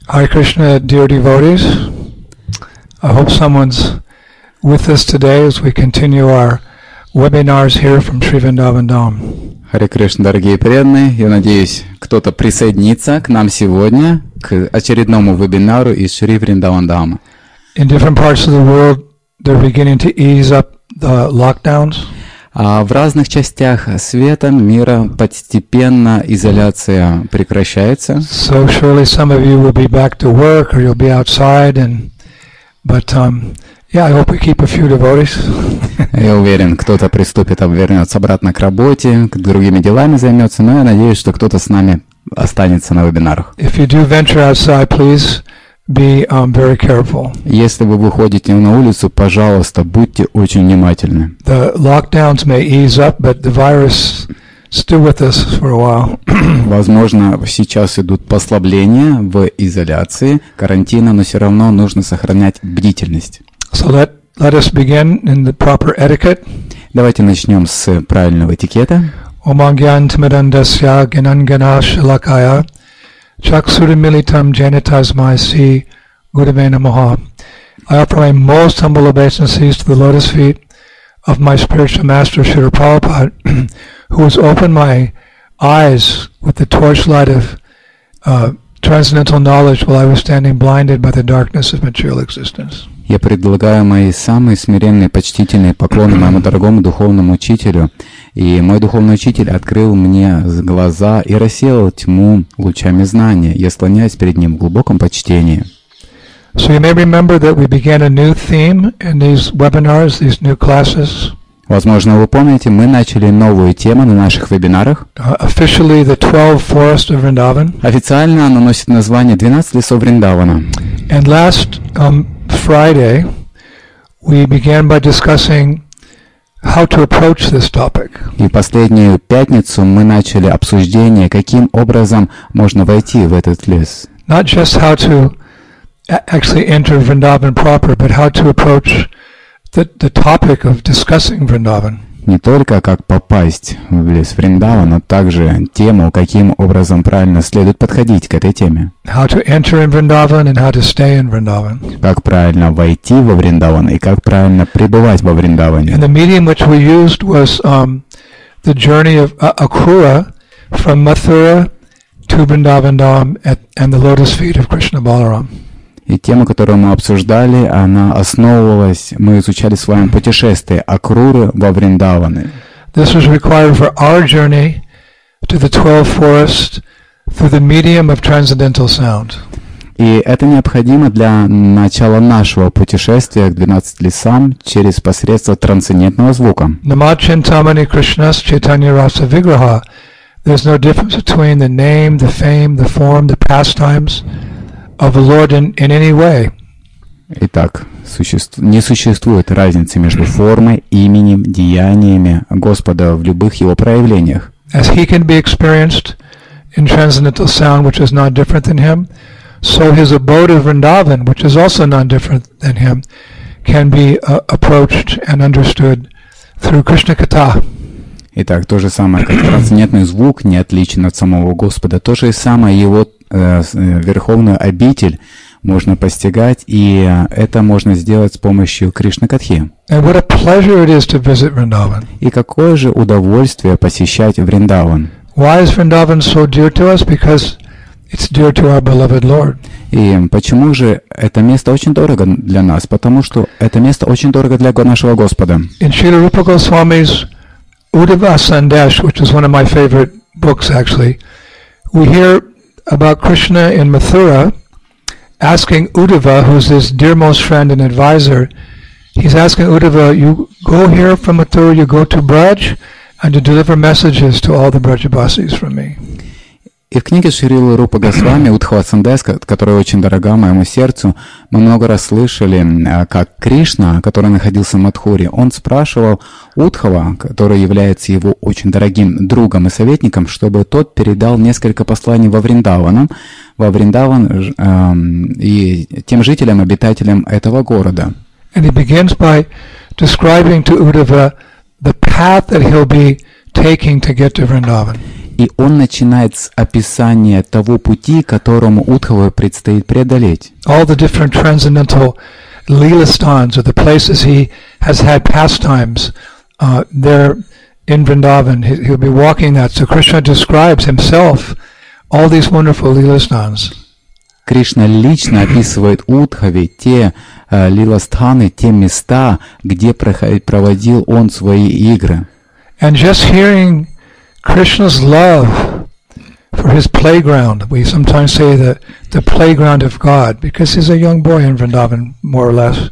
Hare Krishna, dear devotees. I hope someone's with us today as we continue our webinars here from Sri Vrindavan Dham. Харе Кришна, дорогие преданные. Я надеюсь, кто-то присоединится к нам сегодня, к очередному вебинару из Шри Вриндаван Дхама. In different parts of the world, they're beginning to ease up the lockdowns. В разных частях света, мира постепенно изоляция прекращается. So surely some of you will be back to work or you'll be outside, but I hope we keep a few devotees. Я уверен, кто-то приступит, вернется обратно к работе, к другими делами займется, но я надеюсь, что кто-то с нами останется на вебинарах. If you do venture outside, please be very careful. Если вы выходите на улицу, пожалуйста, будьте очень внимательны. The lockdowns may ease up, but the virus still with us for a while. Возможно, сейчас идут послабления в изоляции, карантина, но все равно нужно сохранять бдительность. So let us begin in the proper etiquette. Давайте начнем с правильного этикета. Omangyan timidandasya ginangana shilakaya Chaksurimilitam janitasmai Gurave Namaha. I offer my most humble obeisances to the lotus feet of my spiritual master Srila Prabhupada, who has opened my eyes with the torchlight of transcendental knowledge while I was standing blinded by the darkness of material existence. Я предлагаю мои самые смиренные, почтительные поклоны моему дорогому духовному учителю. И мой духовный учитель открыл мне глаза и рассеял тьму лучами знания. Я склоняюсь перед ним в глубоком почтении. So you may remember that we began a new theme in these webinars, these new classes. Возможно, вы помните, мы начали новую тему на наших вебинарах. Officially the 12 forests of Vrindavan. Официально она носит название 12 лесов Вриндавана. And last Friday, we began by discussing how to approach this topic. И последнюю пятницу мы начали обсуждение, каким образом можно войти в этот лес. Not just how to actually enter Vrindavan proper, but how to approach the topic of discussing Vrindavan. Не только как попасть в лес Вриндаван, но также тему, каким образом правильно следует подходить к этой теме. How to enter in Vrindavan and how to stay in Vrindavan. Как правильно войти во Вриндаван и как правильно пребывать во Вриндаване. And the medium which we used was the journey of Akrura from Mathura to Vrindavan Dham and the lotus feet of Krishna Balaram. И тема, которую мы обсуждали, она основывалась, мы изучали с вами путешествие Акруры во Вриндаваны. This was required for our journey to the 12 forests through the medium of transcendental sound. И это необходимо для начала нашего путешествия к 12 лесам через посредство трансцендентного звука. Namachintamani Krishnas Chaitanya Rasa Vigraha. There's no difference between the name, the fame, the form, the pastimes of the Lord in any way. Итак, не существует разницы между формой, именем, деяниями Господа в любых его проявлениях. As he can be experienced in transcendental sound, which is not different than him, so his abode of Vrindavan, which is also not different than him, can be approached and understood through Krishna Katha. Итак, то же самое, как трансцендентный звук не отличен от самого Господа, то же и самое его верховную обитель можно постигать, и это можно сделать с помощью Кришна-катхи. И какое же удовольствие посещать Вриндаван. Why is Vrindavan so dear to us? Because it's dear to our beloved Lord. И почему же это место очень дорого для нас? Потому что это место очень дорого для нашего Господа. In Srila Rupa Goswami's Uddhava Sandesh, which is one of my favorite books actually, we hear about Krishna in Mathura asking Uddhava, who's his dearmost friend and advisor, he's asking Uddhava, you go here from Mathura, you go to Braj, and to deliver messages to all the Brajabasis from me. И в книге Шрилы Рупа Госвами Удхава Сандес, которая очень дорога моему сердцу, мы много раз слышали, как Кришна, который находился в Мадхуре, он спрашивал Удхава, который является его очень дорогим другом и советником, чтобы тот передал несколько посланий во Вриндаван и тем жителям, обитателям этого города. And he begins by describing to Uddhava the path that he'll be taking to get to Vrindavan. И он начинает с описания того пути, которому Удхаве предстоит преодолеть. All the different transcendental Leela stans, or the places he has had pastimes, there in Vrindavan. He'll be walking that. So Krishna describes himself all these wonderful Leela stans. Кришна лично описывает Удхаве те лиластханы, те места, где проводил он свои игры. And just hearing Krishna's love for his playground, we sometimes say the playground of God, because he's a young boy in Vrindavan, more or less.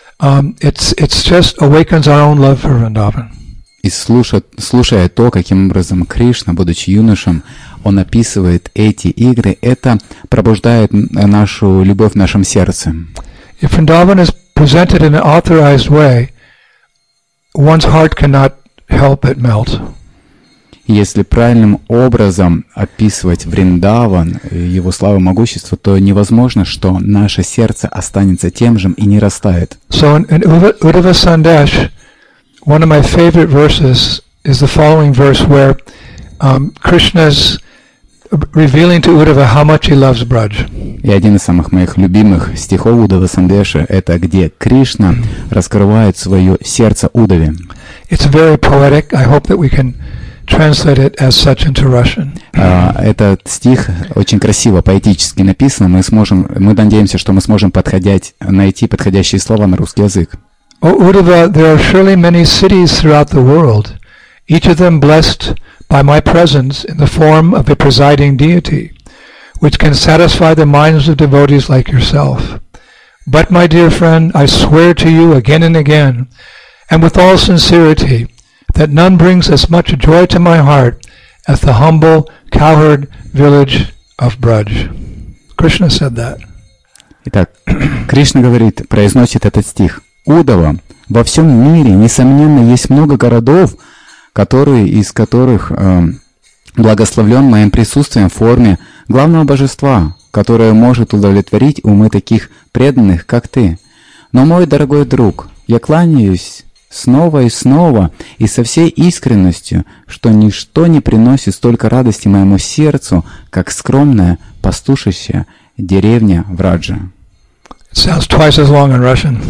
It's just awakens our own love for Vrindavan. И слушая то, каким образом Кришна, будучи юношем, он описывает эти игры, это пробуждает нашу любовь в нашем сердце. If Vrindavan is presented in an authorized way, one's heart cannot help but melt. Если правильным образом описывать Вриндаван, его славу и могущество, то невозможно, что наше сердце останется тем же и не растает. So in Uddhava Sandesh, one of my favorite verses is the following verse where Krishna's revealing to Uddhava how much he loves Braj. И один из самых моих любимых стихов Уддхава Сандеша — это где Кришна раскрывает свое сердце Уддаве. It's very poetic. I hope that we can translate it as such into Russian. Этот стих очень красиво, поэтически написан. Мы надеемся, что мы сможем найти подходящие слова на русский язык. O Uddhava, there are surely many cities throughout the world, each of them blessed by my presence in the form of a presiding deity, which can satisfy the minds of devotees like yourself. But, my dear friend, I swear to you again and again, and with all sincerity, that none brings as much joy to my heart as the humble cowherd village of Braj. Krishna said that. Итак, Кришна произносит этот стих. Уддава, во всем мире, несомненно, есть много городов, из которых благословлен моим присутствием в форме главного божества, которое может удовлетворить умы таких преданных, как ты. Но, мой дорогой друг, я кланяюсь снова и со всей искренностью, что ничто не приносит столько радости моему сердцу, как скромная пастушащая деревня Враджа. It sounds twice as long in Russian.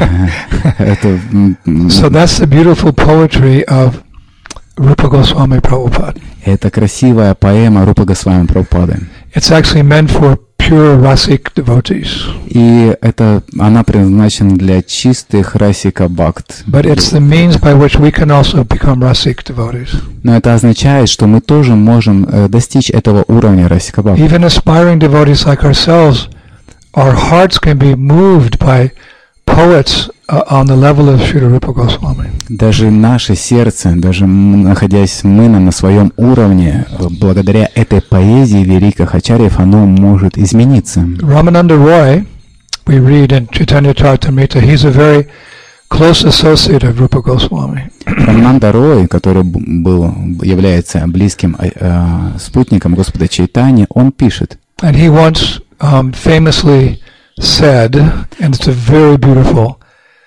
So that's the beautiful poetry of Rupa Goswami Prabhupada. Это красивая поэма Рупа Госвами Прабхупады. It's actually meant for pure rasic devotees. И она предназначена для чистых расика бхакт. But it's the means by which we can also become rasic devotees. Но это означает, что мы тоже можем достичь этого уровня расика бхакт. Even aspiring devotees like ourselves, our hearts can be moved by poets on the level of Srila Rupa Goswami. Даже наше сердце, даже находясь на своем уровне, благодаря этой поэзии великих ачарьев, оно может измениться. Ramananda Roy, we read in Chaitanya Charitamrita, he's a very close associate of Rupa Goswami. Рамананда Рой, который является близким спутником Господа Чайтани, он пишет. And he once famously said, and it's a very beautiful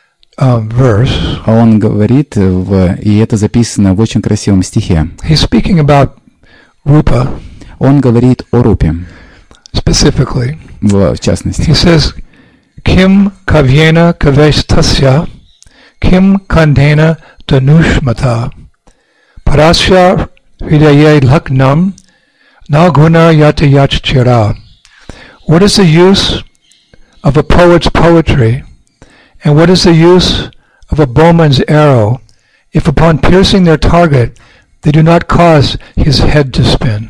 verse. Он говорит, и это записано в очень красивом стихе. He's speaking about Rupa. Он говорит о Рупе. Specifically. В частности. He says, Kim kavyena kaveshtasya, kim kandena danushmata, parasya hridaye laknam, na guna yata yachchira. What is the use of a poet's poetry, and what is the use of a bowman's arrow, if upon piercing their target, they do not cause his head to spin?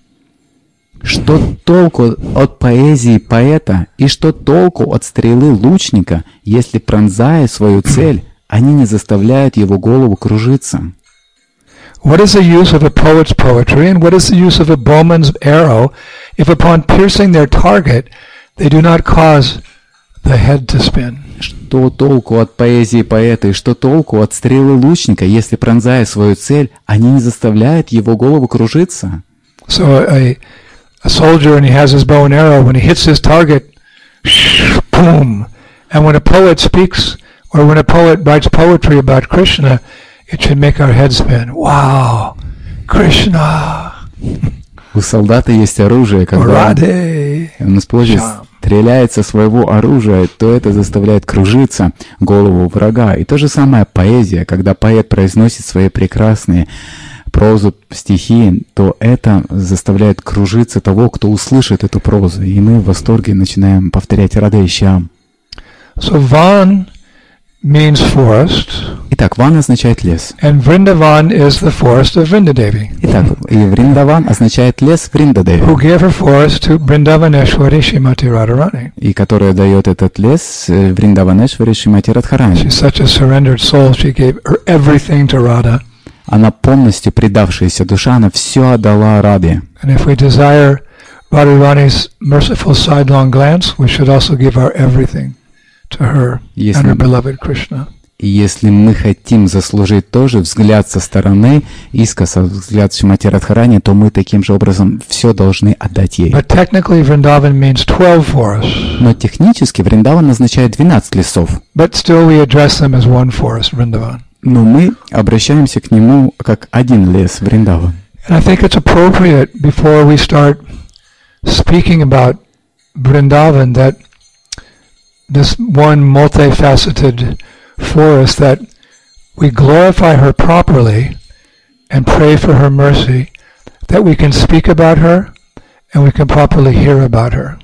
Что толку от поэзии поэта, и что толку от стрелы лучника, если, пронзая свою цель, они не заставляют его голову кружиться? What is the use of a poet's poetry, and what is the use of a bowman's arrow, if upon piercing their target, they do not cause the head to spin? Что толку от поэзии поэта, и что толку от стрелы лучника, если, пронзая свою цель, они не заставляют его голову кружиться? So a soldier, and he has his bow and arrow, when he hits his target, boom. And when a poet speaks, or when a poet writes poetry about Krishna, it should make our head spin. Wow, Krishna. У солдата есть оружие, когда Radhe. он использует, стреляет со своего оружия, то это заставляет кружиться голову врага. И то же самое поэзия, когда поэт произносит свои прекрасные прозу, стихи, то это заставляет кружиться того, кто услышит эту прозу. И мы в восторге начинаем повторять Радhe Shyam. So Van means forest. Итак, Ван означает лес. And Vrindavan is the forest of Vrindadevi. Итак, и Вриндаван означает лес Вриндадеви, Who gave her forest to Vrindavaneshwari Shrimati Radharani. и которая дает этот лес Вриндаванешвари Шримати Радхарани. She's such a surrendered soul. She gave her everything to Radha. Она полностью предавшаяся душа, она все отдала Раде. And if we desire Radharani's merciful sidelong glance, we should also give our everything to her and her beloved Krishna. И если мы хотим заслужить тоже взгляд со стороны, искоса взгляд Шримати Радхарани, то мы таким же образом все должны отдать ей. But technically Vrindavan means 12 forests. Но технически Вриндаван означает 12 лесов. But still we address them as one forest, Vrindavan. Но мы обращаемся к нему как один лес Вриндаван. And I think it's appropriate before we start speaking about Vrindavan that this one multifaceted forest, that we glorify her properly and pray for her mercy, that we can speak about her and we can properly hear about her.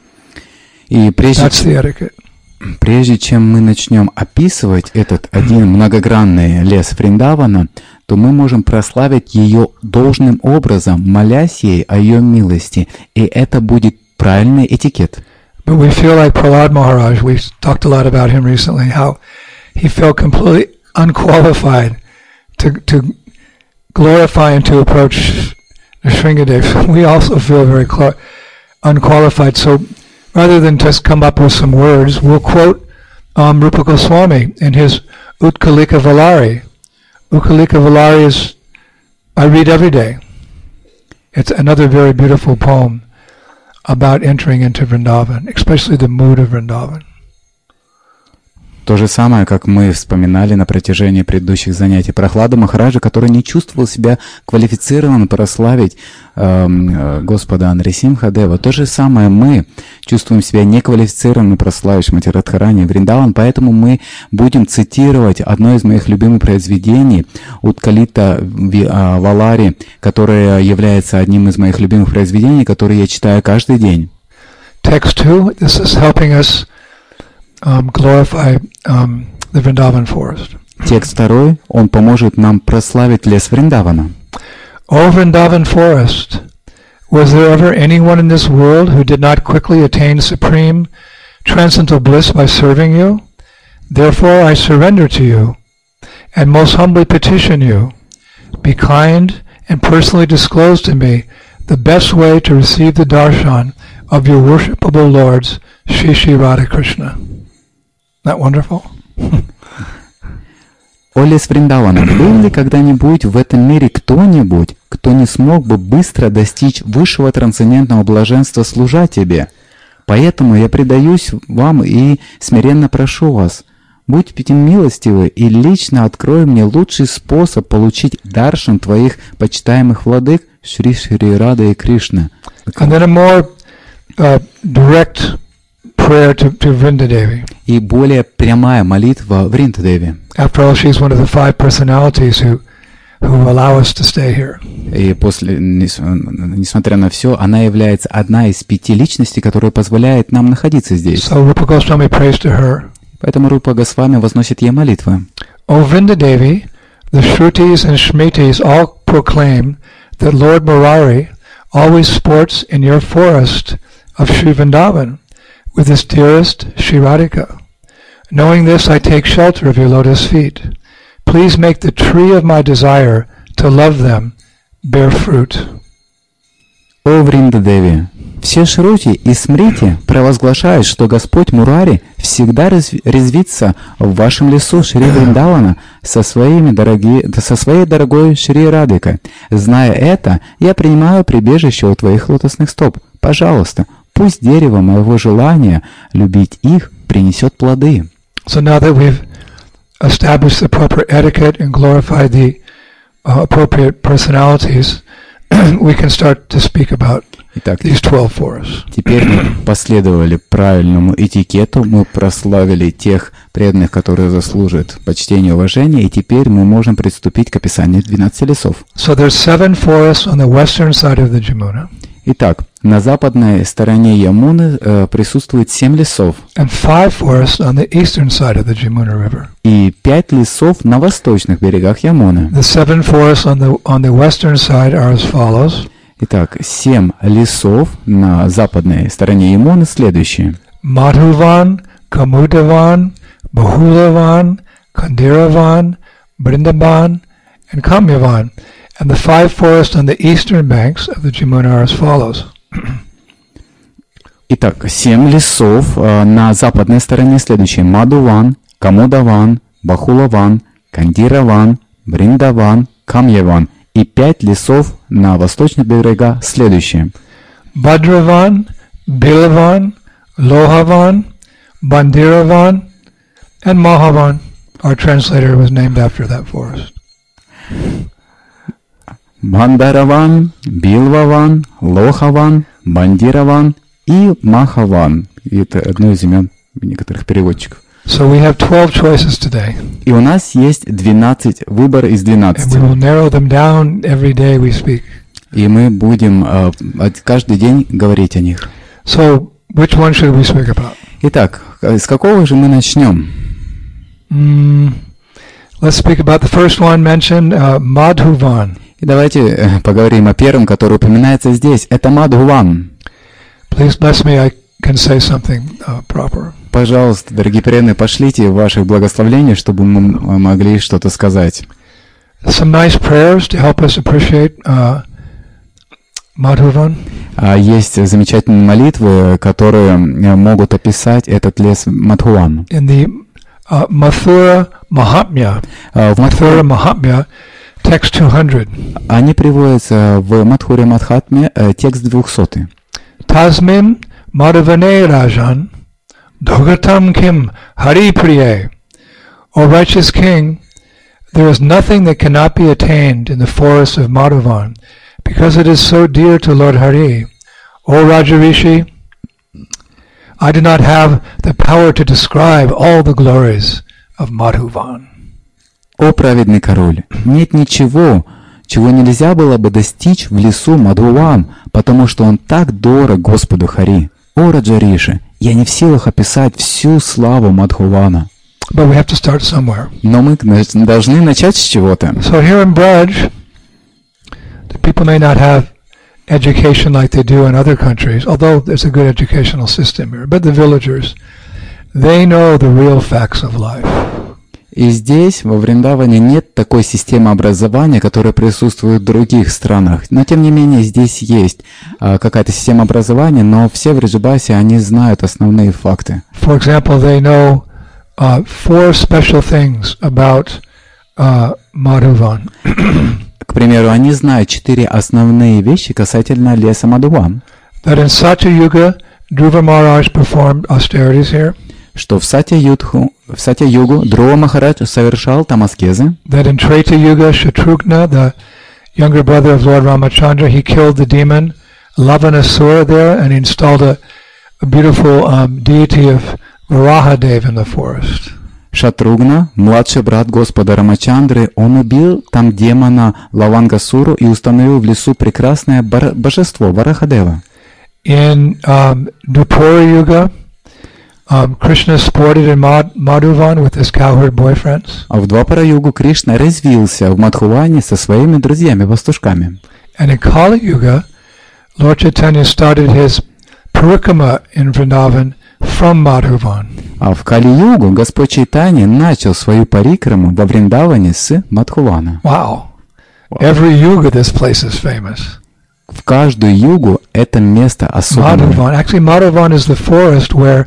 И That's the etiquette. прежде чем мы начнем описывать этот один многогранный лес Вриндавана, то мы можем прославить ее должным образом, молясь ей о ее милости. И это будет правильный этикет. But we feel like Prahlad Maharaj, we talked a lot about him recently, how he felt completely unqualified to glorify and to approach Nrsingadev. We also feel very unqualified. So rather than just come up with some words, we'll quote Rupa Goswami in his Utkalika Valari. Utkalika Valari is, I read every day. It's another very beautiful poem about entering into Vrindavan, especially the mood of Vrindavan. То же самое, как мы вспоминали на протяжении предыдущих занятий Прохлада Махараджа, который не чувствовал себя квалифицированным прославить Господа Нрисимхадева. То же самое мы чувствуем себя неквалифицированным прославить Шримати Радхарани Вриндаван, поэтому мы будем цитировать одно из моих любимых произведений Уткалита Валари, которое является одним из моих любимых произведений, которые я читаю каждый день. Text 2, this is helping us glorify the Vrindavan forest. Текст 2, он поможет нам прославить лес Вриндавана. O Vrindavan forest, was there ever anyone in this world who did not quickly attain supreme transcendental bliss by serving you? Therefore I surrender to you, and most humbly petition you, be kind and personally disclose to me the best way to receive the darshan of your worshipable lords, Shri Shri Radha Krishna. Isn't that wonderful? О лес Вриндавана, был ли когда-нибудь в этом мире кто-нибудь, кто не смог бы быстро достичь высшего трансцендентного блаженства, служа тебе? Поэтому я предаюсь вам и смиренно прошу вас, будьте милостивы и лично открой мне лучший способ получить даршан твоих почитаемых владык Шри Шри Рада и Кришна. And then a more direct prayer to Vrindadevi. И более прямая молитва Вриндадеви. After all, she's one of the 5 personalities who allow us to stay here. И после, несмотря на все, она является одна из 5 личностей, которая позволяет нам находиться здесь. So Rupa Goswami prays to her. Поэтому Рупа Госвами возносит ей молитвы. O Vrindadevi, the Shrutis and Shmitis all proclaim that Lord Murari always sports in your forest of Sri Vrindavan with his dearest Shri Radhika. Knowing this, I take shelter of your lotus feet. Please make the tree of my desire to love them bear fruit. О Вриндадеви, все Шрути и Смрити провозглашают, что Господь Мурари всегда резвится в вашем лесу Шри Вриндавана со своей дорогой Шри Радхикой. Зная это, я принимаю прибежище у твоих лотосных стоп. Пожалуйста, пусть дерево моего желания любить их принесет плоды. So now that we've established the proper etiquette and glorified the appropriate personalities, we can start to speak about Итак, these 12 forests. теперь мы последовали правильному этикету, мы прославили тех преданных, которые заслуживают почтения и уважения, и теперь мы можем приступить к описанию 12 лесов. So there's 7 forests on the western side of the Jamuna, Итак, на западной стороне Ямуны присутствует 7 лесов, and 5 forests on the eastern side of the Jamuna River. и 5 лесов на восточных берегах Ямуны. The 7 forests on the western side are as follows. Итак, 7 лесов на западной стороне Ямуны следующие. Madhuvan, Kamudavan, Bahulavan, Kandiravan, Brindaban, and Kamyavan. And the 5 forests on the eastern banks of the Jamuna are as follows. Итак, 7 лесов на западной стороне следующие. Мадуван, Камудаван, Бахулаван, Кандираван, Бриндаван, Камьяван. И 5 лесов на восточных берегах следующие. Bhadravan, Bilavan, Lohavan, Bandiravan, and Mahavan. Our translator was named after that forest. Бандараван, Билваван, Лохаван, Бандираван и Махаван. И это одно из имен некоторых переводчиков. So we have 12 choices today, И у нас есть 12, выбор из and 12. we will narrow them down every day we speak. И мы будем каждый день говорить о них. So which one should we speak about? Итак, с какого же мы начнем? Let's speak about the first one mentioned, Madhuvan. И давайте поговорим о первом, который упоминается здесь. Это Мадхуван. Please bless me, I can say something proper. Пожалуйста, дорогие преданные, пошлите ваших благословений, чтобы мы могли что-то сказать. Some nice prayers to help us appreciate Madhuvan. Есть замечательные молитвы, которые могут описать этот лес Мадхуван. In the Mathura Mahatmya, В Mathura Mahatmya, text 200. Они приводятся в Мадхуре Мадхатме, текст 200. Tasmin Madhavane Rajan Dogatam Kim Hari Priye. O righteous king, there is nothing that cannot be attained in the forest of Madhavan, because it is so dear to Lord Hari. O Rajarishi, I do not have the power to describe all the glories of Madhuvan. О праведный король, нет ничего, чего нельзя было бы достичь в лесу Мадхуван, потому что он так дорог Господу Хари. О Раджариши, я не в силах описать всю славу Мадхувана. But we have to start somewhere. Но мы должны начать с чего-то. So here in Braj, the people may not have education like they do in other countries, although there's a good educational system here, but the villagers, they know the real facts of life. И здесь, во Вриндаване, нет такой системы образования, которая присутствует в других странах. Но, тем не менее, здесь есть какая-то система образования, но все в Вриджабасе, они знают основные факты. For example, they know 4 special things about Madhuvan. К примеру, они знают 4 основные вещи касательно леса Мадхуван. That in Satya Yuga, Dhruva Maharaj performed austerities here. Что в Сатья-югу Друва Махарадж совершал там аскезы. That in Treta Yuga, Shatrughna, the younger brother of Lord Ramachandra, he killed the demon Lavanasura there and installed a beautiful deity of Varahadev in the forest. Шатругна, младший брат Господа Рамачандры, он убил там демона Лавангасуру и установил в лесу прекрасное божество Варахадева. In Dupura Yuga, Krishna sported in Madhuvan with his cowherd boyfriends. А в Двапара-югу Кришна развился в Мадхуване со своими друзьями-пастушками. And in Kali Yuga, Lord Chaitanya started his parikama in Vrindavan from Madhuvan. А в Кали-югу Господь Чайтанья начал свою парикраму во Вриндаване с Мадхувана. Wow. Every yuga this place is famous. В каждую югу это место особенное. Madhuvan. Actually, Madhuvan is the forest where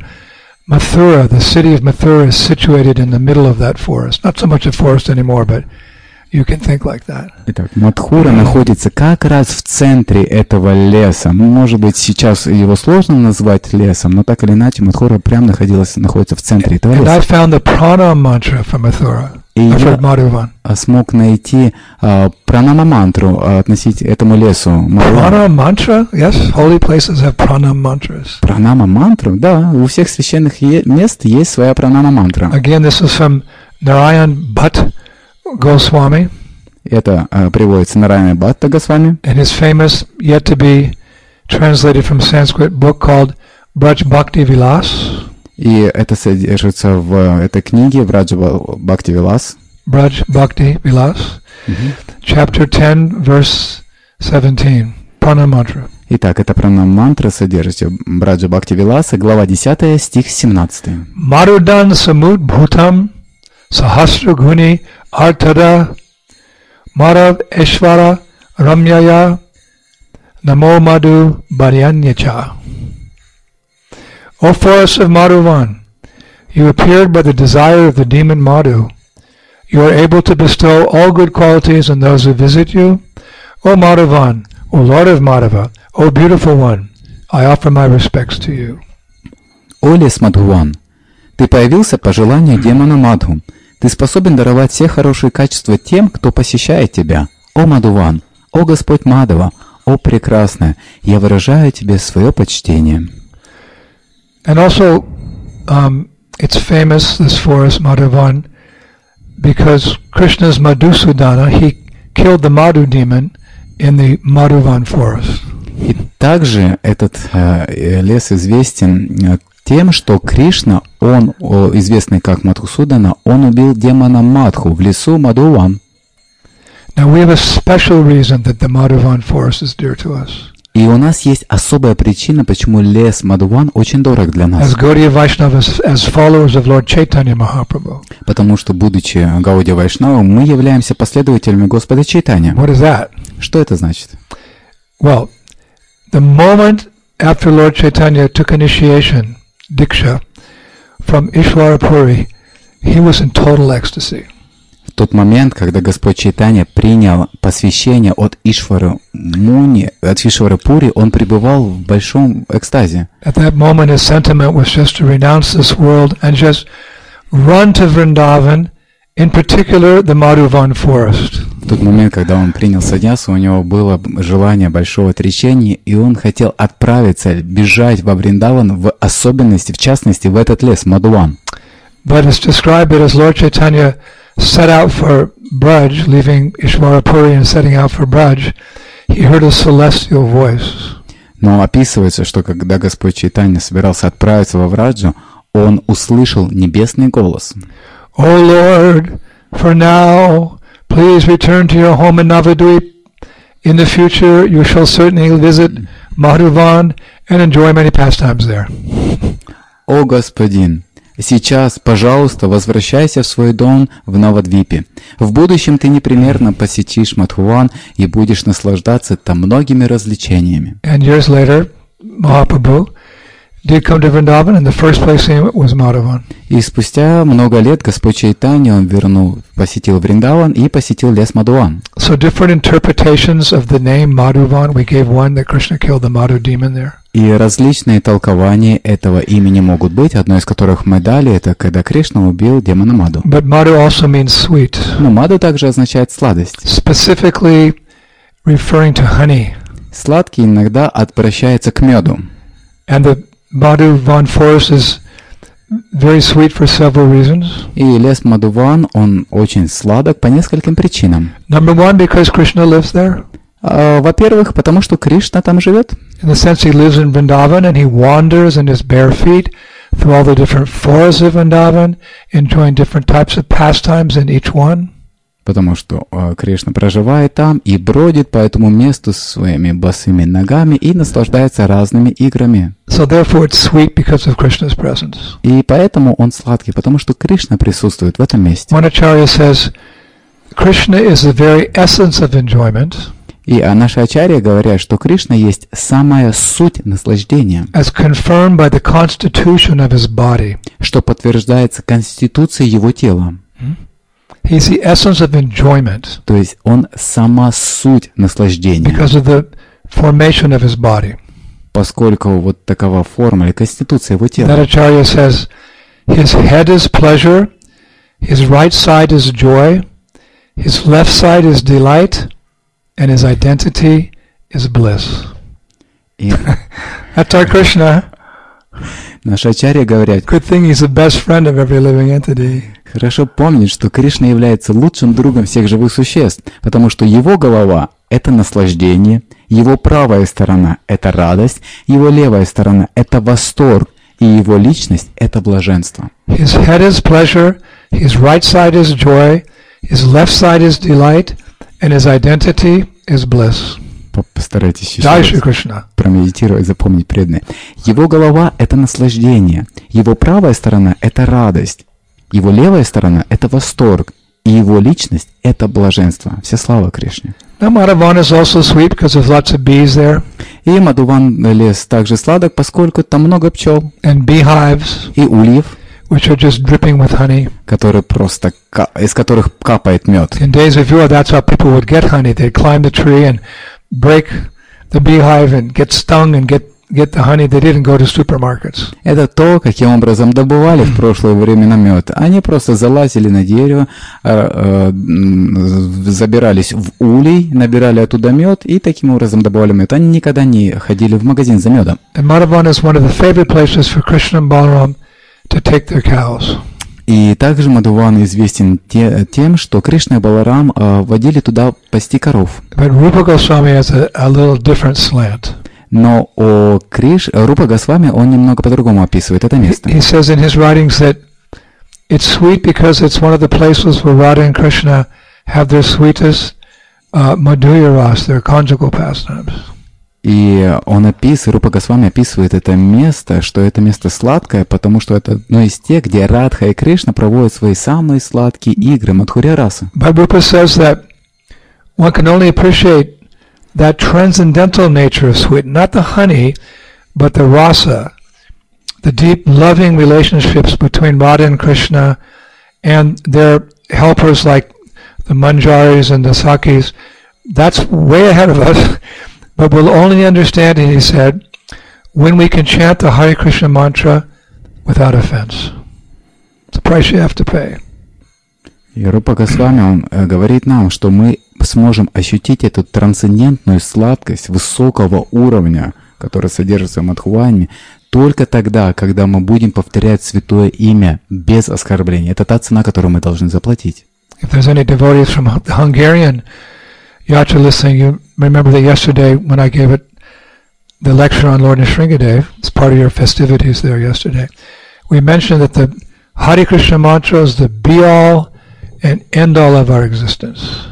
Mathura, the city of Mathura, is situated in the middle of that forest. Not so much a forest anymore, but you can think like that. Итак, Мадхура находится как раз в центре этого леса. Может быть, сейчас его сложно назвать лесом, но так или иначе Мадхура прям находится в центре этого And I леса. found the pranam mantra from Mathura. И Madhuvan. я смог найти пранама-мантру относить этому лесу. Pranam mantra? Yes, holy places have pranam mantras. Пранама-мантру? Да, у всех священных мест есть своя пранама-мантра. Again, this is from Narayan Bhatt Goswami. Это приводится Нараяна Бхатта Госвами. In his famous, yet to be translated from Sanskrit book called Braj Bhakti Vilas. И это содержится в этой книге Браджа Бхакти Вилас. Braj Bhakti Vilas. Chapter 10, verse 17. Pranam mantra. Итак, это пранам-мантра содержится в Браджа Бхакти Виласа, глава 10, стих 17. Marudan samud bhutam sahasra guni artada marav eshvara ramyaya namo madhu bharyanyacha. O forest of Madhuvan, you appeared by the desire of the demon Madhu. You are able to bestow all good qualities on those who visit you. O Madhuvan, O Lord of Madhava, O beautiful one, I offer my respects to you. О лес Мадхуван, ты появился по желанию демона Мадху. Ты способен даровать все хорошие качества тем, кто посещает тебя. О Мадхуван, о Господь Мадхава, о прекрасная, я выражаю тебе свое почтение. And also, it's famous, this forest, Madhuvan, because Krishna's Madhusudana, he killed the Madhu demon in the Madhuvan forest. И также этот лес известен тем, что Кришна, он, известный как Мадхусудана, он убил демона Мадху в лесу Мадхуван. Now we have a special reason that the Madhuvan forest is dear to us. И у нас есть особая причина, почему лес Мадхуван очень дорог для нас. As Gaudiya Vaishnavas, as followers of Lord Chaitanya Mahaprabhu. Потому что, будучи Гаудия Вайшнавом, мы являемся последователями Господа Чайтанья. What is that? Что это значит? Well, the moment after Lord Chaitanya took initiation, Diksha, from Ishwarapuri, he was in total ecstasy. В тот момент, когда Господь Чайтанья принял посвящение от Ишвары Муни, от Ишвары Пури, он пребывал в большом экстазе. At that moment, his sentiment was just to renounce this world and just run to Vrindavan, in particular the Madhuvan forest. В тот момент, когда он принял саньясу, у него было желание большого отречения, и он хотел отправиться, бежать во Вриндаван, в особенности, в частности, в этот лес, Мадхуван. But it's described that as Lord Chaitanya set out for Braj, leaving Ishwarapuri and setting out for Braj, he heard a celestial voice. Но описывается, что когда Господь Чайтанья собирался отправиться во Враджу, он услышал небесный голос. O Lord, for now, please return to your home in Navadvip. In the future, you shall certainly visit Madhuvan and enjoy many pastimes there. О Господин, сейчас, пожалуйста, возвращайся в свой дом в Навадвипе. В будущем ты непременно посетишь Мадхуван и будешь наслаждаться там многими развлечениями. And years later, Mahaprabhu did come to Vrindavan, and the first place he went was Madhuvan. И спустя много лет Господь Чайтанья, он посетил Вриндаван и посетил лес Мадхуван. So different interpretations of the name Madhuvan. We gave one that Krishna killed the Madhu demon there. И различные толкования этого имени могут быть, одно из которых мы дали, это когда Кришна убил демона Мадху. But Madhu also means sweet, Но Мадху также означает сладость. specifically referring to honey. Сладкий иногда обращается к меду. And the Madhuvan forest is very sweet for several reasons. И лес Мадхуван, он очень сладок по нескольким причинам. Number one, because Krishna lives there. Во-первых, потому что Кришна там живет. In the sense he lives in Vrindavan and he wanders in his bare feet through all the different forests of Vrindavan, enjoying different types of pastimes in each one. Потому что Кришна проживает там и бродит по этому месту своими босыми ногами и наслаждается разными играми. So therefore it's sweet because of Krishna's presence. И поэтому он сладкий, потому что Кришна присутствует в этом месте. One Acharya says, Krishna is the very essence of enjoyment. И наши ачарьи говорят, что Кришна есть самая суть наслаждения, As confirmed by the constitution of his body. что подтверждается конституцией его тела. He's the essence of enjoyment То есть он сама суть наслаждения, because of the formation of his body. поскольку вот такова форма или конституция его тела. That Acharya says, his head is pleasure, his right side is joy, his left side is delight, and his identity is bliss. И That's our Krishna. наши ачарьи говорят, Good thing he's the best friend of every living entity. хорошо помнить, что Кришна является лучшим другом всех живых существ, потому что его голова – это наслаждение, его правая сторона – это радость, его левая сторона – это восторг, и его личность – это блаженство. His head is pleasure, his right side is joy, his left side is delight, and his identity is bliss. Постарайтесь еще Jai раз Shri Krishna. промедитировать, запомнить преданное. Его голова – это наслаждение, его правая сторона – это радость, его левая сторона – это восторг, и его личность – это блаженство. Вся слава Кришне. Now Madhavan is also sweet because there's lots of bees there И Мадхуван лес также сладок, поскольку там много пчел and beehives, и ульев, which are just dripping with honey. которые просто из которых капает мед. In days of yore, that's how people would get honey. They'd climb the tree and break the beehive and get stung and get the honey. They didn't go to supermarkets. Это то, каким образом добывали в прошлые времена мед. Они просто залазили на дерево, забирались в улей, набирали оттуда мед и таким образом добывали мед. Они никогда не ходили в магазин за медом. And Madhavan is one of the favorite places for Krishna and Balaram to take their cows. И также Мадхуван известен тем, что Кришна и Баларам водили туда пасти коров. But Rupa Goswami has a little different slant. Но Рупа Госвами, он немного по-другому описывает это место. He says in his writings that it's sweet because it's one of the places where Radha and Krishna have their sweetest madhurya ras, their conjugal pastimes. И Рупа Госвами описывает это место, что это место сладкое, потому что это одно из тех, где Радха и Кришна проводят свои самые сладкие игры, Мадхурья раса. But Rupa says that one can only appreciate that transcendental nature of sweet, not the honey, but the rasa, the deep loving relationships between Radha and Krishna and their helpers like the Manjaris and the Sakis. That's way ahead of us. But we'll only understand it, he said, when we can chant the Hare Krishna mantra without offense. It's a price you have to pay. И Рупа Госвами, он говорит нам, что мы сможем ощутить эту трансцендентную сладкость высокого уровня, которая содержится в Мадхуване, только тогда, когда мы будем повторять святое имя без оскорбления. Это та цена, которую мы должны заплатить. If there's any devotees from the Hungarian Yatra listening, you remember that yesterday when I gave the lecture on Lord Nrsingadev, it's part of your festivities there yesterday, we mentioned that the Hare Krishna mantra is the be-all and end-all of our existence.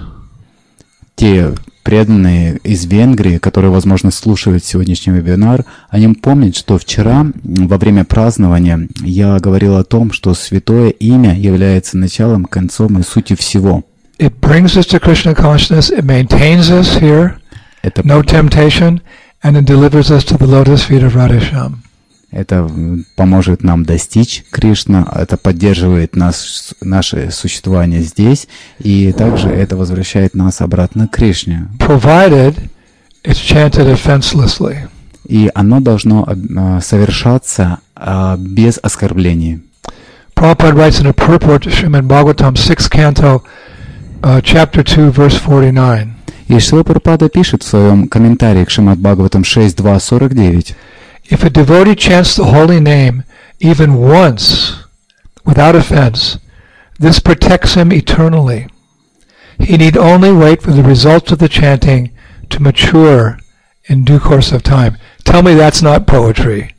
Те преданные из Венгрии, которые, возможно, слушают сегодняшний вебинар, они помнят, что вчера во время празднования я говорил о том, что святое имя является началом, концом и сутью всего. It brings us to Krishna consciousness, it maintains us here, no temptation, and it delivers us to the lotus feet of Radhesham. Это поможет нам достичь Кришна, это поддерживает наше существование здесь, и также это возвращает нас обратно к Кришне. Provided it's chanted offenselessly. И оно должно совершаться без оскорблений. Prabhupada writes in a purport to Srimad Bhagavatam, 6th canto, chapter 2, verse 49. И Шрила Прабхупада пишет в своем комментарии к Шримад Бхагаватам 6.2.49. If a devotee chants the holy name even once without offense, this protects him eternally. He need only wait for the results of the chanting to mature in due course of time. Tell me that's not poetry.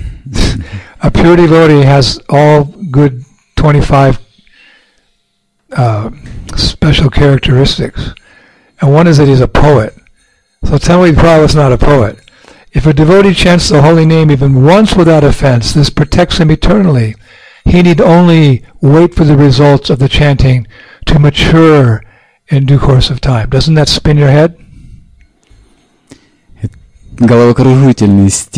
A pure devotee has all good 25 special characteristics. And one is that he's a poet. So tell me Prabhupada's not a poet. If a devotee chants the holy name even once without offense, this protects him eternally. He need only wait for the results of the chanting to mature in due course of time. Doesn't that spin your head? Головокружительный стих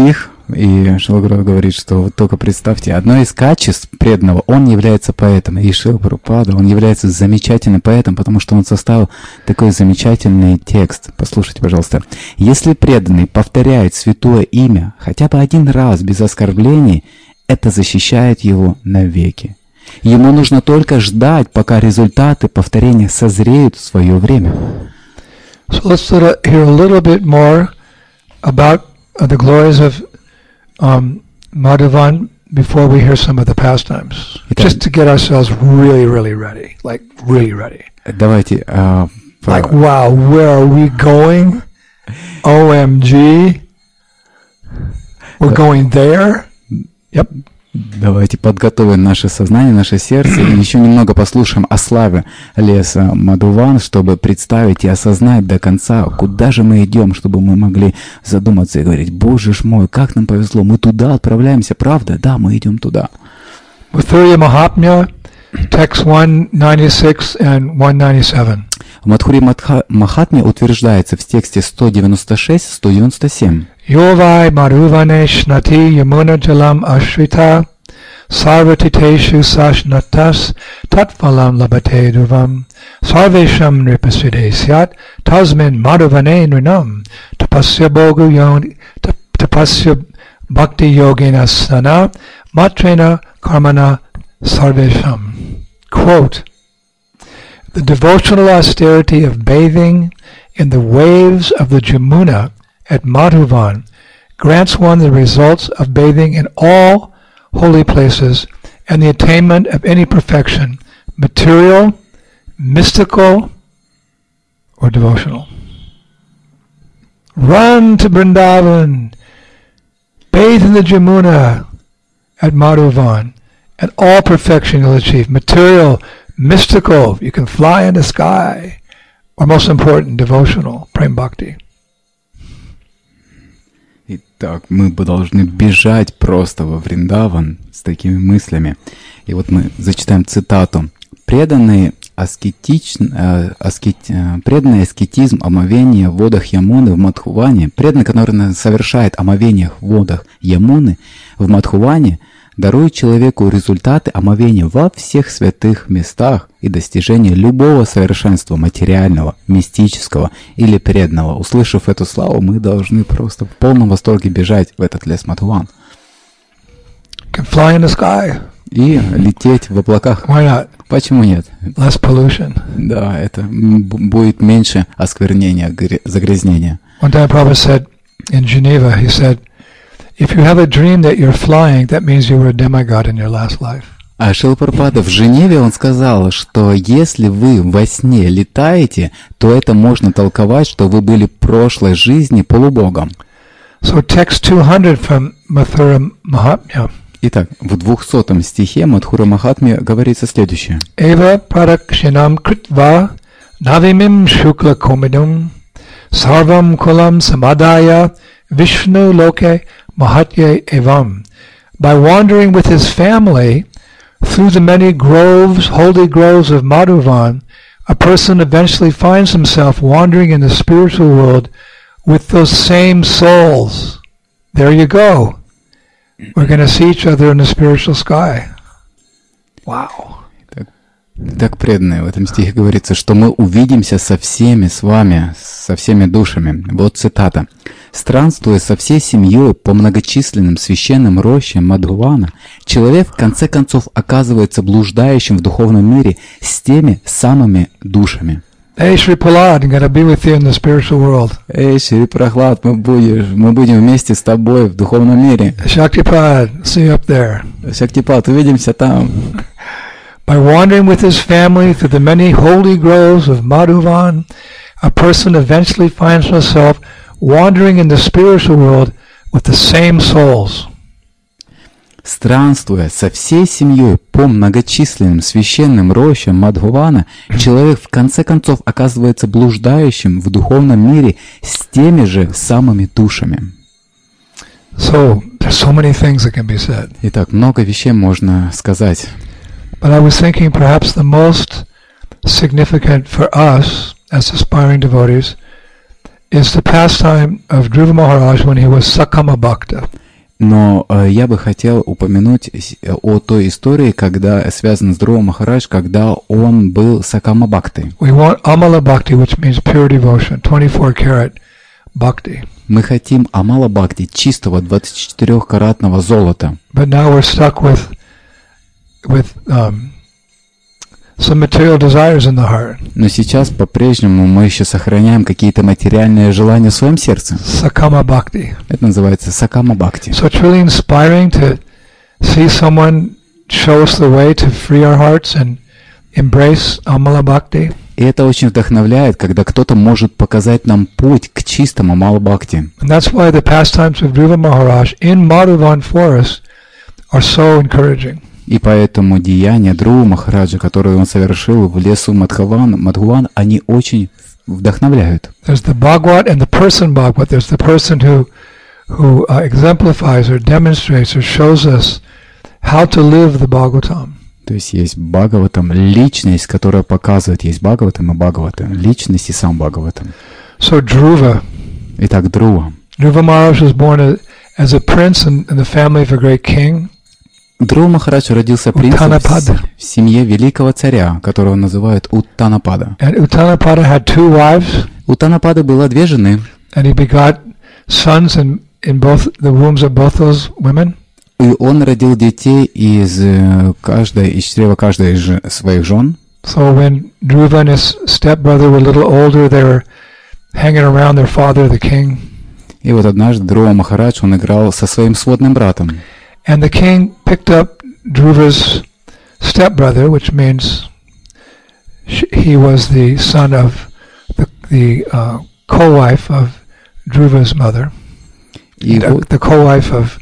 И Шрила Гуру говорит, что вот только представьте, одно из качеств преданного, он является поэтом. И Шрила Прабхупада, он является замечательным поэтом, потому что он составил такой замечательный текст. Послушайте, пожалуйста. Если преданный повторяет святое имя хотя бы один раз без оскорблений, это защищает его навеки. Ему нужно только ждать, пока результаты повторения созреют в свое время. So let's hear a little bit more about the glories of Madhuvan before we hear some of the pastimes, just to get ourselves really, really ready, like really ready. Давайте. Like, wow, where are we going? OMG, we're going there. Yep. Давайте подготовим наше сознание, наше сердце и еще немного послушаем о славе леса Мадхуван, чтобы представить и осознать до конца, куда же мы идем, чтобы мы могли задуматься и говорить: Боже ж мой, как нам повезло, мы туда отправляемся, правда? Да, мы идем туда. Madhurya Mahatmya, text 196 and 197. В Мадхурья Махатме утверждается в тексте 196-197. Yovai Madhuvane Shnati Yamuna Jalam Ashrita Sarvatiteshu Sashnatas Tatphalam Labate Duvam Sarvesham Nripaside Syat Tasmin Madhuvane Nrinam Tapasya Bogu Yon Tapasya Bhakti Yogena Sana Matrena Karmana Sarvesham. Quote: the devotional austerity of bathing in the waves of the Jamuna at Madhuvan grants one the results of bathing in all holy places and the attainment of any perfection, material, mystical, or devotional. Run to Vrindavan, bathe in the Jamuna at Madhuvan, and all perfection you'll achieve. Material, mystical, you can fly in the sky, or most important, devotional, Prem Bhakti. Итак, мы бы должны бежать просто во Вриндаван с такими мыслями. И вот мы зачитаем цитату. Преданный аскетизм омовения в водах Ямуны в Мадхуване, преданный, который совершает омовение в водах Ямуны в Мадхуване, дарует человеку результаты омовения во всех святых местах и достижения любого совершенства материального, мистического или преданного. Услышав эту славу, мы должны просто в полном восторге бежать в этот лес Мадхуван. И лететь в облаках. Why not? Почему нет? Less pollution. Да, это будет меньше осквернения, загрязнения. One time Prabhupada said in Geneva, he said, if you have a dream that you're flying, that means you were a demigod in your last life. А Шрила Прабхупада в Женеве он сказал, что если вы во сне летаете, то это можно толковать, что вы были в прошлой жизни полубогом. So text 200 from Madhurya Mahatmya. Итак, в 200 стихе Мадхурья Махатме говорится следующее. Eva pradakshinam kritva navimim shukla komidum sarvam kulam samadaya Vishnu loke mahatye evam. By wandering with his family through the many groves, holy groves of Madhuvan, a person eventually finds himself wandering in the spiritual world with those same souls. There you go. We're going to see each other in the spiritual sky. Wow. Так преданные, в этом стихе говорится, что мы увидимся со всеми с вами, со всеми душами. Вот цитата. «Странствуя со всей семьей по многочисленным священным рощам Мадхувана, человек в конце концов оказывается блуждающим в духовном мире с теми самыми душами». Hey, Shri Prahlad, I'm going to be with you in the spiritual world. Эй, Шри Прахлад, мы будем вместе с тобой в духовном мире. Shaktipad, see you up there. Шактипад, увидимся там. By wandering with his family through the many holy groves of Madhuvan, a person eventually finds himself wandering in the spiritual world with the same souls. Странствуя со всей семьей по многочисленным священным рощам Мадхувана, человек в конце концов оказывается блуждающим в духовном мире с теми же самыми душами. So, there's so many things that can be said. Итак, много вещей можно сказать. But I was thinking perhaps the most significant for us as aspiring devotees is the pastime of Dhruva Maharaj when he was Sakama Bhakta. Но я бы хотел упомянуть о той истории, когда связана с Dhruva Maharaj, когда он был Sakama Bhakti. We want Amala Bhakti, which means pure devotion, 24-karat bhakti. Мы хотим Амала Бхакти, чистого 24-каратного золота. But now we're stuck with some material desires in the heart. Но сейчас по-прежнему мы еще сохраняем какие-то материальные желания в своем сердце. Sakama Bhakti. Это называется Сакама Бхакти. So it's really inspiring to see someone show us the way to free our hearts and embrace Amala Bhakti. И это очень вдохновляет, когда кто-то может показать нам путь к чистому Амала Бхакти. And that's why the pastimes of Dhruva Maharaj in Madhuvan forest are so encouraging. И поэтому деяния Dhruva Махараджа, которые он совершил в лесу Мадхуван, они очень вдохновляют. There's the Bhagavad and the person Bhagavad. There's the person who exemplifies or demonstrates or shows us how to live the Bhagavatam. То есть Бхагаватам, личность, которая показывает, есть Бхагаватам и Бхагаватам, личность и сам Бхагаватам. So Dhruva. Итак, Dhruva. Dhruva Maharaj was born as a prince in the family of a great king. Dhruva Махарадж родился принцем в семье великого царя, которого называют Уттанапада. And Uttanapada had two wives. У Танапады было две жены. And he begot sons in both the wombs of both those women. И он родил детей из чрева каждой из своих жен. So when Dhruva and his stepbrother were a little older, they were hanging around their father, the king. И вот однажды Dhruva Махарадж, он играл со своим сводным братом. And the king picked up Dhruva's stepbrother, which means he was the son of the co-wife of Dhruva's mother, the co-wife of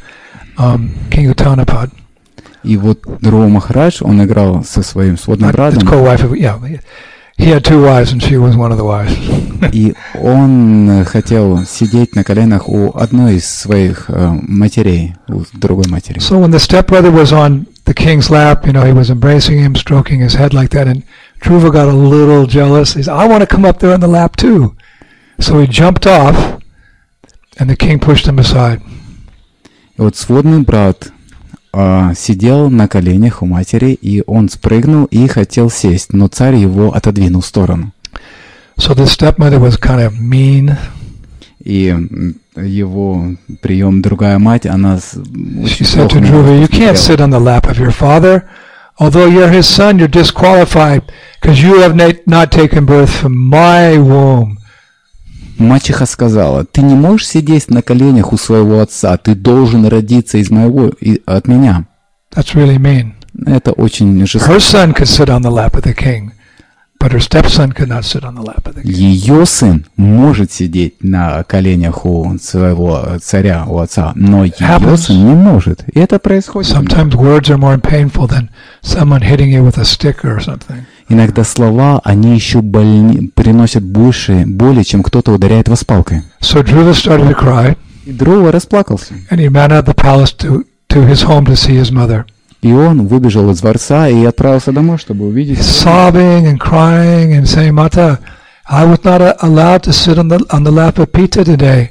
King Uttanapad. И вот Dhruva Махарадж, он играл со своим сводным братом. Co-wife of, yeah, he had two wives, and she was one of the wives. И он хотел сидеть на коленях у одной из своих матерей, у другой матери. So when the stepbrother was on the king's lap, he was embracing him, stroking his head like that, and Dhruva got a little jealous. He said, I want to come up there on the lap too. So he jumped off, and the king pushed him aside. И вот сводный брат сидел на коленях у матери, и он спрыгнул и хотел сесть, но царь его отодвинул в сторону. So the stepmother was kind of mean. И его прием другая мать, она She said to Dhruva, you can't sit on the lap of your father. Although you're his son, you're disqualified because you have not taken birth from my womb. Мачеха сказала, ты не можешь сидеть на коленях у своего отца, ты должен родиться из моего, от меня. That's really mean. Это очень жестоко. Her son could sit on the lap of the king, but her stepson could not sit on the lap of the king. Ее сын может сидеть на коленях у своего царя, у отца, но ее сын не может. И это происходит. Sometimes words are more painful than someone hitting you with a stick or something. Иногда слова, они еще приносят больше боли, чем кто-то ударяет вас палкой. So Dhruva started to cry. И Dhruva расплакался. And he ran out of the palace to his home to see his mother. И он выбежал из дворца и отправился домой, чтобы увидеть. Sobbing and crying and saying, Mata, I was not allowed to sit on the lap of Pita today.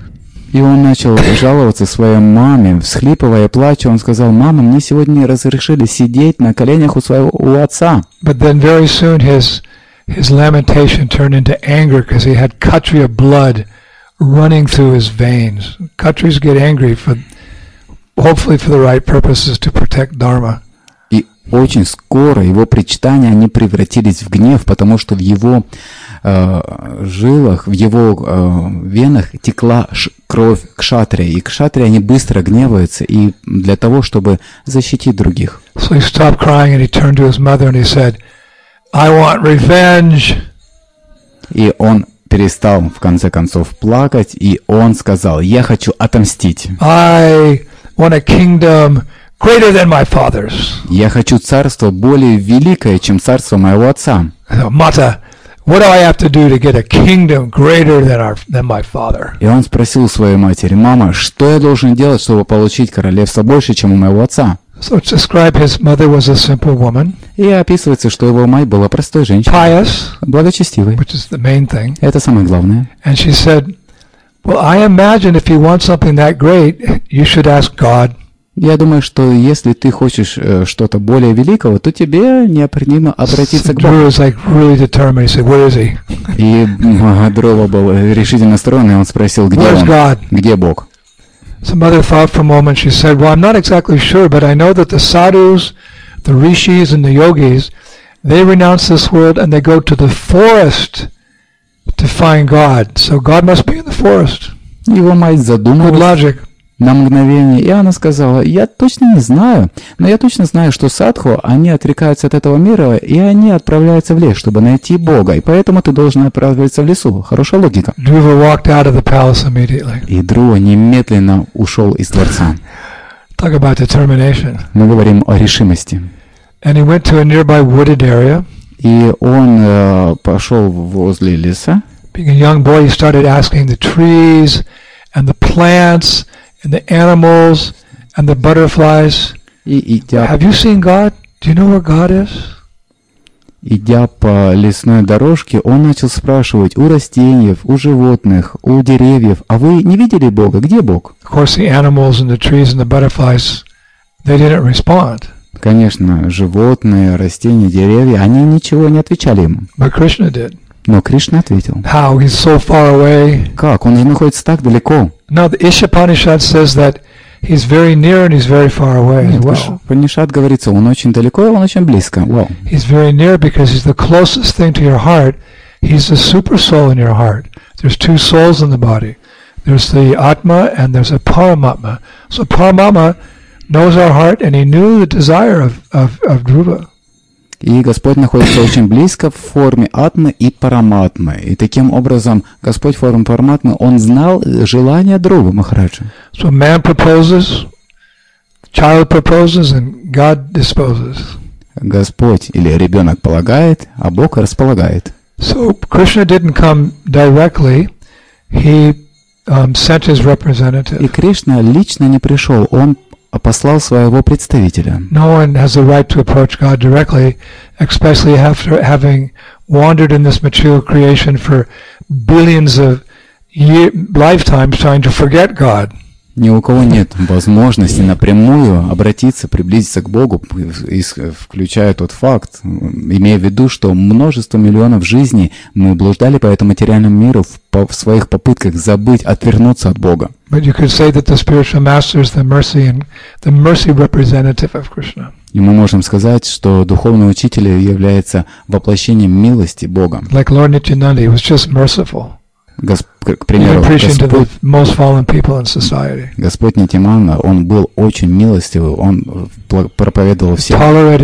И он начал жаловаться своей маме, всхлипывая и плача. Он сказал, мама, мне сегодня разрешили сидеть на коленях у отца. But then very soon his lamentation turned into anger because he had Kshatriya blood running through his veins. Kshatris get angry hopefully for the right purposes to protect Dharma. И очень скоро его причитания, они превратились в гнев, потому что в его жилах, в его венах текла кровь кшатрия. И кшатрия, они быстро гневаются и для того, чтобы защитить других. So he stopped crying and he turned to his mother and he said, I want revenge. И он перестал в конце концов плакать, и он сказал, я хочу отомстить. I want a kingdom greater than my father's. Я хочу царство более великое, чем царство моего отца. Mata, what do I have to do to get a kingdom greater than my father? И он спросил у своей матери, мама, что я должен делать, чтобы получить королевство больше, чем у моего отца? So it's described his mother was a simple woman. И описывается, что его мать была простой женщиной, pious, благочестивой. which is the main thing. Это самое главное. And she said, Well, I imagine if you want something that great, you should ask God. Я думаю, что если ты хочешь что-то более великого, то тебе необходимо обратиться So к Drew Богу. was like really determined. He said, "Where is he? И Дрова был решительно настроен, и он спросил, где Where's он? God?" Где Бог? Some mother thought for a moment. She said, "Well, I'm not exactly sure, but I know that the sadhus, the rishis, and the yogis, they renounce this world and they go to the forest to find God. So God must be in the forest." Его мать Good задумалась logic. на мгновение, и она сказала, я точно не знаю, но я точно знаю, что садху, они отрекаются от этого мира, и они отправляются в лес, чтобы найти Бога, и поэтому ты должен отправиться в лесу. Хорошая логика. Dhruva walked out of the palace immediately. И Друва немедленно ушел из дворца. Talk about determination. Мы говорим о решимости. And he went to a nearby wooded area. И он пошел возле леса. Being a young boy, he started asking the trees and the plants and the animals and the butterflies, И "Have you seen God? Do you know where God is?" идя по лесной дорожке, он начал спрашивать у растений, у животных, у деревьев, а вы не видели Бога? Где Бог? Of course, the animals and the trees and the butterflies, they didn't respond. Конечно, животные, растения, деревья, они ничего не отвечали ему. But Krishna did. Но Кришна ответил. How? He's so far away. Как? Он же находится так далеко. Now, the Ishopanishad says that he's very near and he's very far away as Нет, well. в Упанишад говорится, он очень далеко и он очень близко. Вау. He's very near because he's the closest thing to your heart. He's the super soul in your heart. There's two souls in the body. There's the Atma and there's a Paramatma. So Paramatma knows our heart and he knew the desire of Dhruva. И Господь находится очень близко в форме Атмы и Параматмы. И таким образом Господь в форме Параматмы, Он знал желание Друвы Махараджа. So man proposes, child proposes, and God disposes. Господь или ребенок полагает, а Бог располагает. So Krishna didn't come directly. He sent his representative. И Кришна лично не пришел, Он послал своего представителя. No one has the right to approach God directly, especially after having wandered in this material creation for billions of lifetimes trying to forget God. Ни у кого нет возможности напрямую обратиться, приблизиться к Богу, включая тот факт, имея в виду, что множество миллионов жизней мы блуждали по этому материальному миру в своих попытках забыть, отвернуться от Бога. But you could say that the spiritual master is the mercy representative of Krishna. И мы можем сказать, что духовный учитель является воплощением милости Бога. Like Lord Nityananda, he was just merciful. К примеру, Господь Нитьямананда, он был очень милостивый, он проповедовал всем.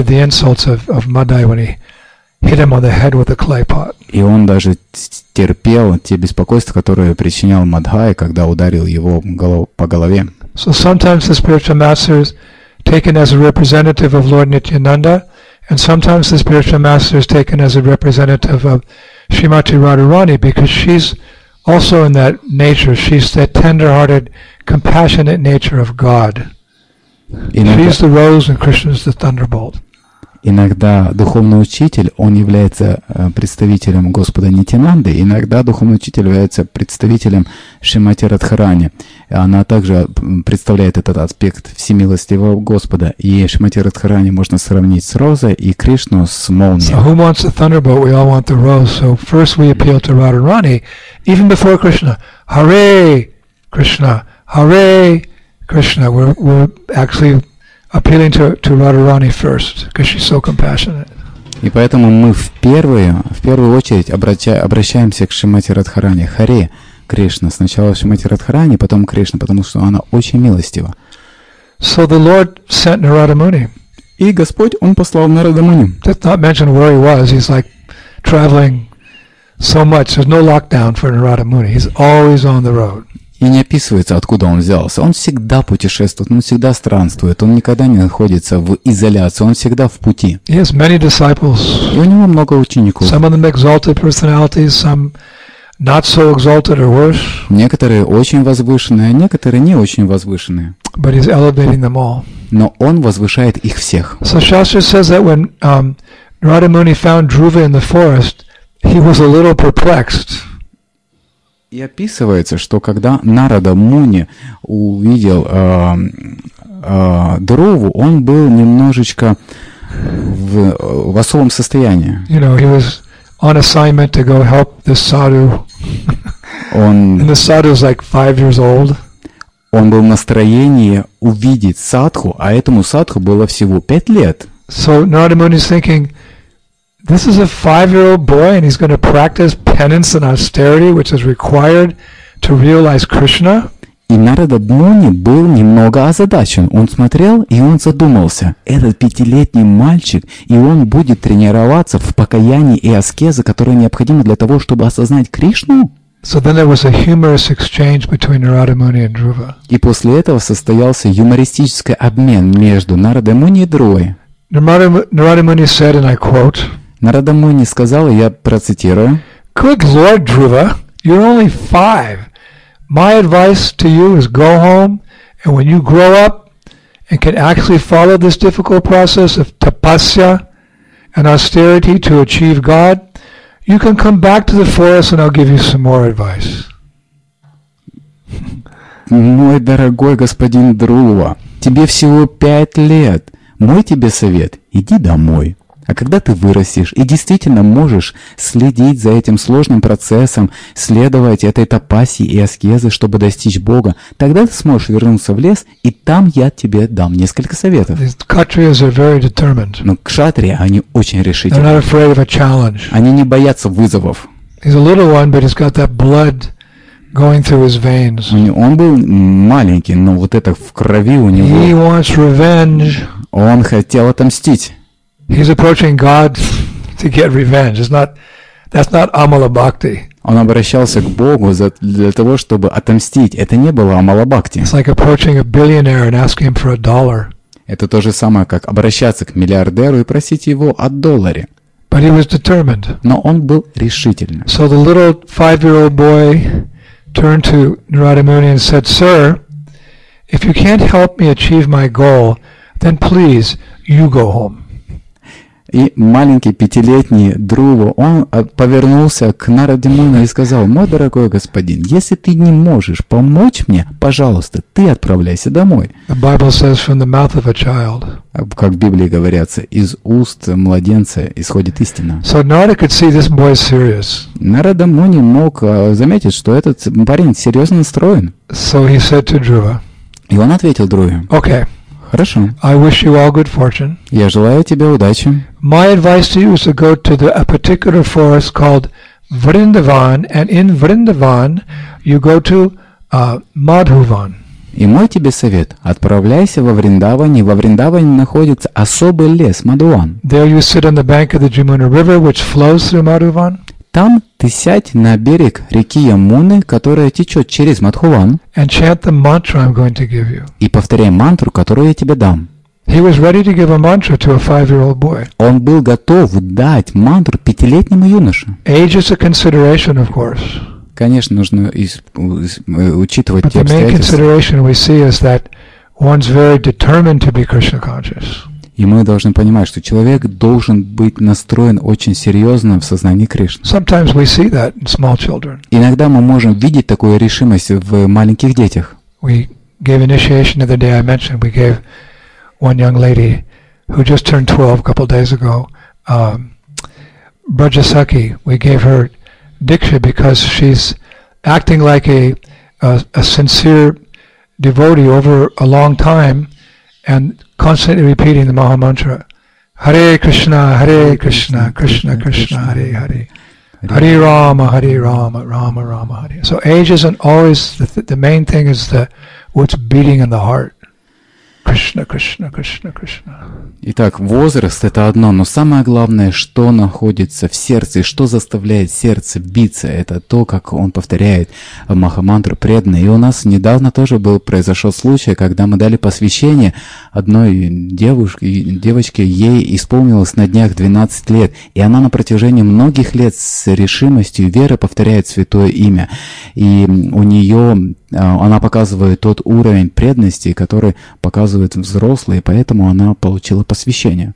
И он даже терпел те беспокойства, которые причинял Мадхай, когда ударил его по голове. So sometimes the spiritual master is taken as a representative of Lord Nityananda, and sometimes the spiritual master is taken as a representative of Srimati Radharani, because she's also in that nature. She's that tender-hearted, compassionate nature of God. She's the rose and Krishna's the thunderbolt. Иногда духовный учитель, он является представителем Господа Нитьянанды, иногда духовный учитель является представителем Шримати Радхарани. Она также представляет этот аспект всемилостивого Господа. И Шримати Радхарани можно сравнить с розой и Кришну с молнией. So who wants the thunderbolt? We all want the rose. So first we appeal to Radharani, even before Krishna. Hare Krishna, Hare Krishna. We're actually appealing to Radharani first, because she's so compassionate. И поэтому мы в первую очередь обращаемся к Шримати Радхарани. Харе Кришна. Сначала Шримати Радхарани, потом Кришна, потому что она очень милостива. So the Lord sent Narada Muni. И Господь, Он послал Нарада Муни. Does not mention where he was. He's like traveling so much. There's no lockdown for Narada Muni. He's always on the road. И не описывается, откуда он взялся. Он всегда путешествует, он всегда странствует, он никогда не находится в изоляции, он всегда в пути. He has many disciples. И у него много учеников. Some of them exalted personalities, some not so exalted or worse. Некоторые очень возвышенные, а некоторые не очень возвышенные. But he's elevating them all. Но он возвышает их всех. So Shastra says that when Narada Muni found Dhruva in the forest, he was a little perplexed. И описывается, что когда Нарада Муни увидел Друву, он был немножечко в особом состоянии. You know, he was on assignment to go help this sadhu. And the sadhu is like 5 years old. Он был в настроении увидеть садху, а этому садху было всего 5 лет. So Narada Muni is thinking, this is a 5-year-old boy and he's going to practice penance and austerity, which is required to realize Krishna. И Нарада Муни был немного озадачен. Он смотрел, и он задумался. Этот 5-летний мальчик, и он будет тренироваться в покаянии и аскезе, которые необходимы для того, чтобы осознать Кришну? So then there was a humorous exchange between Narada Muni and Dhruva. И после этого состоялся юмористический обмен между Нарадой Муни и Друвой. Narada Muni said, and I quote, Нарада Муни сказал, я процитирую, "Good Lord, Dhruva, you're only 5. My advice to you is go home, and when you grow up and can actually follow this difficult process of tapasya and austerity to achieve God, you can come back to the forest and I'll give you some more advice." Мой дорогой господин Друва, тебе всего 5 лет. Мой тебе совет – иди домой. А когда ты вырастешь и действительно можешь следить за этим сложным процессом, следовать этой тапаси и аскезы, чтобы достичь Бога, тогда ты сможешь вернуться в лес, и там я тебе дам несколько советов. Но кшатрии, они очень решительны. Они не боятся вызовов. Он был маленький, но вот это в крови у него. Он хотел отомстить. He's approaching God to get revenge. That's not Amala Bhakti. Он обращался к Богу для того, чтобы отомстить. Это не было Амала Бхакти. It's like approaching a billionaire and asking him for $1. Это то же самое, как обращаться к миллиардеру и просить его о $1. But he was determined. Но он был решительным. So the little 5-year-old boy turned to Narada Muni and said, "Sir, if you can't help me achieve my goal, then please, you go home." И маленький 5-летний Друва, он повернулся к Нараде Муни и сказал, мой дорогой господин, если ты не можешь помочь мне, пожалуйста, ты отправляйся домой. The Bible says from the mouth of a child. Как в Библии говорится, из уст младенца исходит истина. So Narada could see this boy is serious. Нарада Муни мог заметить, что этот парень серьезно настроен. So he said to Dhruva. И он ответил Друве. Okay. Хорошо. I wish you all good fortune. Я желаю тебе удачи. My advice to you is to go to a particular forest called Vrindavan, and in Vrindavan you go to Madhuvan. И мой тебе совет, отправляйся во Вриндаване. Во Вриндаване находится особый лес Мадхуван. There you sit on the bank of the Jamuna River, which flows through Madhuvan. Там ты сядь на берег реки Ямуны, которая течет через Мадхуван, and chant the mantra I'm going to give you. И повторяй мантру, которую я тебе дам. He was ready to give a mantra to a 5-year-old boy. Он был готов дать мантру 5-летнему юноше. Age is a consideration, of course. Конечно, нужно учитывать те обстоятельства. But the main consideration we see is that one's very determined to be Krishna conscious. И мы должны понимать, что человек должен быть настроен очень серьезно в сознании Кришны. Sometimes we see that in small children. Иногда мы можем видеть такую решимость в маленьких детях. We gave initiation the other day. I mentioned we gave one young lady who just turned 12 a couple of days ago, Brajasaki. We gave her Diksha because she's acting like a sincere devotee over a long time and constantly repeating the Maha Mantra. Hare Krishna, Krishna Krishna, Hare Hare. Hare Rama, Rama Rama, Hare. So age isn't always, the main thing is what's beating in the heart. Krishna, Krishna, Krishna, Krishna. Итак, возраст — это одно, но самое главное, что находится в сердце, и что заставляет сердце биться, это то, как он повторяет Махамантру преданно. И у нас недавно тоже произошел случай, когда мы дали посвящение одной девочке, ей исполнилось на днях 12 лет, и она на протяжении многих лет с решимостью и верой повторяет святое имя. И у нее она показывает тот уровень преданности, который показывает взрослые, поэтому она получила посвящение.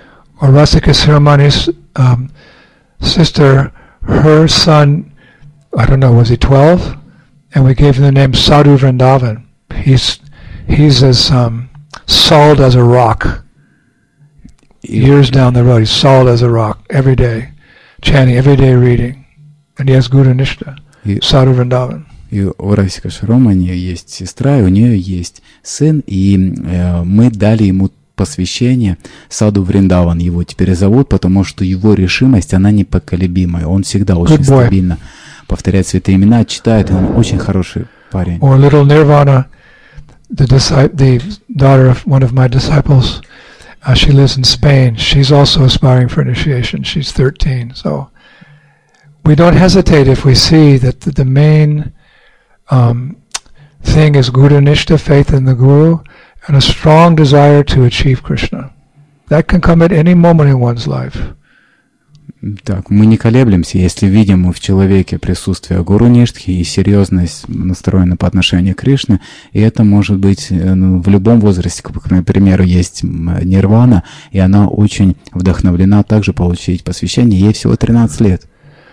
Or Rasika Siramani's sister, her son I don't know, was he 12? And we gave him the name Sadhu Vrindavan. He's as solid as a rock. Years down the road, he's solid as a rock. Every day, chanting, every day reading. And he has Guru Nishta. Sadhu Vrindavan. И у Расика Шаромани есть сестра, и у нее есть сын, и мы дали ему посвящение Саду Вриндаван. Его теперь зовут, потому что его решимость, она непоколебимая. Он всегда очень стабильно повторяет святые имена, читает, и он очень хороший парень. Or little Nirvana, the daughter of one of my disciples, she lives in Spain. She's also aspiring for initiation. She's 13. So we don't hesitate if we see that the main thing is Guru Nishta, faith in the Guru, and a strong desire to achieve Krishna. That can come at any moment in one's life. Так, мы не колеблемся, если видим в человеке присутствие Гуру Ништхи и серьезность настроена по отношению к Кришне, и это может быть в любом возрасте. Как, например, есть Нирвана, и она очень вдохновлена также получить посвящение, ей всего 13 лет.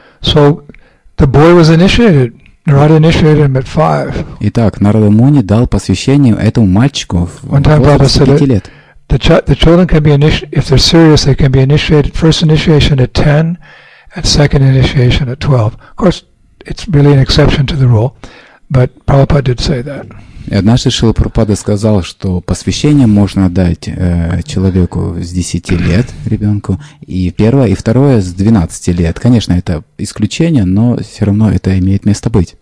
So, the boy was initiated. Narada initiated him at 5. Итак, Нарада Муни дал посвящение этому мальчику в возрасте 5 лет. The children can be initiated, if they're serious, they can be initiated, first initiation at 10, and second initiation at 12. Of course, it's really an exception to the rule, but Prabhupada did say that. И однажды Шрила Прабхупада сказал, что посвящение можно дать человеку с 10 лет, ребенку, и первое, и второе с 12 лет. Конечно, это исключение, но все равно это имеет место быть.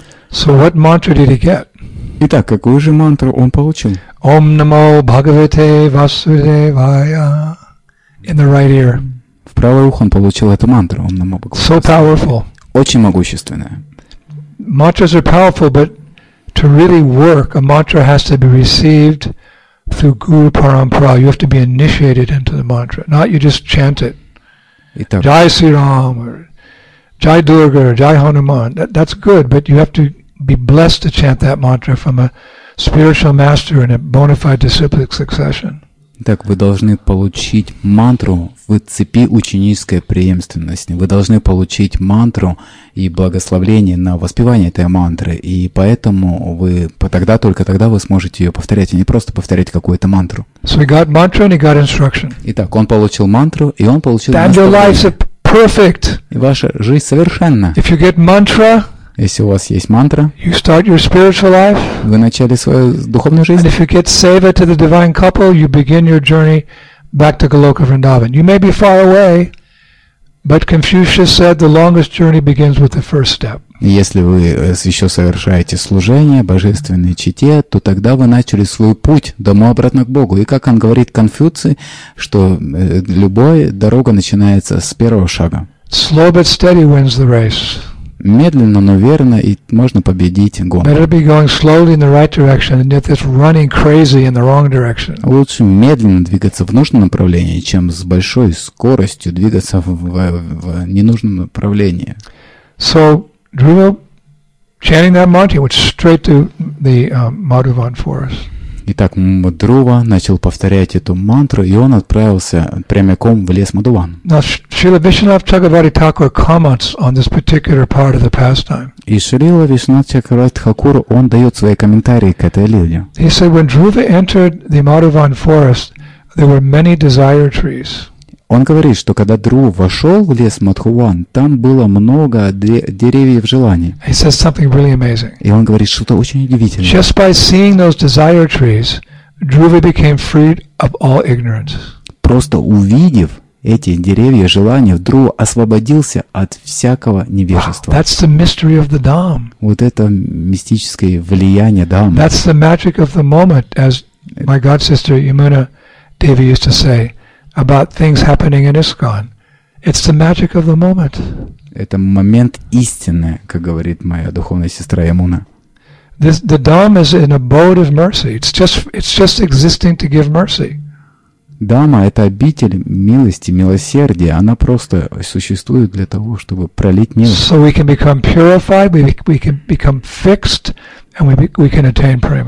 So what mantra did he get? Итак, какую же мантру он получил? Om Namo Bhagavate Vasudevaya. In the right ear. В правое ухо он получил эту мантру. Om Namo Bhagavate. So powerful. Очень могущественная. Mantras are powerful, but to really work, a mantra has to be received through Guru Parampara. You have to be initiated into the mantra, not you just chant it. Итак, Jai Sri Ram, or Jai Durga, or Jai Hanuman. That's good, but you have to be blessed to chant that mantra from a spiritual master in a bona fide disciplic succession. Так, вы должны получить мантру в цепи ученической преемственности. Вы должны получить мантру и благословление на воспевание этой мантры. И поэтому вы только тогда вы сможете ее повторять, а не просто повторять какую-то мантру. So he got mantra and he got instruction. Итак, он получил мантру, и он получил And your life's наставление. Perfect. И ваша жизнь совершенна. If you get mantra, если у вас есть мантра, you start your spiritual life. Вы начали свою духовную жизнь. And if you get seva to the divine couple, you begin your journey back to Goloka Vrindavan. You may be far away, but Confucius said the longest journey begins with the first step. Если вы еще совершаете служение божественной чете, то тогда вы начали свой путь домой обратно к Богу. И как он говорит Конфуций, что любая дорога начинается с первого шага. Slow but steady wins the race. Медленно, но верно, и можно победить гонку. Better be going slowly in the right direction than just running crazy in the wrong direction. Лучше медленно двигаться в нужном направлении, чем с большой скоростью двигаться в ненужном направлении. So, Dhruva, chanting that mantra, went straight to the Madhuvan forest. Итак, Dhruva начал повторять эту мантру, и он отправился прямиком в лес Мадуван. Now, Srila Vishwanath Chakravarti Thakur comments on this particular part of the pastime. И Шрила Вишванат Чакраварти Тхакур, он дает свои комментарии к этой лиле. He said, when Dhruva entered the Madhuvan forest, there were many desire trees. Он говорит, что когда Dhruva вошел в лес Мадхуван, там было много деревьев желаний. He says something really amazing. И он говорит что-то очень удивительное. Just by seeing those desire trees, Dhruva became freed of all ignorance. Просто увидев эти деревья желания, Dhruva освободился от всякого невежества. Wow, that's the mystery of the Dham. Вот это мистическое влияние Дхаммы. That's the magic of the moment, as my god sister Yamuna Devi used to say about things happening in ISKCON. It's the magic of the moment. Это момент истины, как говорит моя духовная сестра Ямуна. The Dham is an abode of mercy. It's just existing to give mercy. Дама — это обитель милости, милосердия. Она просто существует для того, чтобы пролить милость. So we can become purified, we can become fixed, and we can attain prema.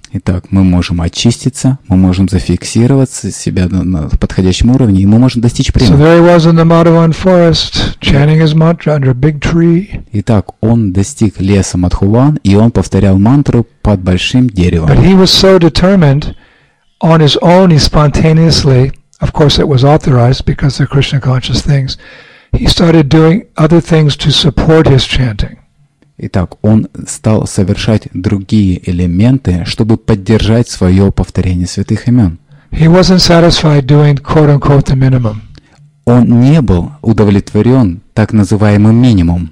Итак, мы можем очиститься, мы можем зафиксировать себя на подходящем уровне, и мы можем достичь So прямых. there he was in the Madhavan forest, chanting his mantra under a big tree. Итак, он достиг леса Мадхуван, и он повторял мантру под большим деревом. But he was so determined on his own, he spontaneously, of course it was authorized because they're Krishna conscious things, he started doing other things to support his chanting. Итак, он стал совершать другие элементы, чтобы поддержать свое повторение святых имен. He wasn't satisfied doing quote-unquote the minimum. Он не был удовлетворен так называемым минимумом.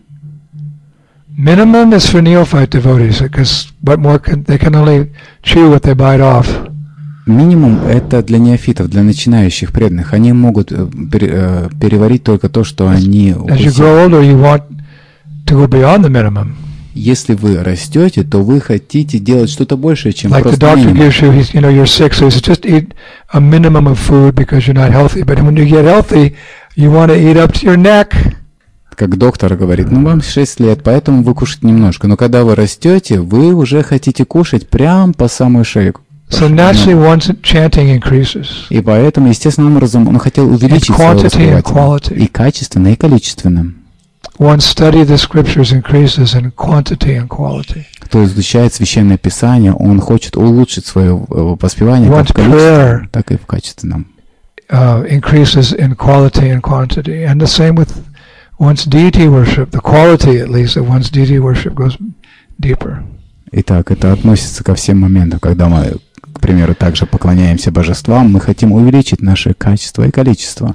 Minimum is for neophyte devotees because what more they can only chew what they bite off. Минимум — это для неофитов, для начинающих преданных. Они могут переварить только то, что они As you grow older, you want to go beyond the minimum. Если вы растете, то вы хотите делать что-то большее, чем Like the просто doctor минимум. gives you, you're sick, so he says just eat a minimum of food because you're not healthy. But when you get healthy, you want to eat up to your neck. Как доктор говорит, вам 6 лет, поэтому вы кушаете немножко. Но когда вы растете, вы уже хотите кушать прям по самую шею. So naturally, one's chanting increases. И поэтому, естественным образом, он хотел увеличить свое воспевание. И качественно, и количественно. One's study of the scriptures increases in quantity and quality. Кто изучает Священное Писание, он хочет улучшить свое воспевание как в количестве, так и в качественном. Increases in quality and quantity. And the same with one's deity worship. The quality, at least, of one's deity worship goes deeper. Итак, это относится ко всем моментам, когда мы, к примеру, также поклоняемся божествам, мы хотим увеличить наше качество и количество.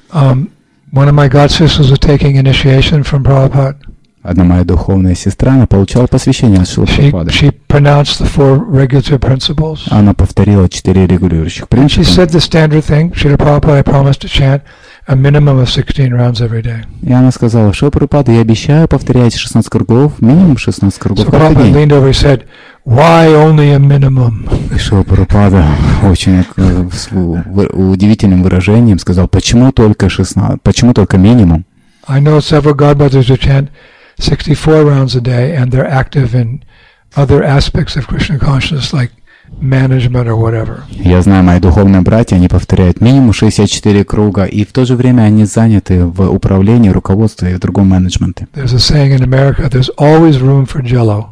One of my god sisters was taking initiation from Prabhupada. Одна моя духовная сестра, она получала посвящение от Шрила Прабхупады. She pronounced the 4 regulative principles. Она повторила 4 регулирующих And she принципа. said the standard thing. Шрила Prabhupada, I promised to chant a minimum of 16 rounds every day. И она сказала: Шрила Прабхупада, я обещаю повторять 16 кругов, минимум 16 кругов So каждый Prabhupada день. leaned over and said, why only a minimum? И Шрила Прабхупада очень с удивительным выражением сказал: почему только 16, почему только минимум? I know several godbrothers who chant 64 rounds a day, and they're active in other aspects of Krishna consciousness, like management or whatever. Я знаю, мои духовные братья, они повторяют минимум 64 круга, и в то же время они заняты в управлении, руководстве и в другом менеджменте. There's a saying in America, there's always room for jello.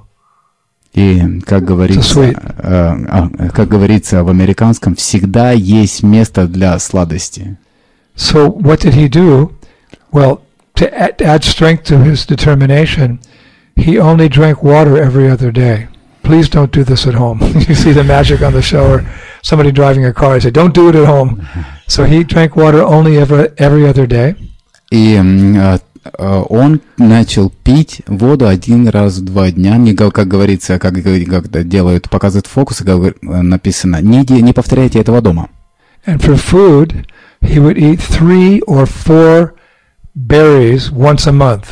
И, как говорится в американском, всегда есть место для сладости. So what did he do? Well, to add strength to his determination, he only drank water every other day. Please don't do this at home. You see the magic on the show, or somebody driving a car, I say, don't do it at home. So he drank water only every other day. И он начал пить воду 1 раз в 2 дня. Как говорится, когда делают, показывают фокусы, написано: не повторяйте этого дома. And for food, he would eat 3 or 4 berries once a month.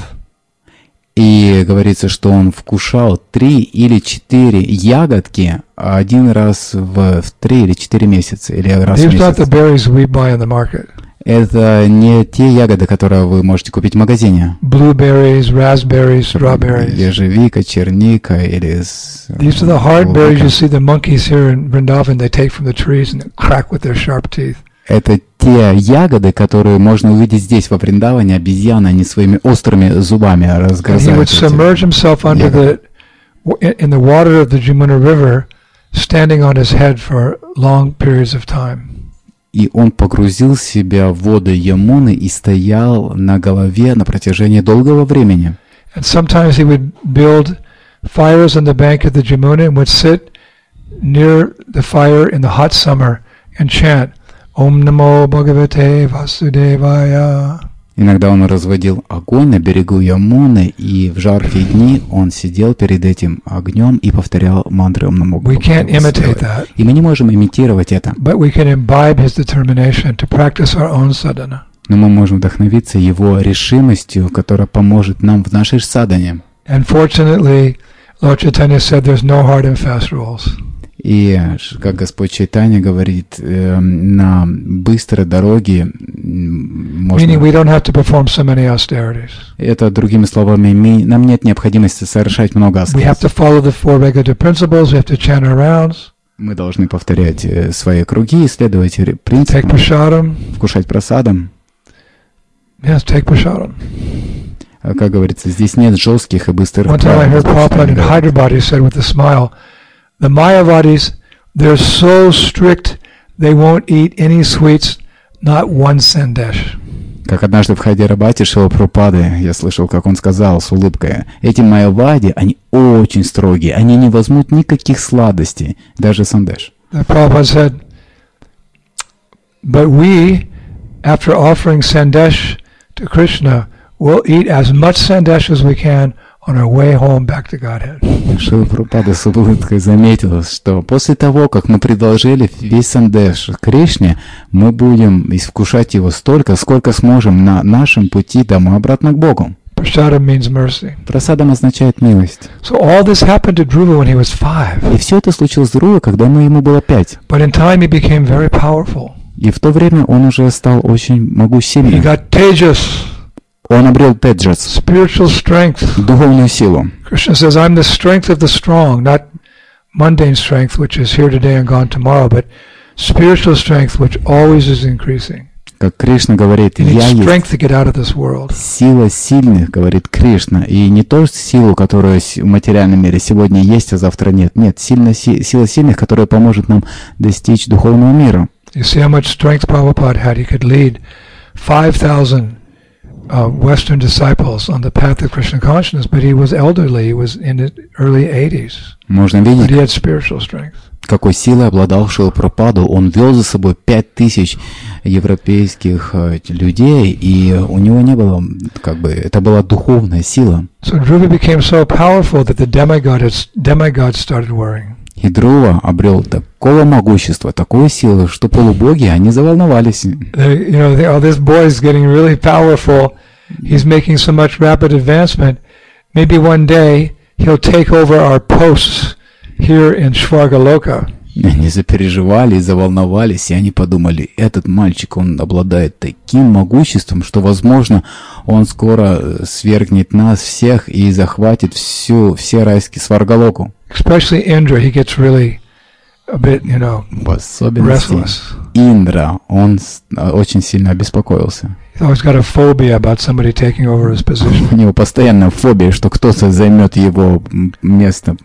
И говорится, что он вкушал 3 или 4 ягодки 1 раз в 3 или 4 месяца, или раз в These are not месяц. the berries we buy in the market. Это не те ягоды, которые вы можете купить в магазине. Blueberries, raspberries, strawberries. Ежевика, черника или... These are the hard berries you see the monkeys here in Vrindavan, they take from the trees and crack with their sharp teeth. Это те ягоды, которые можно увидеть здесь, во Вриндаване. Обезьяны, они своими острыми зубами And he разгрызают would submerge himself under in the water of the Jamuna River, standing on his head for long periods of time. И он погрузил себя в воды Ямуны и стоял на голове на протяжении долгого времени. And sometimes he would build fires on the bank of the Jamuna and would sit near the fire in the hot summer and chant Om Namo Bhagavate Vasudevaya. Иногда он разводил огонь на берегу Ямуны, и в жаркие дни он сидел перед этим огнем и повторял мантры Ом Намо We can't imitate Бхагавате. that, И мы не можем имитировать это, but we can imbibe his determination to practice our own sadhana. но мы можем вдохновиться его решимостью, которая поможет нам в нашей садхане. And fortunately, Lord Chaitanya said there's no hard and fast rules. И, как Господь Чайтанья говорит, на быстрой дороге Meaning we можно... don't have to perform so many austerities. Это, другими словами, нам нет необходимости совершать много We have аскез. to follow the 4 regulative principles, we have to chant our rounds. Мы должны повторять свои круги, исследовать принципы, take prasadam. вкушать прасадом. Yes, take prasadam. Как говорится, здесь нет жестких и быстрых One time I heard Prabhupada in Hyderabad, he said with a smile, the Mayavadis, they're so strict, they won't eat any sweets, not one sandesh. Как однажды в Хайдарабаде Шрила Прабхупады, я слышал, как он сказал с улыбкой, эти майявади, они очень строгие, они не возьмут никаких сладостей, даже сандеш. Prabhupada said, but we, after offering sandesh to Krishna, we'll eat as much sandesh as we can on our way home back to Godhead. Шрила Прабхупада с улыбкой заметил, что после того, как мы предложили весь сандеш Кришне, мы будем искушать его столько, сколько сможем на нашем пути домой обратно к Богу. Prasadam means mercy. Прасадам означает милость. So all this happened to Dhruva when he was 5. И все это случилось с Друва, когда ему было 5. But in time he became very powerful. И в то время он уже стал очень He могущественным. got tejas, Он обрел теджас, spiritual strength. духовную силу. Krishna says, I'm the strength of the strong, not mundane strength, which is here today and gone tomorrow, but spiritual strength, which always is increasing. Как Кришна говорит, You need я есть strength to get out of this world. сила сильных, говорит Кришна. И не то силу, которая в материальном мире сегодня есть, а завтра нет. Нет, сила сильных, которая поможет нам достичь духовного мира. You see how much strength Prabhupada had. He could lead 5,000 Western disciples on the path of Krishna consciousness, but he was elderly. He was in his early 80s. Можно But видеть, he had spiritual strength. какой силой обладал Шрила Прабхупада. Он вел за собой 5000 европейских людей, и у него не было, это была духовная сила. So Dhruva became so powerful that the demigods started worrying. И Друва обрел такого могущества, такой силы, что полубоги, они заволновались. Oh, this boy is getting really powerful. He's making so much rapid advancement. Maybe one day he'll take over our posts here in Shvargaloka. Они запереживали и заволновались, и они подумали, этот мальчик, он обладает таким могуществом, что, возможно, он скоро свергнет нас всех и захватит все райские Сваргалоку. Especially Indra, he gets really a bit, В особенности restless. Индра, он очень сильно обеспокоился. He's always got a phobia about somebody taking over his position. У него постоянно фобия, что кто-то займет его место.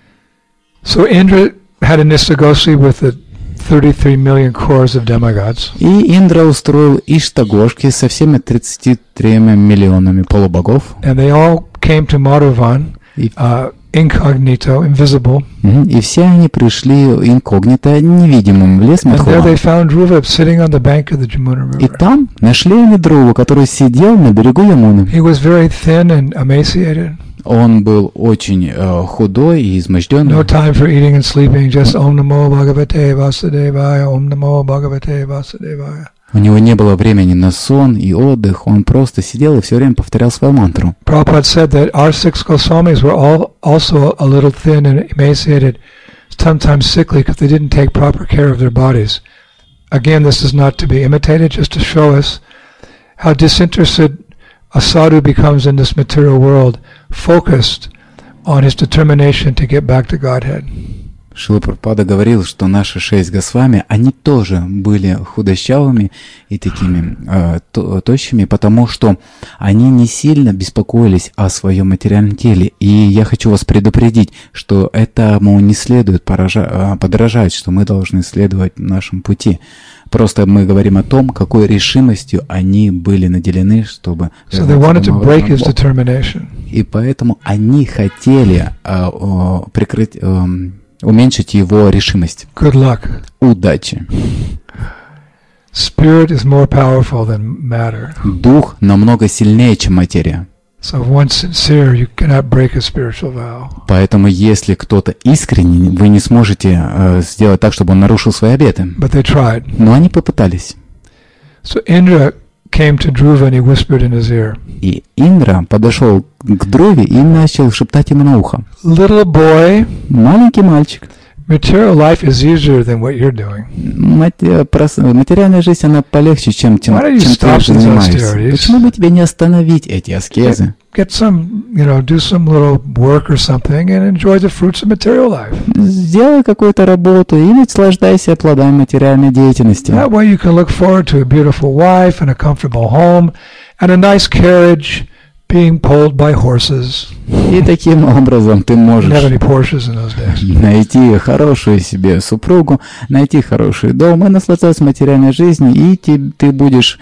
So Indra had a Nistagosi with the 33 million cores of demigods. И Индра устроил Иштагошки со всеми 33 миллионами полубогов. And they all came to Madhuvan, incognito, invisible. И все они пришли инкогнито, невидимым в лес And there they Мадхуван. found Dhruva sitting on the bank of the Jamuna И River. там нашли они Друву, который сидел на берегу Ямуны. He was very thin and emaciated. Он был очень худой и изможденный. No time for eating and sleeping, just Om Namo Bhagavate Vasudevaya, Om Namo Bhagavate Vasudevaya. У него не было времени на сон и отдых, он просто сидел и все время повторял свою мантру. Prabhupada said that our 6 Goswamis were all also a little thin and emaciated, sometimes sickly because they didn't take proper care of their bodies. Again, this is not to be imitated, just to show us how disinterested a sadhu becomes in this material world, focused on his determination to get back to Godhead. Шрила Прабхупада говорил, что наши 6 Госвами, они тоже были худощавыми и такими тощими, потому что они не сильно беспокоились о своем материальном теле. И я хочу вас предупредить, что этому не следует подражать, что мы должны следовать нашему пути. Просто мы говорим о том, какой решимостью они были наделены, чтобы... So they wanted to break his determination. И поэтому они хотели уменьшить его решимость. Good luck. Удачи. Spirit is more powerful than matter. Дух намного сильнее, чем материя. So if one's sincere, you cannot break a spiritual vow. Поэтому, если кто-то искренний, вы не сможете сделать так, чтобы он нарушил свои обеты. But they tried. Но они попытались. So Indra came to Dhruva and he whispered in his ear. И Индра подошел к Друве и начал шептать ему на ухо. Little boy, Маленький мальчик, Material life is easier than what you're doing. Материальная жизнь, она полегче, чем ты занимаешься. Почему бы тебе не остановить эти аскезы? Get some, do some little work or something and enjoy the fruits of material life. Сделай какую-то работу и наслаждайся плодами материальной деятельности. That way you can look forward to a beautiful wife and a comfortable home and a nice carriage being pulled by horses. И таким образом ты можешь Didn't have any Porsches in those days. найти хорошую себе супругу, найти хороший дом и наслаждаться материальной жизнью, и ты будешь,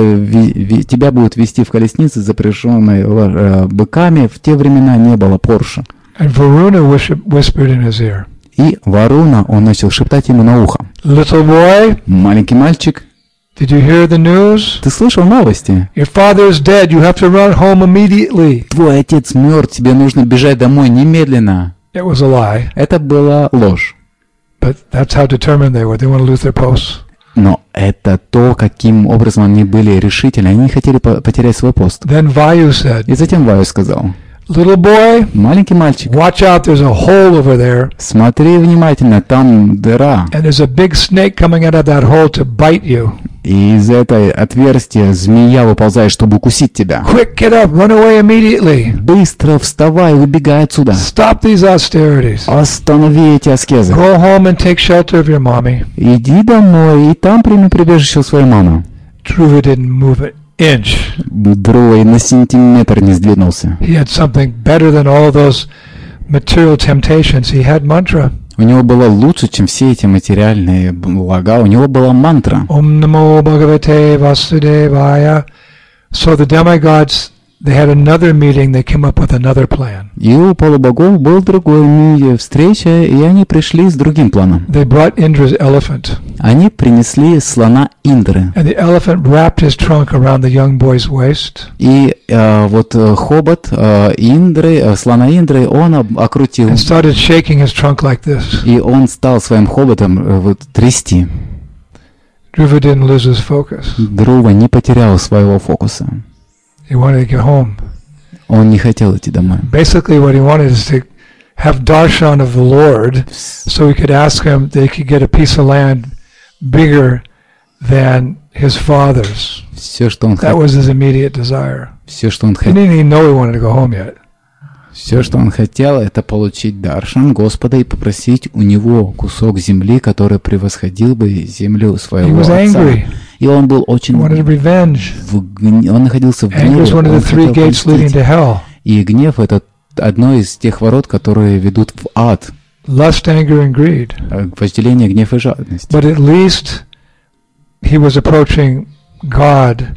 тебя будут вести в колеснице, запряженной быками. В те времена не было Порше. And Varuna whispered in his ear. И Варуна, он начал шептать ему на ухо. Little boy, маленький мальчик, did you hear the news? Ты слышал новости? Your father is dead. You have to run home immediately. Твой отец мертв. Тебе нужно бежать домой немедленно. It was a lie. Это была ложь. But that's how determined they were. They want to lose their posts. Но это то, каким образом они были решительны. Они не хотели потерять свой пост. Then Vayu said. И затем Ваю сказал. Little boy, маленький мальчик, watch out, there's a hole over there. Смотри внимательно, там дыра. And there's a big snake coming out of that hole to bite you. И из этой отверстия змея выползает, чтобы укусить тебя. Quick, get up, run away immediately. Быстро вставай, убегай отсюда. Stop these austerities. Останови эти аскезы. Go home and take shelter of your mommy. Иди домой и там прими прибежище у своей мамы. Dhruva didn't move it. Inch. Друва и на сантиметр не сдвинулся. He had something better than all those material temptations. He had mantra. У него было лучше, чем все эти материальные блага. У него была мантра. Om Namo Bhagavate Vasudevaya. So the demigods, they had another meeting. They came up with another plan. И у полубогов был другой встреча, и они пришли с другим планом. They brought Indra's elephant. Они принесли слона Индры. And the elephant wrapped his trunk around the young boy's waist. И вот хобот Индры, слона Индры, он окрутил. And started shaking his trunk like this. И он стал своим хоботом вот трясти. Dhruva didn't lose his focus. Друва не потерял своего фокуса. He wanted to get home. Он не хотел идти домой. Basically, what he wanted is to have darshan of the Lord, so he could ask him that he could get a piece of land bigger than his father's. Все, что он That was his immediate desire. Все, что он He хотел. didn't even know he wanted to go home yet. Все, что он хотел, это получить даршан Господа и попросить у него кусок земли, который превосходил бы землю своего отца. Angry. И он был очень... Он находился в гневе. Он хотел помстить. И гнев — это одно из тех ворот, которые ведут в ад. Lust, anger, and greed. Вожделение, гнев и жадность. But at least he was approaching God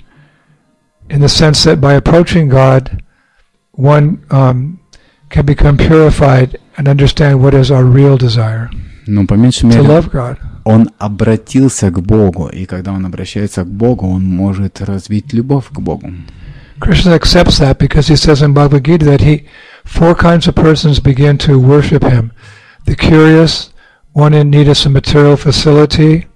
in the sense that by approaching God, one can become purified and understand what is our real desire. Но по меньшей мере to love God. Он обратился к Богу, и когда он обращается к Богу, он может развить любовь к Богу. Krishna accepts that because he says in Bhagavad Gita that four kinds of persons begin to worship him. The curious, one in need of some material facility,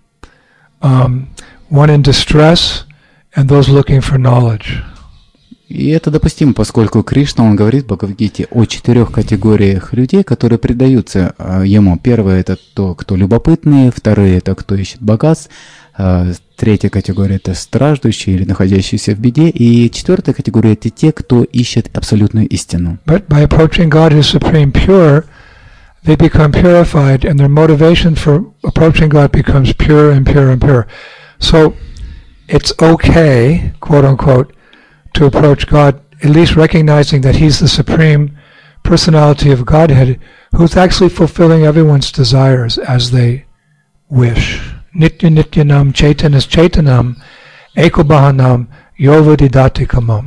one in distress, and those looking for knowledge. И это допустимо, поскольку Кришна, он говорит в Бхагавад-гите о 4 категориях людей, которые предаются ему. Первое — это то, кто любопытные, вторые — это кто ищет богатств, третья категория — это страждущие или находящиеся в беде, и 4-я категория — это те, кто ищет абсолютную истину. But by approaching God who is supreme pure, they become purified, and their motivation for approaching God becomes pure and pure and pure. So it's okay, quote unquote, to approach God, at least recognizing that He's the supreme personality of Godhead, who's actually fulfilling everyone's desires as they wish. Nitya Nityanam Chaitanas Chaitanam Ekobahanam Yovadidatikamam.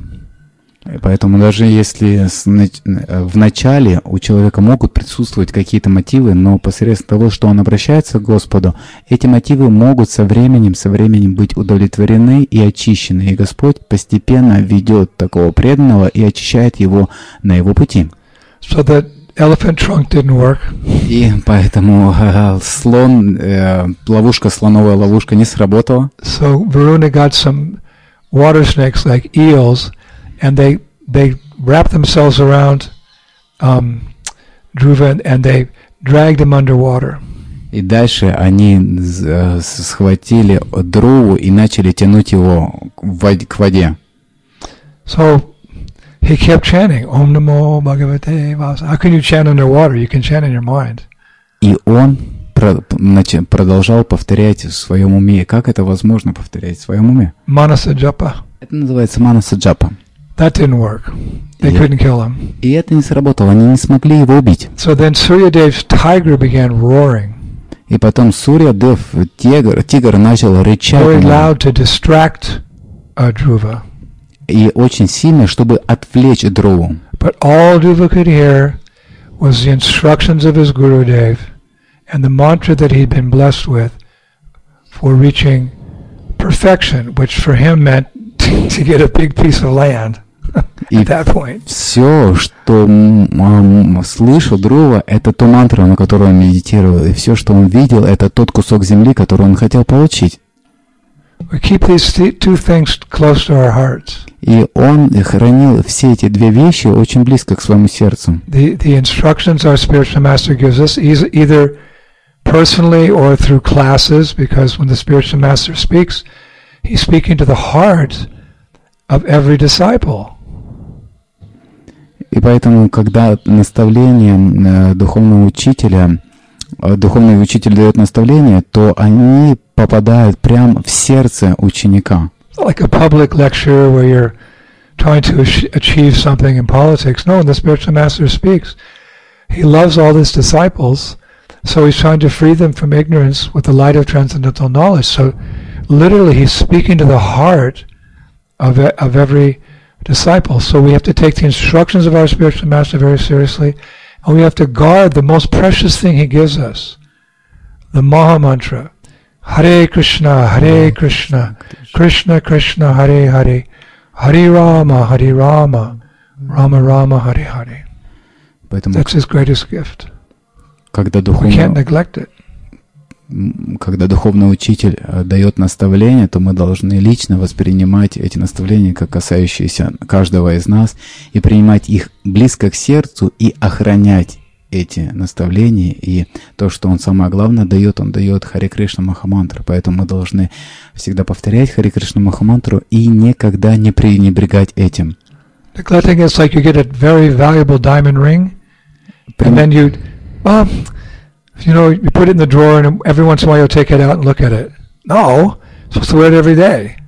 Поэтому даже если в начале у человека могут присутствовать какие-то мотивы, но посредством того, что он обращается к Господу, эти мотивы могут со временем быть удовлетворены и очищены, и Господь постепенно ведет такого преданного и очищает его на его пути. So that elephant trunk didn't work. И поэтому слоновая ловушка не сработала. So Varuna got some water snakes like eels, and they wrap themselves around Dhruva, and they dragged him underwater. И дальше они схватили Друву и начали тянуть его к воде. So he kept chanting, Om Namo Bhagavate Vasudevaya. How can you chant underwater? You can chant in your mind. И он продолжал повторять в своем уме. Как это возможно повторять в своем уме? Manasa Japa. Это называется Манаса Джапа. That didn't work. They couldn't kill him. И это не сработало, они не смогли его убить. So then Suryadev's tiger began roaring. И потом Сурьядев, тигр начал рычать Very loud to distract Dhruva. и очень сильно, чтобы отвлечь Друву. But all Dhruva could hear was the instructions of his Gurudev and the mantra that he'd been blessed with for reaching perfection, which for him meant to get a big piece of land at that point. Все, что слышал Друва, это ту мантру, на которую он медитировал, и все, что он видел, это тот кусок земли, который он хотел получить. We keep these two things close to our hearts. И он хранил все эти две вещи очень близко к своему сердцу. The instructions our spiritual master gives us, either personally or through classes, because when the spiritual master speaks, he's speaking to the heart of every disciple. И поэтому, когда наставление духовный учитель дает наставление, то они попадают прямо в сердце ученика. Like a public lecture where you're trying to achieve something in politics. No, when the spiritual master speaks, he loves all his disciples, so he's trying to free them from ignorance with the light of transcendental knowledge. So literally he's speaking to the heart of every disciple. So we have to take the instructions of our spiritual master very seriously, and we have to guard the most precious thing he gives us, the Maha Mantra. Hare Krishna, Krishna Krishna, Hare Hare, Hare Rama, Rama Rama, Hare Hare. That's his greatest gift. We can't neglect it. Когда духовный учитель дает наставления, то мы должны лично воспринимать эти наставления, как касающиеся каждого из нас, и принимать их близко к сердцу и охранять эти наставления. И то, что он самое главное дает, он дает Харе Кришна Махамантру. Поэтому мы должны всегда повторять Харе Кришна Махамантру и никогда не пренебрегать этим. Neglecting is like you get a very valuable diamond ring, and then you put it in the drawer, and every once in a while you'll take it out and look at it. No, you're supposed to wear it every day.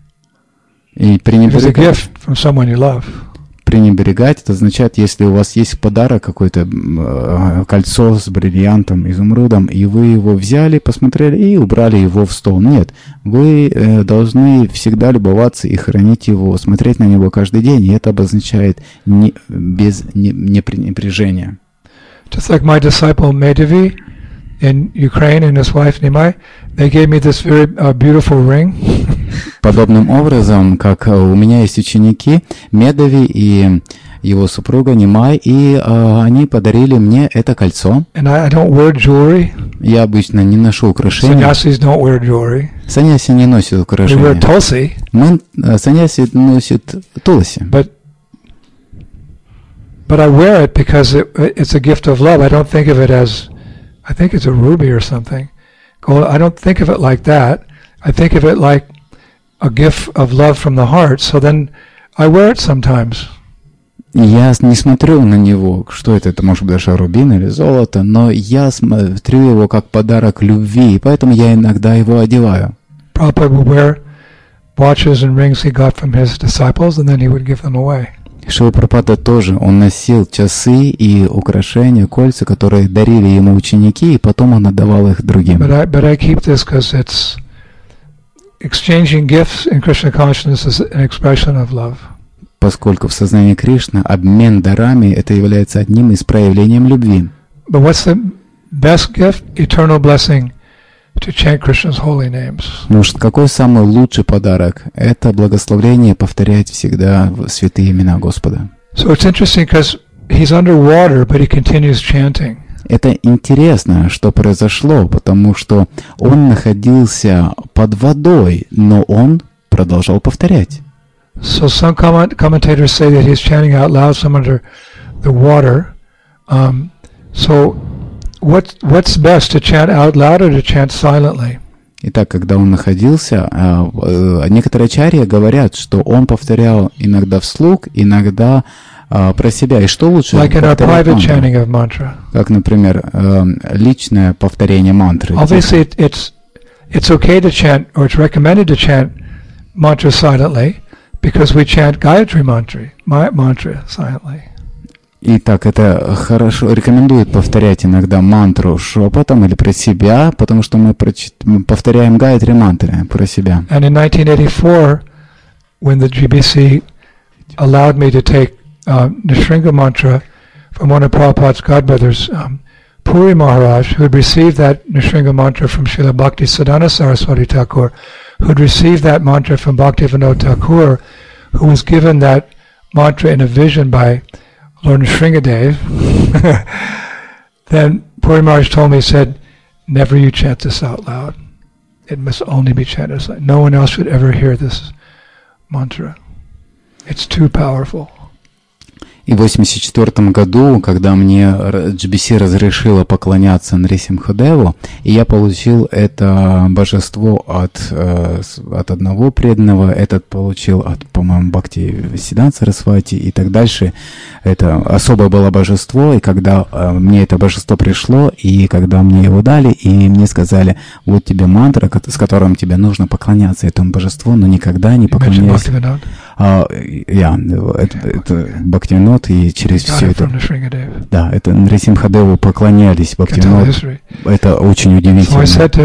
It's a gift from someone you love. Пренебрегать, это означает, если у вас есть подарок какое-то кольцо с бриллиантом, изумрудом, и вы его взяли, посмотрели и убрали его в стол. Нет, вы должны всегда любоваться и хранить его, смотреть на него каждый день, и это обозначает без пренебрежения. Just like my disciple Madhavi in Ukraine and his wife Nimai, they gave me this very beautiful ring. Подобным образом, как у меня есть ученики Медави и его супруга Нимай, и они подарили мне это кольцо. And I don't wear jewelry. Я обычно не ношу украшения. Sannyasis don't wear jewelry. Саньяси не носят украшения. They wear tulsi. Саньяси носят туласи. But I wear it because it's a gift of love. I don't think of it as, I think it's a ruby or something. I don't think of it like that. I think of it like a gift of love from the heart. So then I wear it sometimes. Я не смотрю на него, что это может быть даже рубин или золото, но я смотрю его как подарок любви, и поэтому я иногда его одеваю. Prabhupada would wear watches and rings he got from his disciples, and then he would give them away. Шрила Прабхупада тоже, он носил часы и украшения, кольца, которые дарили ему ученики, и потом он отдавал их другим. But I keep this because it's exchanging gifts in Krishna consciousness is an expression of love. Поскольку в сознании Кришны обмен дарами это является одним из проявлений любви. But what's the best gift? Eternal blessing to chant Krishna's holy names. Ну что, какой самый лучший подарок? Это благословение повторять всегда святые имена Господа. So it's interesting because he's underwater, but he continues chanting. Это интересно, что произошло, потому что он находился под водой, но он продолжал повторять. So some commentators say that he's chanting out loud, some under the water. So what's best, to chant out loud or to chant silently? Итак, когда он находился, некоторые ачарьи говорят, что он повторял иногда вслух, иногда про себя. И что лучше? Like in our private chanting of mantra. Как, например, личное повторение мантры. Obviously, it's okay to chant, or it's recommended to chant mantra silently, because we chant Gayatri mantra silently. Итак, это хорошо, рекомендуют повторять иногда мантру шепотом или про себя, потому что мы повторяем Гайатри мантры про себя. And in 1984, when the GBC allowed me to take Nrsimha mantra from one of Prabhupada's godbrothers, Puri Maharaj, who had received that Nrsimha mantra from Srila Bhakti Siddhanta Saraswati Thakur, who had received that mantra from Bhaktivinoda Thakur, who was given that mantra in a vision by Lord Nrsingadev. Then Puri Maharaj told me, he said, never you chant this out loud. It must only be chanted silently. No one else should ever hear this mantra. It's too powerful. И в 1984 году, когда мне GBC разрешила поклоняться Нрисимхадеву, и я получил это божество от одного преданного, этот получил от, по-моему, Бхакти Сиддханта Сарасвати и так дальше. Это особое было божество, и когда мне это божество пришло, и когда мне его дали, и мне сказали, вот тебе мантра, с которым тебе нужно поклоняться этому божеству, но никогда не поклоняйся. Это Бхактивинод, и через все это... Да, это Нрисимхадеву поклонялись Бхактивинод. Это очень удивительно.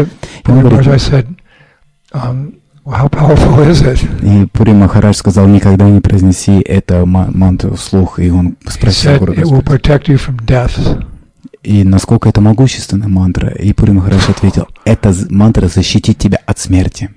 И Пури Махарадж сказал, никогда не произнеси это мантру вслух, и он спросил Гуру Господа, и насколько это могущественная мантра. И Пури Махарадж ответил, эта мантра защитит тебя от смерти.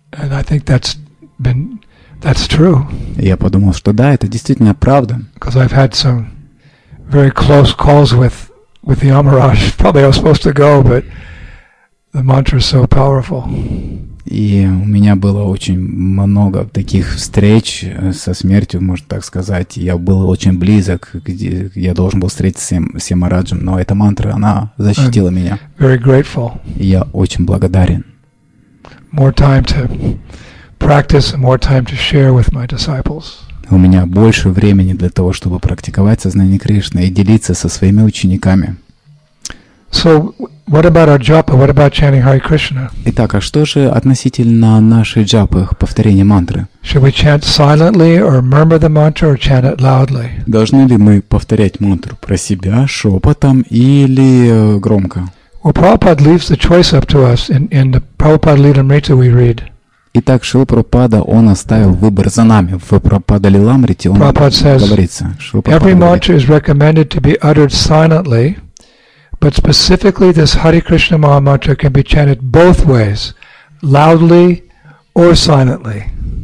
That's true. Я подумал, что да, это действительно правда. Because I've had some very close calls with the Amaraj. Probably I was supposed to go, but the mantra is so powerful. И у меня было очень много таких встреч со смертью, можно так сказать. Я был очень близок, где я должен был встретиться с Ямараджем, но эта мантра, она защитила меня. Very grateful. И я очень благодарен. More time to practice and more time to share with my disciples. У меня больше времени для того, чтобы практиковать сознание Кришны и делиться со своими учениками. So, what about our japa? What about chanting Hare Krishna? Итак, а что же относительно нашей джапы, повторения мантры? Should we chant silently or murmur the mantra or chant it loudly? Должны ли мы повторять мантру про себя шепотом или громко? Well, Prabhupada leaves the choice up to us. In the Prabhupada Lilamrita we read. Итак, Шрила Прабхупада, он оставил выбор за нами. В Прабхупада Лиламрите он говорится. Every mantra is recommended to be uttered silently, but specifically this Hare Krishna Maha Mantra can be chanted both ways, loudly or silently.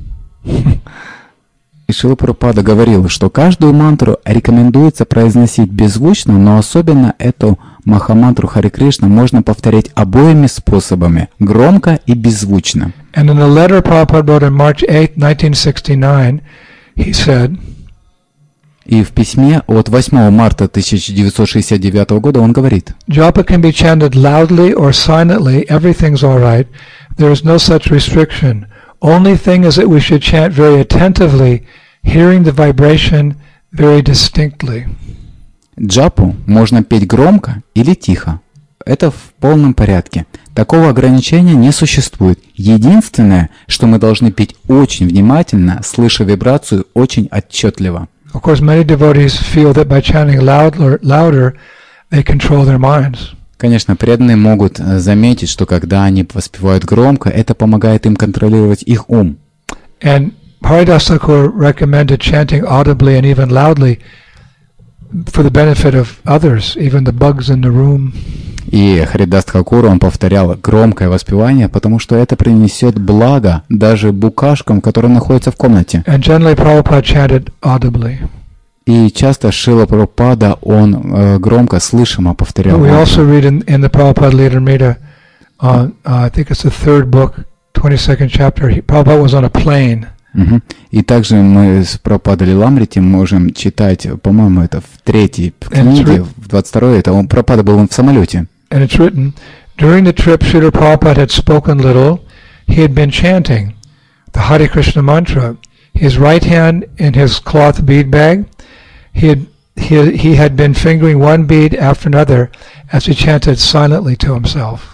И Шрила Прабхупада говорил, что каждую мантру рекомендуется произносить беззвучно, но особенно эту Махамантру Харе Кришна можно повторять обоими способами, громко и беззвучно. And in a letter Prabhupada wrote on March 8, 1969, he said, и в письме от 8 марта 1969 года он говорит, Japa can be chanted loudly or silently, everything's all right. There is no such restriction. Only thing is that we should chant very attentively, hearing the vibration very distinctly. Джапу можно петь громко или тихо. Это в полном порядке. Такого ограничения не существует. Единственное, что мы должны петь очень внимательно, слыша вибрацию очень отчетливо. Of course, many devotees feel that by chanting louder, they control their minds. Конечно, преданные могут заметить, что когда они воспевают громко, это помогает им контролировать их ум. And Haridas Thakur recommended chanting audibly and even loudly for the benefit of others, even the bugs in the room. И Харидас Тхакур, он повторял громкое воспевание, потому что это принесет благо даже букашкам, которые находятся в комнате. And generally Prabhupada chanted audibly. И часто Шрила Прабхупада, он громко, слышимо повторял. We also read in the Prabhupada Lilamrita, I think it's the third book, 22nd chapter, Prabhupada was on a plane. И также мы с Прабхупадой Лиламрити можем читать, по-моему, это в 3-й книге, в 22-й, это Прабхупада был в самолете. And it's written, during the trip Srila Prabhupada had spoken little, he had been chanting the Hare Krishna mantra. His right hand in his cloth bead bag, he had been fingering one bead after another as he chanted silently to himself.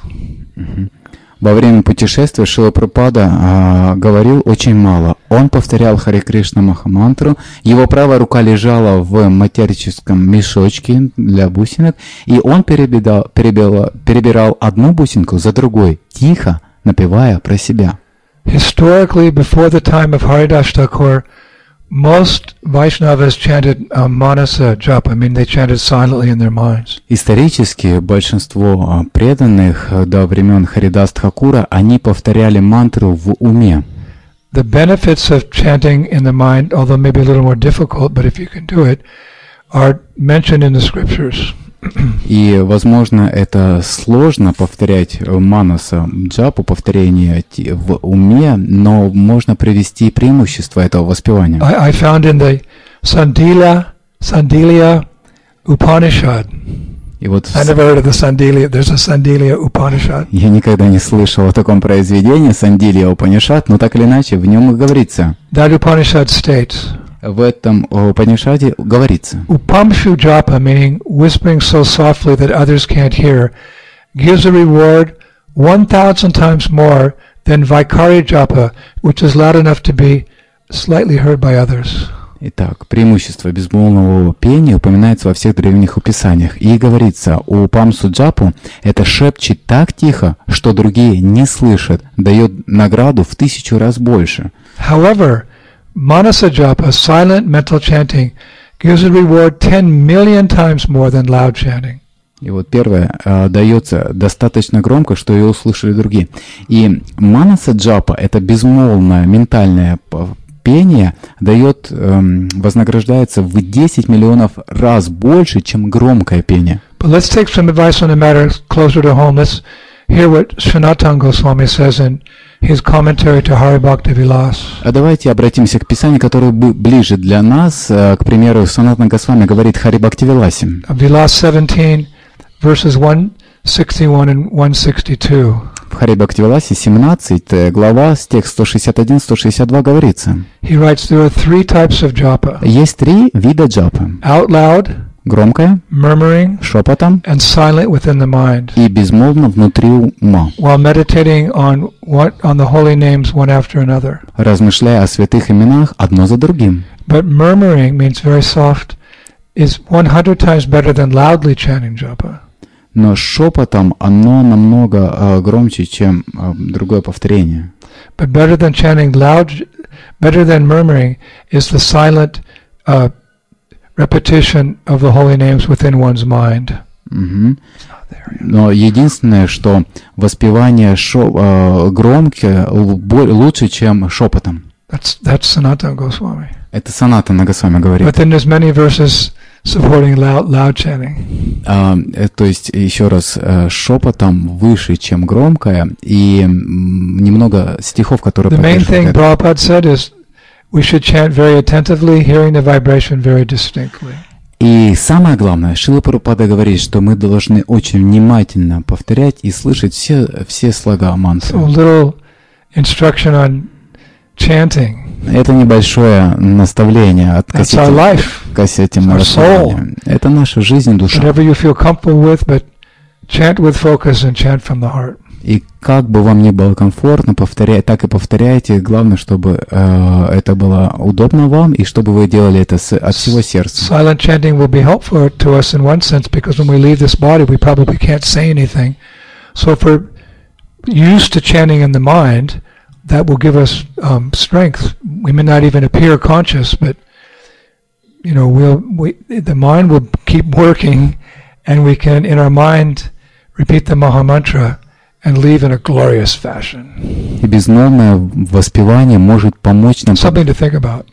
Во время путешествия Шрила Прабхупада говорил очень мало. Он повторял Харе Кришна Махамантру, его правая рука лежала в матерческом мешочке для бусинок, и он перебирал одну бусинку за другой, тихо, напевая про себя. Historically, before the time of Haridas Thakur, most Vaishnavas chanted Manasa Japa. I mean, they chanted silently in their minds. Исторически большинство преданных до времен Харидас Тхакура, они повторяли мантру в уме. The benefits of chanting in the mind, although maybe a little more difficult, but if you can do it, are mentioned in the scriptures. И, возможно, это сложно повторять манаса джапу, повторение в уме, но можно привести преимущество этого воспевания. I found in the Sandilya Upanishad. И вот I never heard of the Sandilya. There's a Sandilya Upanishad. Я никогда не слышал о таком произведении, Сандилья Упанишад, но так или иначе в нем и говорится. That Upanishad states. В этом Упанишаде говорится. Upamshu japa, meaning whispering so softly that others can't hear, gives a reward 1,000 times more than Vaikari japa, which is loud enough to be slightly heard by others. Итак, преимущество безмолвного пения упоминается во всех древних писаниях. И говорится, у Памсу Джапу это шепчет так тихо, что другие не слышат, дает награду в 1000 раз больше. However, Manasa Japa, silent mental chanting, gives a reward 10 million times more than loud chanting. И вот первое, дается достаточно громко, что ее услышали другие. И Манаса Джапа, это безмолвное ментальное пение, дает, вознаграждается в 10 миллионов раз больше, чем громкое пение. But let's take some advice on the matter closer to home. Let's hear what Sanatana Goswami says in his commentary to Hari Bhakti Vilas. А давайте обратимся к Писанию, которое ближе для нас. К примеру, Санатана Госвами говорит Хари Бхакти Виласе. Vilas 17, verses 161 and 162. В Хари Бхакти Виласе 17, глава, текст 161-162 говорится. He writes, there are 3 types of japa. Есть 3 вида джапы. Out loud, громкое, murmuring, шепотом, and silent within the mind. И безмолвно внутри ума. While meditating on the holy names one after another. Размышляя о святых именах одно за другим. But murmuring means very soft, is 100 times better than loudly chanting japa. Но шепотом оно намного громче, чем другое повторение. But better than chanting loud, better than murmuring is the silent repetition of the holy names within one's mind. Но единственное, что воспевание громкое лучше, чем шепотом. That's Sanatana Goswami. Это Санатана Госвами говорит. But then there's many verses supporting loud chanting. То есть, еще раз, шепотом выше, чем громкое, и немного стихов, которые поддерживают это. The main thing это. Prabhupada said is we should chant very attentively, hearing the vibration very distinctly. И самое главное, Шрила Прабхупада говорит, что мы должны очень внимательно повторять и слышать все слога мантры. So a little instruction on chanting. Это небольшое наставление от кассете мировоззрения. Это наша жизнь, душа. Whatever you feel comfortable with, but chant with focus and chant from the heart. И как бы вам ни было комфортно, так и повторяйте. Главное, чтобы это было удобно вам, и чтобы вы делали это от всего сердца. Silent chanting will be helpful to us in one sense, because when we leave this body, we probably can't say anything. So if we're used to chanting in the mind, that will give us strength. We may not even appear conscious, but the mind will keep working, and we can, in our mind, repeat the Mahamantra and leave in a glorious fashion. И безмолвное воспевание может помочь нам Something to think about.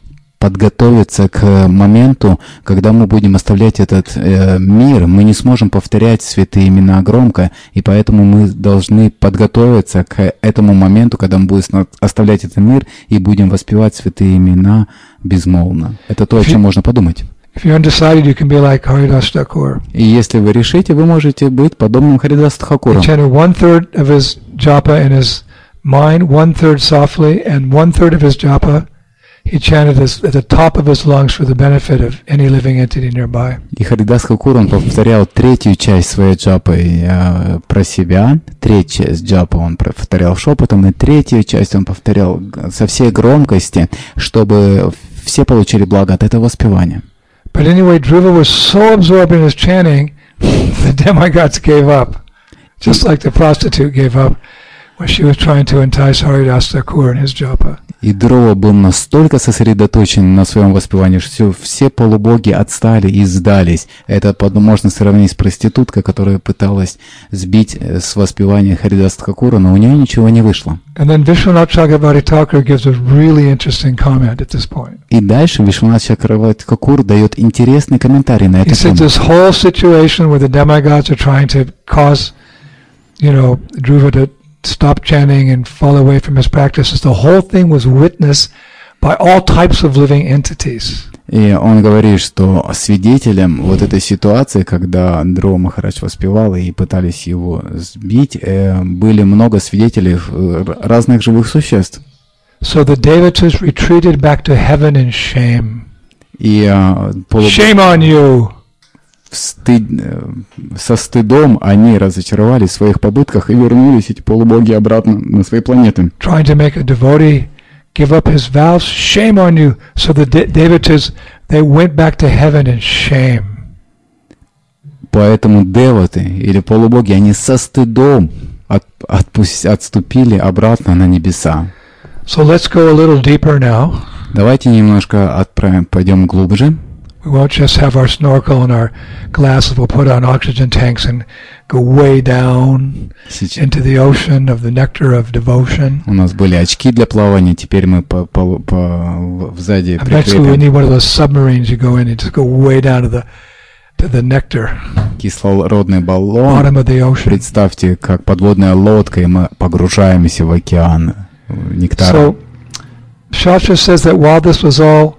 подготовиться к моменту, когда мы будем оставлять этот мир. Мы не сможем повторять святые имена громко, и поэтому мы должны подготовиться к этому моменту, когда мы будем оставлять этот мир и будем воспевать святые имена безмолвно. Это то, о чем можно подумать. If you're undecided, you can be like Haridas Thakur. И если вы решите, вы можете быть подобным Харидас Тхакуру. He chanted 1/3 of his japa in his mind, 1/3 softly, and 1/3 of his japa he chanted at the top of his lungs for the benefit of any living entity nearby. И Харидас Тхакур, он повторял третью часть своей джапы про себя, третью часть джапы он повторял шепотом, и третью часть он повторял со всей громкости, чтобы все получили благо от этого воспевания. But anyway, Dhruva was so absorbed in his chanting, the demigods gave up, just like the prostitute gave up when she was trying to entice Haridas Thakur in his japa. И Дрова был настолько сосредоточен на своем воспевании, что все полубоги отстали и сдались. Это можно сравнить с проституткой, которая пыталась сбить с воспевания Харидас Тхакура, но у нее ничего не вышло. And then Vishwanath Chakravarti Thakur gives a really interesting comment at this point. И дальше Вишванат Чакраварти Тхакур дает интересный комментарий на He эту said тему. this whole situation where the demigods are trying to cause, Dhruva to stop chanting and fall away from his practices, the whole thing was witnessed by all types of living entities. И он говорит, что свидетелем вот этой ситуации, когда Дрова Махарадж воспевал и пытались его сбить, были много свидетелей разных живых существ. So the devatas retreated back to heaven in shame. И Shame on you! со стыдом они разочаровались в своих попытках и вернулись, эти полубоги, обратно на свои планеты. Trying to make a devotee give up his vows, shame on you. So the devatas, they went back to heaven in shame. Поэтому деваты или полубоги, они со стыдом отступили обратно на небеса. So let's go a little deeper now. Давайте немножко пойдем глубже. We won't just have our snorkel and our glasses. We'll put on oxygen tanks and go way down into the ocean of the nectar of devotion. У нас были очки для плавания, теперь мы сзади Eventually we need one of those submarines you go in and just go way down to the nectar. Кислородный баллон. Bottom of the ocean. Представьте, как подводная лодка, и мы погружаемся в океан нектара. So, Shastra says that while this was all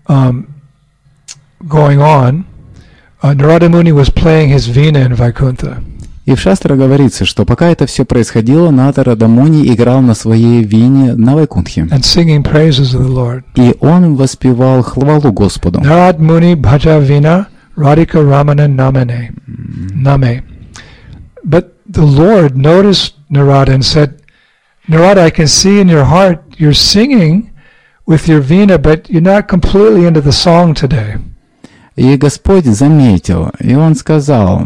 going on, Narada Muni was playing his veena in Vaikuntha. И в Шастре говорится, что пока это все происходило, Нарада Муни играл на своей вине на Вайкунтхе. And singing praises of the Lord. И он воспевал хвалу Господу. Narad Muni bhaja veena radhika ramana namane. Name. But the Lord noticed Narada and said, Narada, I can see in your heart you're singing with your veena, but you're not completely into the song today. И Господь заметил, и Он сказал,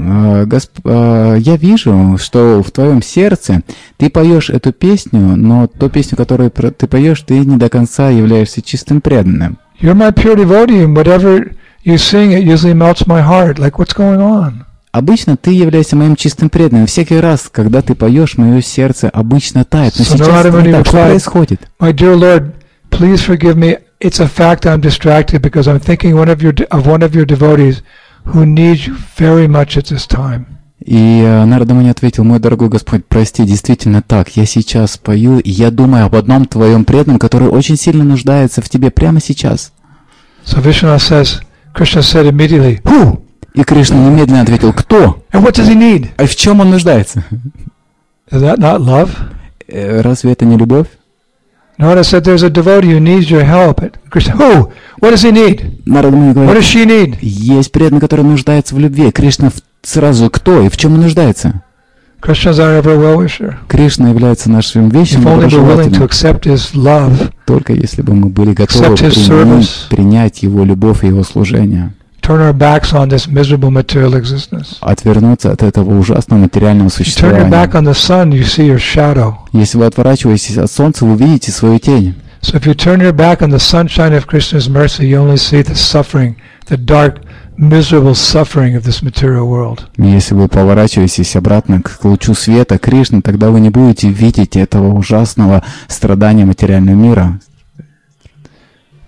я вижу, что в твоем сердце ты поешь эту песню, но ту песню, которую ты поешь, ты не до конца являешься чистым преданным. You're my pure devotee, and whatever you sing, it usually melts my heart. Like, what's going on? Обычно ты являешься моим чистым преданным. Всякий раз, когда ты поешь, мое сердце обычно тает. Но сейчас не так, что происходит? My dear Lord, please forgive me. It's a fact I'm distracted because I'm thinking of one of your devotees who needs you very much at this time. И Нарада Муни ответил, мой дорогой Господь, прости, действительно так, я сейчас пою, и я думаю об одном твоем преданном, который очень сильно нуждается в тебе прямо сейчас. So Vishwanath says, Krishna said immediately, who? И Кришна немедленно ответил, кто? And what does he need? А в чем он нуждается? Is that not love? Разве это не любовь? Narada said, there's a devotee who needs your help. Krishna, who? What does he need? Нарада Муни говорит, What does she need? есть преданный, который нуждается в любви. Кришна сразу кто и в чем он нуждается? Krishna's our ever well-wisher. Кришна является нашим вечным If only we're willing to доброжелателем. accept his love, Только если бы мы были готовы accept his service, принять его любовь и его служение, turn our backs on this miserable material existence. отвернуться от этого ужасного материального You turn your существования. back on the sun, you see your shadow. Если вы отворачиваетесь от солнца, вы видите свою тень. So if you turn your back on the sunshine of Krishna's mercy, you only see the suffering, the dark, miserable suffering of this material world. Если вы поворачиваетесь обратно к лучу света Кришны, тогда вы не будете видеть этого ужасного страдания материального мира.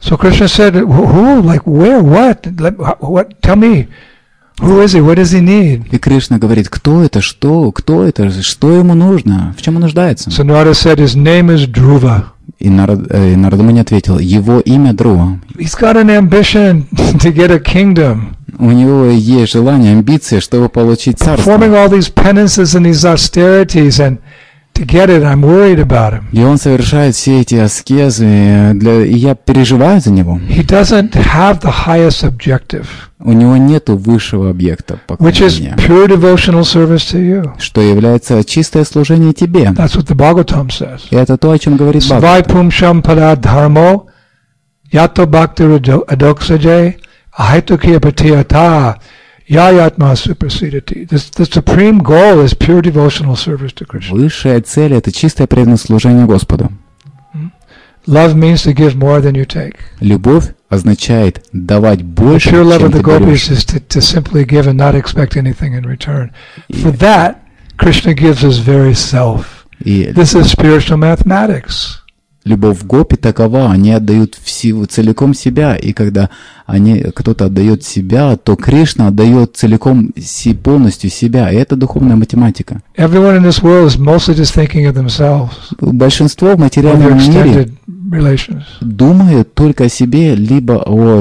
So Krishna said, who, like where, what, tell me, who is he, what does he need? И Кришна говорит, кто это, что ему нужно, в чем он нуждается. So Narada said, his name is Dhruva. И Нарада Муни ответил, его имя Друва. He's got an ambition to get a kingdom. У него есть желание, амбиции, чтобы получить царство. Performing all these penances and these austerities, and to get it, I'm worried about him. И он совершает все эти аскезы, и я переживаю за него. He doesn't have the highest objective, У него нету высшего объекта which is поклонения, pure devotional service to you. что является чистое служение тебе. That's what the Bhagavatam says. И это то, о чем говорит Svai Бхагаватам. pumsham paradharmo yato bhakti adoksaje ahitukiya patiyata yayatma suprasidati. The supreme goal is pure devotional service to Krishna. Высшая цель — это чистое преданное служение Господу. Love means to give more than you take. Любовь означает давать The больше, pure love чем of the ты берешь. gopis is to simply give and not expect anything in return. For that, Krishna gives his very self. И This is spiritual mathematics. любовь гопи такова, они отдают целиком себя, и когда кто-то отдает себя, то Кришна отдает целиком полностью себя, и это духовная математика. Everyone in this world is mostly just thinking of themselves Большинство в or their материальном мире extended relations. думают только о себе, либо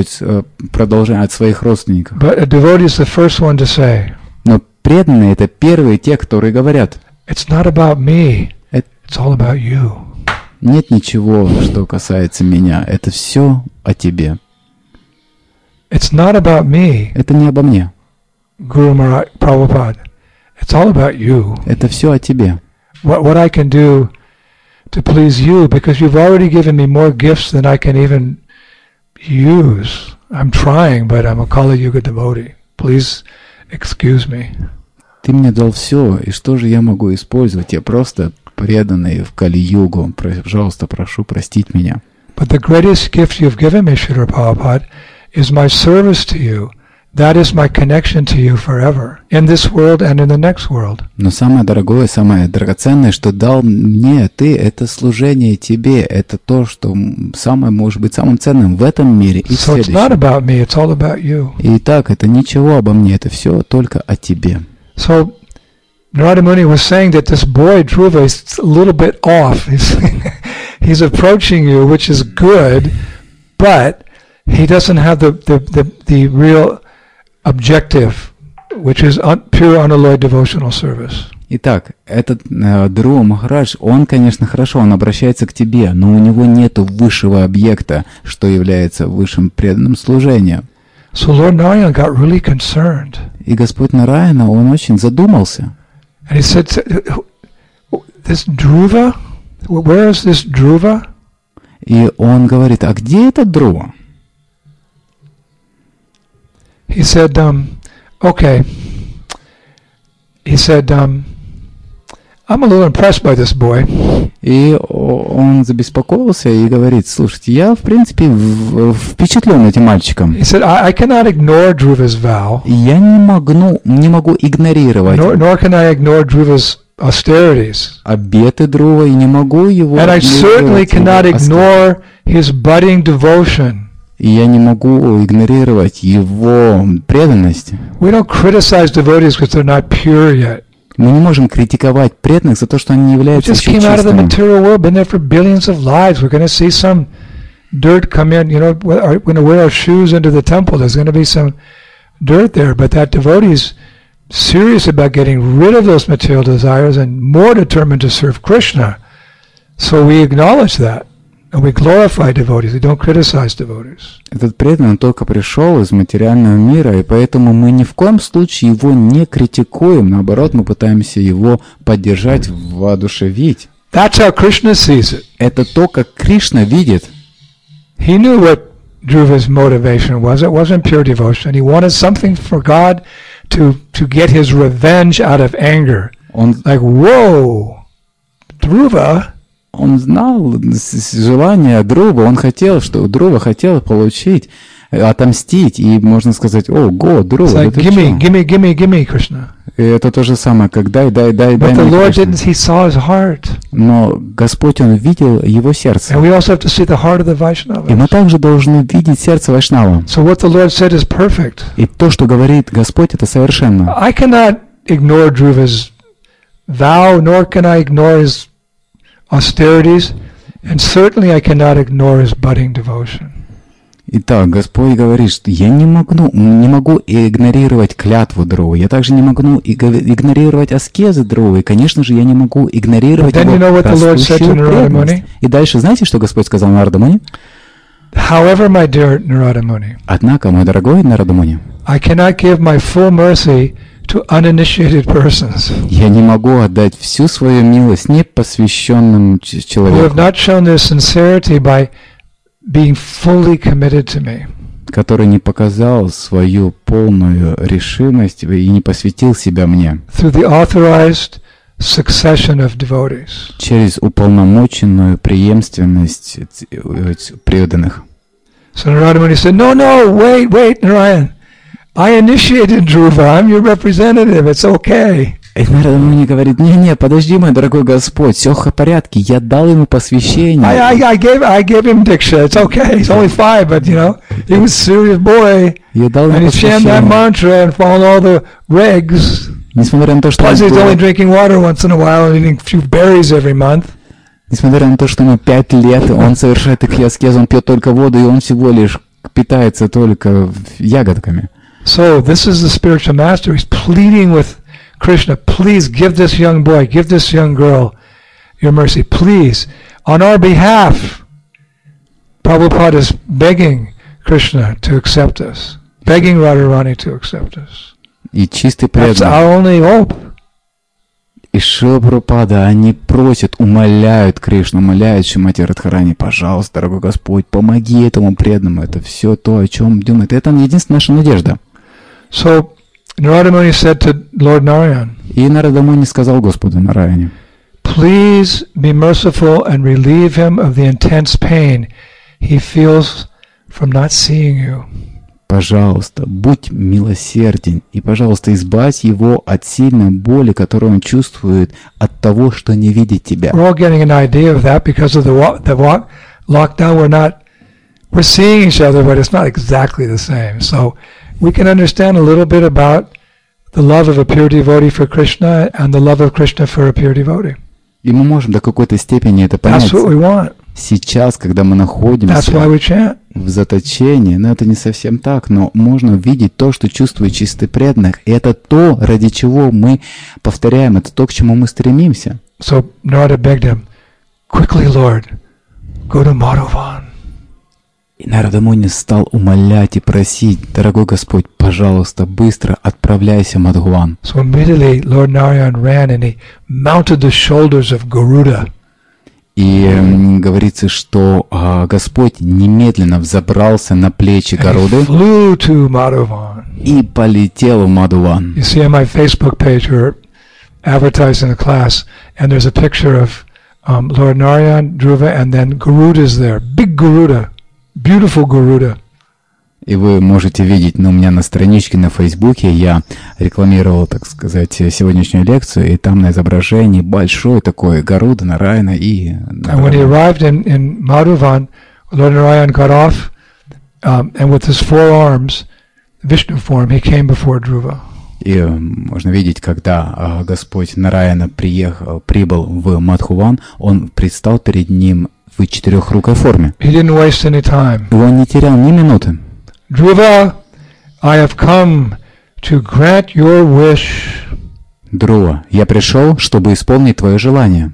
от своих родственников. But a devotee is the first one to say, Но преданные — это первые те, которые говорят, it's not about me, Это- it's all about you. нет ничего, что касается меня, это все о тебе. It's not about me, Это не обо мне, Guru Maharaj Prabhupada. It's all about you. это все о тебе. What I can do to please you, because you've already given me more gifts than I can even use. I'm trying, but I'm a Kali Yuga devotee. Please excuse me. Ты мне дал все, и что же я могу использовать? Я просто преданный в Кали-югу. Пожалуйста, прошу простить меня. But the greatest gift you've given me, Srila Prabhupada, is my service to you. That is my connection to you forever, in this world and in the next world. Но самое дорогое, самое драгоценное, что дал мне ты, это служение тебе. Это то, что самое может быть самым ценным в этом мире и в So it's not следующем. about me, it's all about you. И так, это ничего обо мне, это все только о тебе. So Narada Muni was saying that this boy Dhruva is a little bit off. He's approaching you, which is good, but he doesn't have the real objective, which is pure unalloyed devotional service. Итак, этот Dhruva Махарадж, он, конечно, хорошо, он обращается к тебе, но у него нет высшего объекта, что является высшим преданным служением. So Lord Narayana got really concerned. И Господь Нараяна, он очень задумался. And he said, this Dhruva, where is this Dhruva? И он говорит, а где этот Dhruva? He said, okay. He said, I'm a little impressed by this boy. И он забеспокоился и говорит, слушайте, я, в принципе, впечатлен этим мальчиком. He said, I cannot ignore Dhruva's vow, И я не могу игнорировать nor can I ignore Dhruva's austerities. обеты Dhruva, и не могу его And I certainly игнорировать cannot его ignore his budding devotion. И я не могу игнорировать его преданность. We don't criticize devotees because they're not pure yet. Мы не можем критиковать преданных за то, что они не We являются just еще came out of the чистыми. material world, been there for billions of lives. We're going to see some dirt come in. You know, we're going to wear our shoes into the temple. There's going to be some dirt there. But that devotee is serious about getting rid of those material desires and more determined to serve Krishna. So we acknowledge that. And we glorify devotees. We don't criticize devotees. Этот преданный он только пришел из материального мира, и поэтому мы ни в коем случае его не критикуем. Наоборот, мы пытаемся его поддержать, воодушевить. That's how Krishna sees it. Это то, как Кришна видит. He knew what Dhruva's motivation was. It wasn't pure devotion. He wanted something for God to get his revenge out of anger. Он Like, whoa, Dhruva, Он знал желание Dhruva, он хотел, что Dhruva хотел получить, отомстить, и можно сказать, о, го, it's Dhruva, like, да ты gimme, чё? gimme, gimme, gimme, Krishna. И это то же самое, как дай But мне, the Lord Кришна. didn't. He saw his heart. Но Господь, Он видел его сердце. And we also have to see the heart of the И мы Vaishnavas. также должны видеть сердце Вайшнава. So what the Lord said is perfect. И то, что говорит Господь, это совершенно. I cannot ignore Dhruva's vow, nor can I ignore his austerities, and certainly I cannot ignore his budding devotion. Итак, Господь говорит, что я не могу игнорировать клятву Друвы, я также не могу игнорировать аскезы Друвы, и, конечно же, я не могу игнорировать But then you know его what the Lord said to растущую Narada преданность. Muni? И дальше, знаете, что Господь сказал Нарада Муни? However, my dear Narada Muni, Однако, мой дорогой Нарада Муни, I cannot give my full mercy to uninitiated persons я не могу отдать всю свою милость непосвященным who have человеку, not shown their sincerity by being fully committed to me. который не показал свою полную решимость и не посвятил себя мне Through the authorized succession of devotees. через уполномоченную преемственность преданных. So Narada Muni said, no, wait, Narayan. I initiated Dhruva. I'm your representative. It's okay. И Нарада Муни говорит, не, подожди, мой дорогой Господь, все в порядке, я дал ему посвящение. I gave him Diksha. It's okay. He's only 5, but he was a serious boy. Я дал And ему he chanted that посвящение. mantra and followed all the regs. Несмотря на то, что Plus, он he's only был- drinking water once in a while and eating a few berries every month. несмотря на то, что ему 5 лет, он совершает такие аскезы, он пьет только воду, и он всего лишь питается только ягодками. So this is the spiritual master. He's pleading with Krishna, please give this young boy, give this young girl your mercy. Please, on our behalf. Prabhupada is begging Krishna to accept us, begging Radharani to accept us. И чистый That's преданный. our only hope. И Шрила Прабхупада, они просят, умоляют Кришну, умоляют Шримати Радхарани, пожалуйста, дорогой Господь, помоги этому преданному. Это все то, о чем думает. Это единственная наша надежда. So Narada Muni said to Lord Narayan, И Нарада Муни сказал Господу Нараяне, please be merciful and relieve him of the intense pain he feels from not seeing you. пожалуйста, будь милосерден и, пожалуйста, избавь его от сильной боли, которую он чувствует от того, что не видит тебя. We're all getting an idea of that because of the lockdown. We're seeing each other, but it's not exactly the same. So we can understand a little bit about the love of a pure devotee for Krishna and the love of Krishna for a pure devotee. И мы можем до какой-то степени это понять. That's what we want. Сейчас, когда мы That's why находимся we chant. в заточении, но это не совсем так, но можно видеть то, что чувствует чистый преданных. И это то, ради чего мы повторяем, это то, к чему мы стремимся. So Narada begged him, quickly, Lord, go to Madhavan. И Нарада Муни стал умолять и просить, дорогой Господь, пожалуйста, быстро отправляйся в Мадхуван. So immediately Lord Narayan ran and he mounted the shoulders of Garuda. И говорится, что Господь немедленно взобрался на плечи And he Гаруды flew to Madhavan. и полетел в Мадхуван. You see on my Facebook page we're advertising the class, and there's a picture of Lord Narayan, Dhruva, and then Garuda's there. Big Garuda. Beautiful Garuda. И вы можете видеть, у меня на страничке на Фейсбуке я рекламировал, так сказать, сегодняшнюю лекцию, и там на изображении большой такой Гаруда, Нараяна и... And when he arrived in Madhavan, Lord Narayan got off, and with his 4 arms, Vishnu form, he came before Dhruva. И можно видеть, когда Господь Нараяна прибыл в Мадхуван, он предстал перед ним в 4-рукой форме. He didn't waste any time. И он не терял ни минуты. Dhruva, I have come to grant your wish. Друва, я пришел, чтобы исполнить твое желание.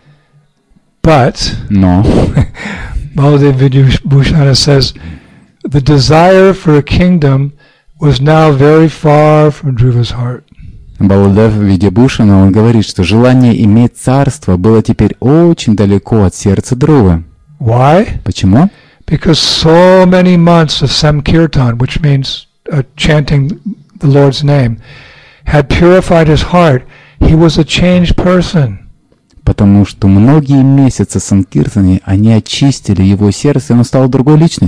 But, Но Baladev Vidyabhushana says, the desire for a kingdom was now very far from Dhruva's heart. Баладев Видябушина, он говорит, что желание иметь царство было теперь очень далеко от сердца Друвы. Why? Почему? Because so many months of Samkirtan, which means chanting the Lord's name, had purified his heart. He was a changed person. Потому что многие месяцы Санкиртаны, они очистили его сердце, и он стал другой личностью.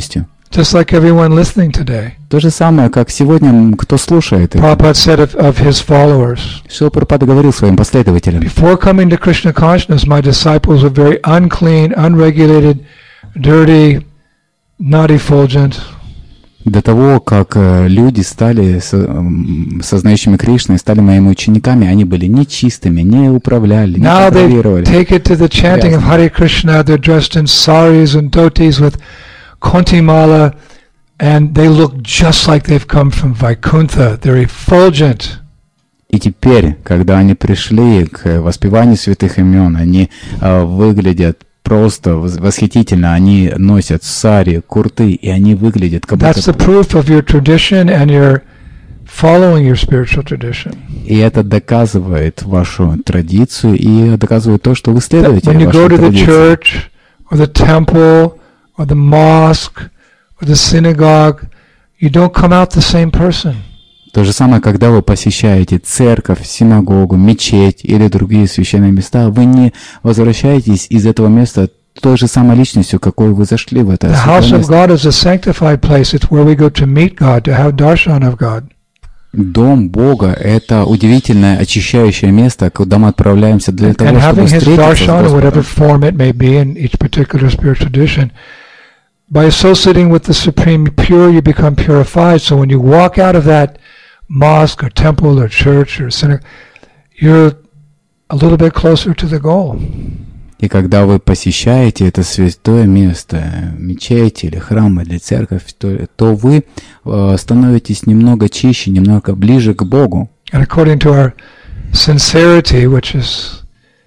Just like everyone listening today. То же самое, как сегодня, кто слушает это. Prabhupada said of his followers, Шрила Прабхупада говорил своим последователям: before coming to Krishna consciousness, my disciples were very unclean, unregulated, dirty, not effulgent. До того, как люди стали сознающими Кришну и стали моими учениками, они были нечистыми, не управляли, не Now they контролировали. take it to the chanting of Hare Krishna. They're dressed in saris and dhotis with kontimala, and they look just like they've come from Vaikuntha. They're effulgent. И теперь, когда они пришли к воспеванию святых имен, они выглядят просто восхитительно. Они носят сари, курты, и они выглядят как будто... That's the proof of your tradition and your following your spiritual tradition. И это доказывает вашу традицию и доказывает то, что вы следуете When you go вашей to the традиции. church or the temple or the mosque or the synagogue, you don't come out the same person. То же самое, когда вы посещаете церковь, синагогу, мечеть или другие священные места, вы не возвращаетесь из этого места той же самой личностью, какой вы зашли в это The святое house of место. God is a sanctified place. It's where we go to meet God, to have darshan of God. Дом Бога — это удивительное очищающее место, куда мы отправляемся для того, And чтобы having His встретиться с darshan, in whatever Господом. form it may be in each particular spiritual tradition, by associating with the Supreme Pure, you become purified. So when you walk out of that mosque or temple or church or synagogue, you're a little bit closer to the goal. И когда вы посещаете это святое место, мечеть или храм или церковь, то вы становитесь немного чище, немного ближе к Богу. And according to our sincerity, which is,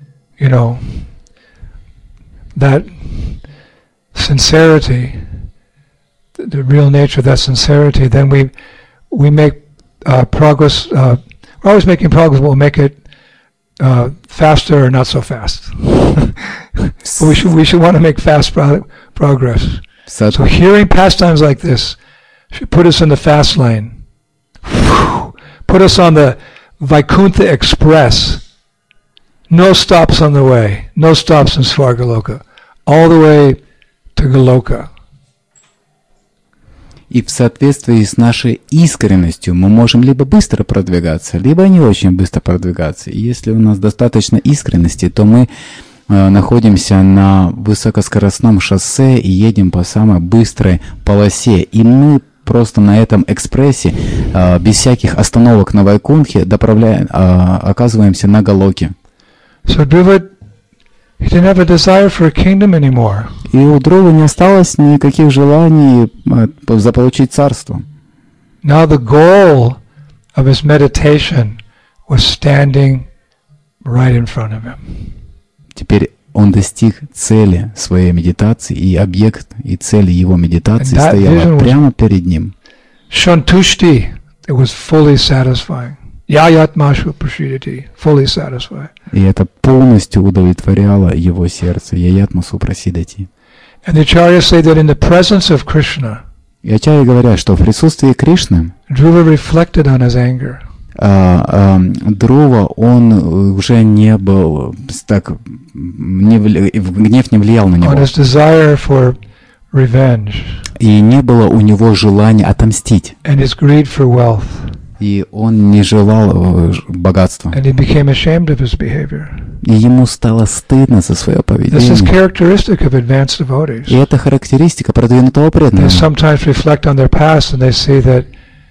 that sincerity, the real nature of that sincerity, then we make progress. We're always making progress, but we'll make it faster or not so fast. But we should want to make fast progress. So hearing pastimes like this should put us in the fast lane. Put us on the Vaikuntha Express. No stops on the way. No stops in Svargaloka. All the way to Goloka. И в соответствии с нашей искренностью мы можем либо быстро продвигаться, либо не очень быстро продвигаться. И если у нас достаточно искренности, то мы находимся на высокоскоростном шоссе и едем по самой быстрой полосе. И мы просто на этом экспрессе, без всяких остановок на Вайкунхе, оказываемся на Галоке. So Dhruva, he didn't have a desire for a kingdom anymore. И у Друвы не осталось никаких желаний заполучить царство. Now the goal of his meditation was standing right in front of him. Теперь он достиг цели своей медитации, и объект, и цель его медитации стояла прямо перед ним. Shantushti, it was fully satisfying. Yayatmashu prashidati, fully satisfied. И это полностью удовлетворяло его сердце. Яятма супрасидати. And the acharyas say that in the presence of Krishna, и ачарьи говорят, что в присутствии Кришны Dhruva reflected on his anger. Друва, он уже не был так, гнев не влиял на него. On his desire for revenge. И не было у него желания отомстить. And his greed for wealth. И он не желал богатства. And he became ashamed of his behavior. И ему стало стыдно за свое поведение. This is characteristic of advanced devotees. И это характеристика продвинутого преданного. They sometimes reflect on their past and they see that,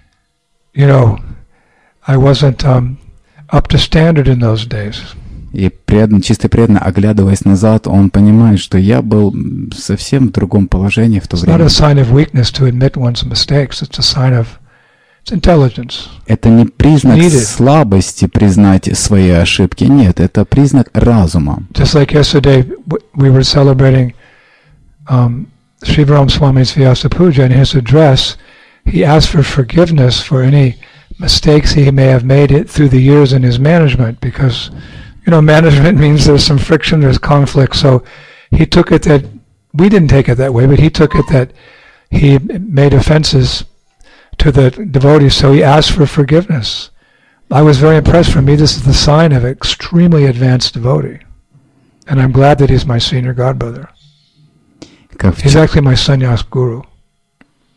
I wasn't up to standard in those days. И чисто преданно, оглядываясь назад, он понимает, что я был совсем в другом положении в то время. It's not a sign of weakness to admit one's mistakes. It's a sign of intelligence. Это не признак слабости признать свои ошибки. Нет, это признак разума. Just like yesterday, we were celebrating Srivaram Swami's Vyasa Puja. In his address, he asked for forgiveness for any mistakes he may have made it through the years in his management, because management means there's some friction, there's conflict. So he took it that we didn't take it that way, but he took it that he made offenses to the devotees, so he asked for forgiveness. I was very impressed. For me, this is the sign of an extremely advanced devotee, and I'm glad that he's my senior godbrother. He's actually my sannyas guru.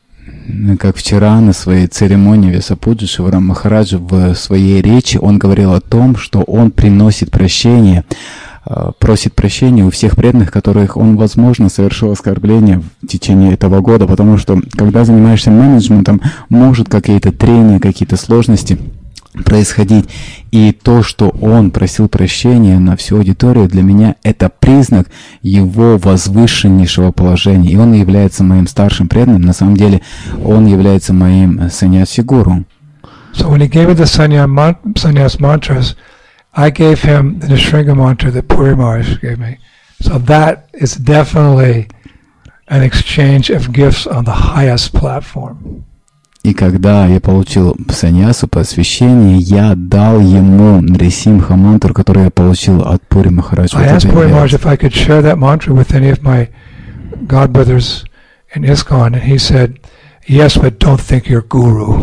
как вчера на своей церемонии Весапуджи Шиварам Махараджа в своей речи он говорил о том, что он приносит прощение, просит прощения у всех преданных, которых он, возможно, совершил оскорбление в течение этого года, потому что, когда занимаешься менеджментом, может какие-то трения, какие-то сложности происходить. И то, что он просил прощения на всю аудиторию, для меня это признак его возвышеннейшего положения. И он является моим старшим преданным. На самом деле, он является моим саньяси-гуру. So when he gave me the sannyas mantras, I gave him the Nishringa mantra that Puri Maharaj gave me. So that is definitely an exchange of gifts on the highest platform. И когда я получил саньясу, посвящение, я дал ему Нрисимха мантру, который я получил от Пури Махараджа. I asked Puri Maharaj if I could share that mantra with any of my godbrothers in ISKCON, and he said, yes, but don't think you're guru.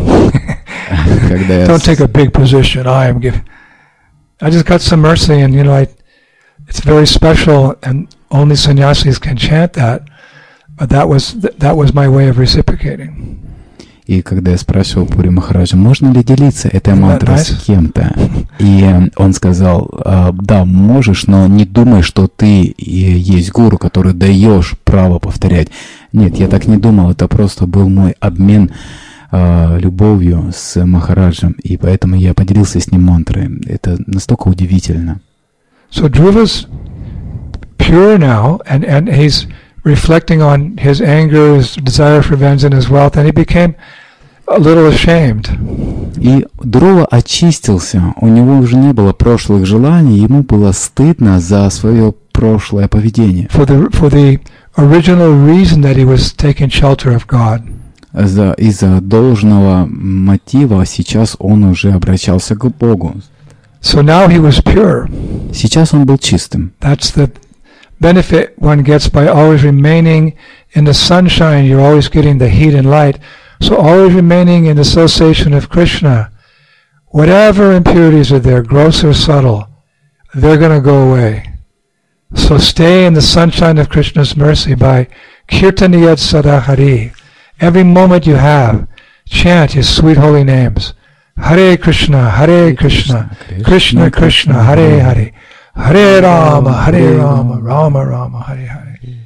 Don't take a big position. I just got some mercy, and it's very special, and only sannyasis can chant that. But that was my way of reciprocating. И когда я спрашивал Пури Махараджа, можно ли делиться этой мантрой с кем-то, и он сказал, да, можешь, но не думай, что ты есть гуру, который даешь право повторять. Нет, я так не думал, это просто был мой обмен любовью с Махараджем, и поэтому я поделился с ним мантрой. Это настолько удивительно. So Dhruva's pure now, and he's reflecting on his anger, his desire for vengeance, and his wealth, and he became a little ashamed. И Друва очистился, у него уже не было прошлых желаний, ему было стыдно за свое прошлое поведение. For the original reason that he was taking shelter of God. Из-за должного мотива сейчас он уже обращался к Богу. So now he was pure. Сейчас он был чистым. That's the benefit one gets by always remaining in the sunshine. You're always getting the heat and light. So always remaining in association of Krishna. Whatever impurities are there, gross or subtle, they're going to go away. So stay in the sunshine of Krishna's mercy by kirtaniyat sadahari. Every moment you have, chant his sweet holy names. Hare Krishna, Krishna Krishna, Hare Hare. Hare Rama, Rama Rama, Hare Hare.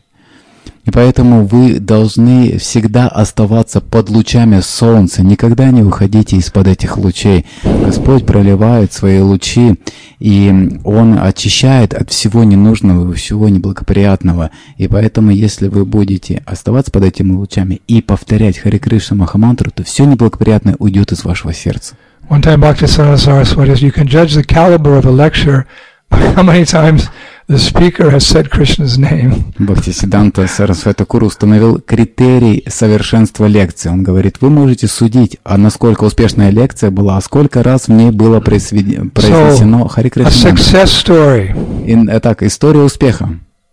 И поэтому вы должны всегда оставаться под лучами солнца, никогда не уходите из-под этих лучей. Господь проливает свои лучи, и Он очищает от всего ненужного, всего неблагоприятного. И поэтому, если вы будете оставаться под этими лучами и повторять Харе Кришна Махамантру, то все неблагоприятное уйдет из вашего сердца. One time Bhaktisiddhanta Saraswati says, you can judge the caliber of a lecture by how many times the speaker has said Krishna's name. Бхактисиддханта Сарасвати Тхакур установил критерий совершенства лекции. Он говорит, вы можете судить, а насколько успешная лекция была, а сколько раз в ней было произнесено Харе Кришна. A success story. Итак, история успеха.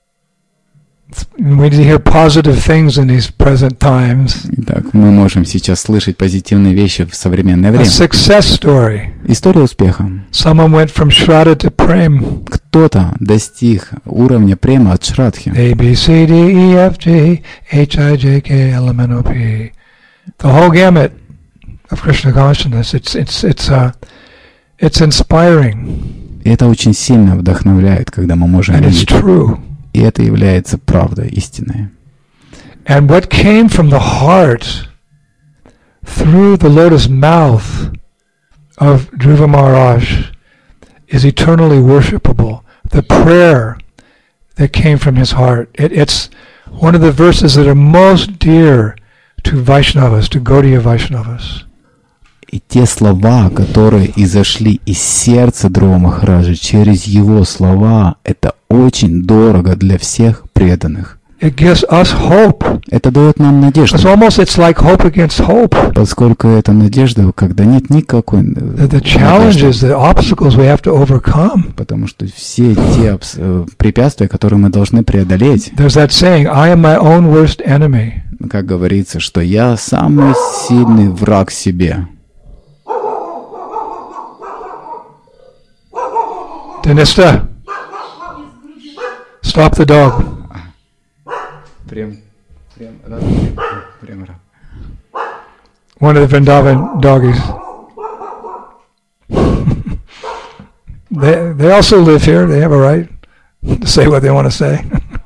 We hear positive things in these present times. Так, мы можем сейчас слышать позитивные вещи в современное время. A success story. История успеха. Someone went from Shraddha to Prem. Кто-то достиг уровня према от Шрадхи. A, B, C, D, E, F, G, H, I, J, K, L, M, N, O, P. The whole gamut of Krishna consciousness. It's inspiring. Это очень сильно вдохновляет, когда мы можем видеть. And it's true. И это является правдой, истинной. And what came from the heart through the lotus mouth of Dhruva Maharaj is eternally worshipable. The prayer that came from his heart. It's one of the verses that are most dear to Vaishnavas, to Gaudiya Vaishnavas. И те слова, которые изошли из сердца Dhruva Махараджа через его слова, это очень дорого для всех преданных. It gives us hope. Это дает нам надежду. It's like hope against hope. Поскольку это надежда, когда нет никакой the challenges, the obstacles we have to overcome. Потому что все те препятствия, которые мы должны преодолеть. There's that saying, I am my own worst enemy. Как говорится, что я самый сильный враг себе. Denista, stop the dog. Прям. one of the Vrindavan doggies. They also live here. They have a right to say what they want to say.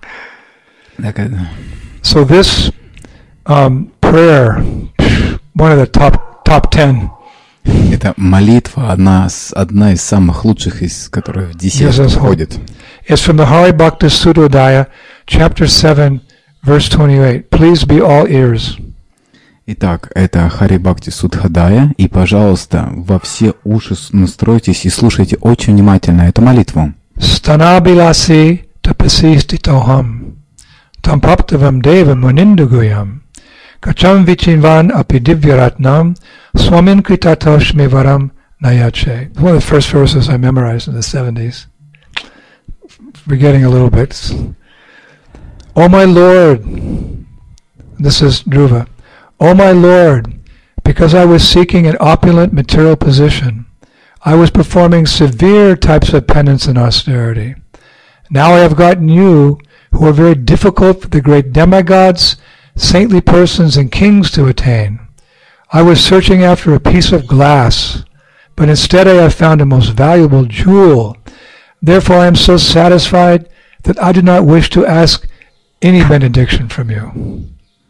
So this prayer, one of the top 10. Это молитва одна из самых лучших, из которых в десятку входит. It's from the Hari Bhakti Sudodaya, chapter 7, verse 28. Please be all ears. Итак, это Хари Бхакти Судхадая, и, пожалуйста, во все уши настройтесь и слушайте очень внимательно эту молитву. Stanabilasi tapasistitoham tam praptavam devam muninduguyam kacham vichinvan api divyaratnam swamin kritatoshme varam nayache. One of the first verses I memorized in the 70s. Forgetting a little bit. O my Lord, this is Dhruva. O my Lord, because I was seeking an opulent material position, I was performing severe types of penance and austerity. Now I have gotten you, who are very difficult for the great demigods, saintly persons, and kings to attain. I was searching after a piece of glass, but instead I have found a most valuable jewel. Therefore I am so satisfied that I do not wish to ask any benediction from you.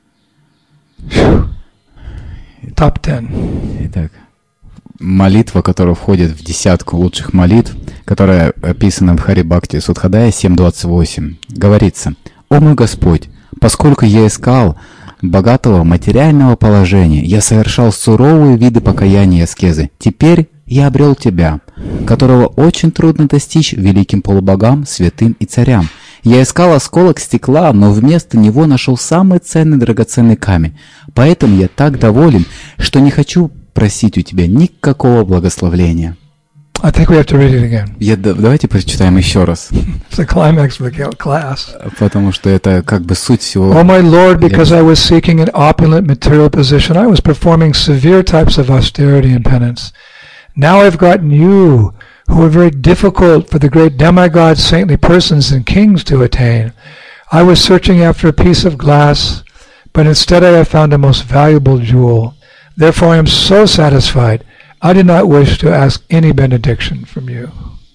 Top 10. Итак, молитва, которая входит в десятку лучших молитв, которая описана в Хари Бхакти Судхадая 7.28, говорится: «О мой Господь, поскольку я искал богатого материального положения, я совершал суровые виды покаяния и аскезы. Теперь я обрел Тебя, которого очень трудно достичь великим полубогам, святым и царям. Я искал осколок стекла, но вместо него нашел самый ценный драгоценный камень. Поэтому я так доволен, что не хочу просить у Тебя никакого благословления». I think we have to read it again. Давайте прочитаем еще раз. It's the climax of the class. Потому что это как бы суть всего. Oh my Lord, because I was seeking an opulent material position, I was performing severe types of austerity and penance. Now I've gotten you, who are very difficult for the great demigods, saintly persons, and kings to attain. I was searching after a piece of glass, but instead I have found a most valuable jewel. Therefore I am so satisfied, I do not wish to ask any benediction from you.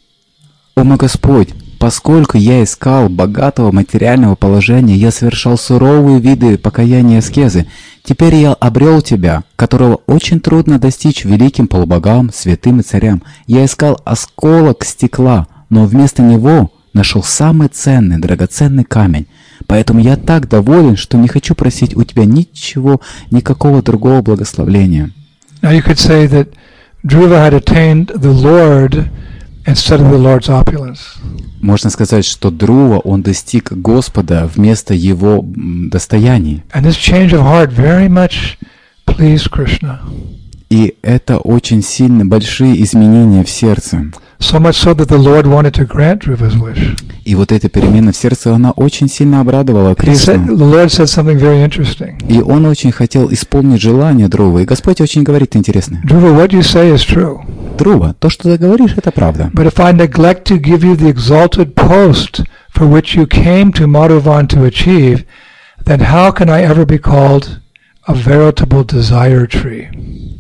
О мой Господь, поскольку я искал богатого материального положения, я совершал суровые виды покаяния и аскезы. Теперь я обрел Тебя, которого очень трудно достичь великим полубогам, святым и царям. Я искал осколок стекла, но вместо него нашел самый ценный, драгоценный камень. Поэтому я так доволен, что не хочу просить у Тебя никакого другого благословения. Now you could say that Dhruva had attained the Lord instead of the Lord's opulence. Можно сказать, что Друва, он достиг Господа вместо его достояний. And this change of heart very much pleased Krishna. И это очень сильно большие изменения в сердце. So much so that the Lord wanted to grant Dhruva's wish. И вот эта перемена в сердце, она очень сильно обрадовала Кришну. The Lord said something very interesting. И он очень хотел исполнить желание Друвы. И Господь очень говорит интересно. Dhruva, what you say is true. Друва, то, что ты говоришь, это правда. But if I neglect to give you the exalted post for which you came to Madhuvan to achieve, then how can I ever be called a veritable desire tree?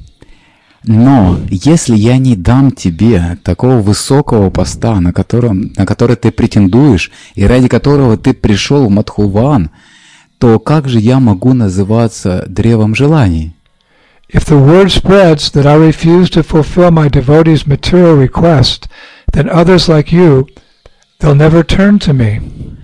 Но если я не дам тебе такого высокого поста, на который ты претендуешь, и ради которого ты пришел в Мадхуван, то как же я могу называться древом желаний? If the word spreads that I refuse to fulfill my devotees' material request, then others like you, they'll never turn to me.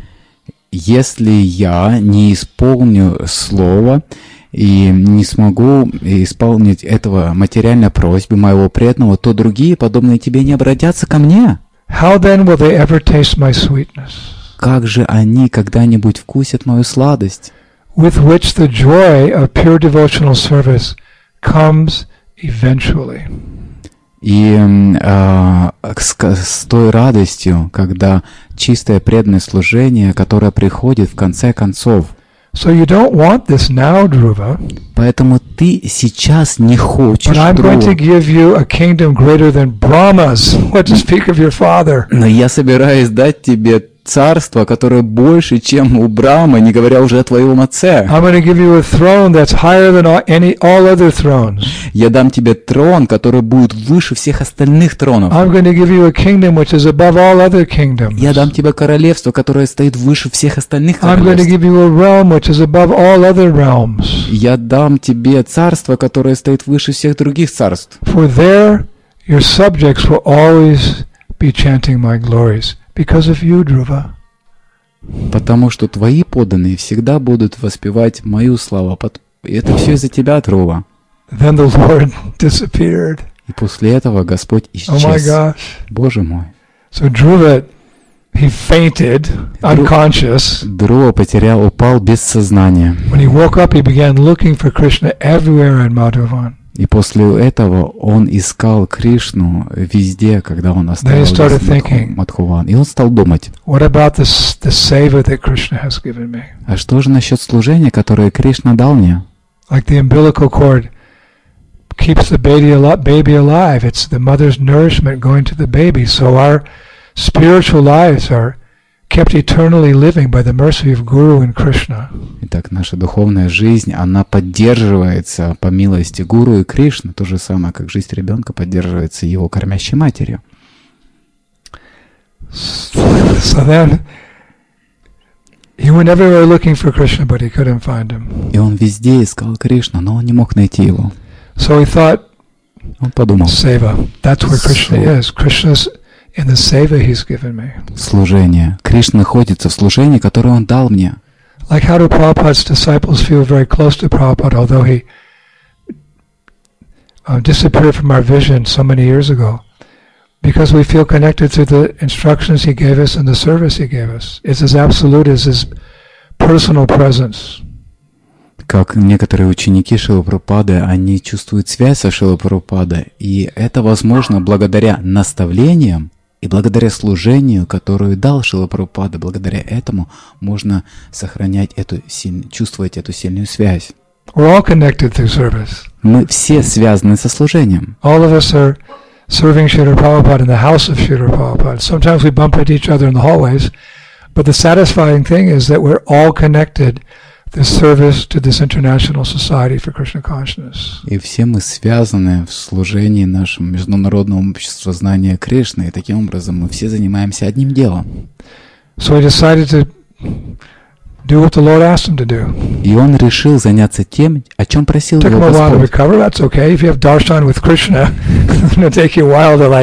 Если я не исполню слово и не смогу исполнить этого материальной просьбы моего преданного, то другие, подобные тебе, не обратятся ко мне. How then will they ever taste my sweetness? Как же они когда-нибудь вкусят мою сладость? With which the joy of pure devotional service comes eventually. И с той радостью, когда чистое преданное служение, которое приходит в конце концов. So you don't want this now, Dhruva. Поэтому ты сейчас не хочешь, But I'm going to Друва. give you a kingdom greater than Brahma's. What to speak of your father? Но я собираюсь дать тебе царство, которое больше, чем у Брахмы, не говоря уже о твоем отце. I'm going to give you a throne that's higher than all other thrones. Я дам тебе трон, который будет выше всех остальных тронов. I'm going to give you a kingdom which is above all other kingdoms. Я дам тебе королевство, которое стоит выше всех остальных I'm going to королевств. give you a realm which is above all other realms. Я дам тебе царство, которое стоит выше всех других царств. For there your subjects will always be chanting my glories because of you, Dhruva. Потому что твои подданные всегда будут воспевать мою славу. И это все из-за тебя, Друва. Then the Lord disappeared. И после этого Господь Oh my исчез. gosh. Боже мой. So Dhruva, he fainted, unconscious. Друва упал без сознания. When he woke up, he began looking for Krishna everywhere in Madhuvan. И после этого он искал Кришну везде, когда он оставался Мадхуван. И он стал думать, what about the seva that Krishna has given me? А что же насчет служения, которое Кришна дал мне? Like the umbilical cord keeps the baby alive. It's the mother's nourishment going to the baby. So our spiritual lives are kept eternally living by the mercy of Guru and Krishna. Итак, наша духовная жизнь, она поддерживается по милости Гуру и Кришны, то же самое, как жизнь ребенка поддерживается его кормящей матерью. So then, he went everywhere looking for Krishna, but he couldn't find him. И он везде искал Кришну, но он не мог найти его. So he thought, он подумал, seva, that's where Krishna is. Krishna's in the seva he's given me. Служение. Кришна находится в служении, которое он дал мне. Like how do Prabhupada's disciples feel very close to Prabhupada, although he disappeared from our vision so many years ago? Because we feel connected through the instructions he gave us and the service he gave us. It's as absolute as his personal presence. Как некоторые ученики Шрилы Прабхупады, они чувствуют связь со Шрилой Прабхупадой, и это возможно благодаря наставлениям и благодаря служению, которое дал Шрила Прабхупада. Благодаря этому можно сохранять чувствовать эту сильную связь. We're all connected through service. Мы все связаны со служением. All of us are serving Srila Prabhupada in the house of Srila Prabhupada. Sometimes we bump into each other in the hallways, but the satisfying thing is that we're all connected through service to this International Society for Krishna Consciousness. И все мы связаны в служении нашему международному обществу знания Кришны, и таким образом мы все занимаемся одним делом. So he decided to do what the Lord asked him to do. И он решил заняться тем, о чем просил его Господь. Took him a while to Господь. recover. That's okay. If you have darshan with Krishna, it'll take you a while to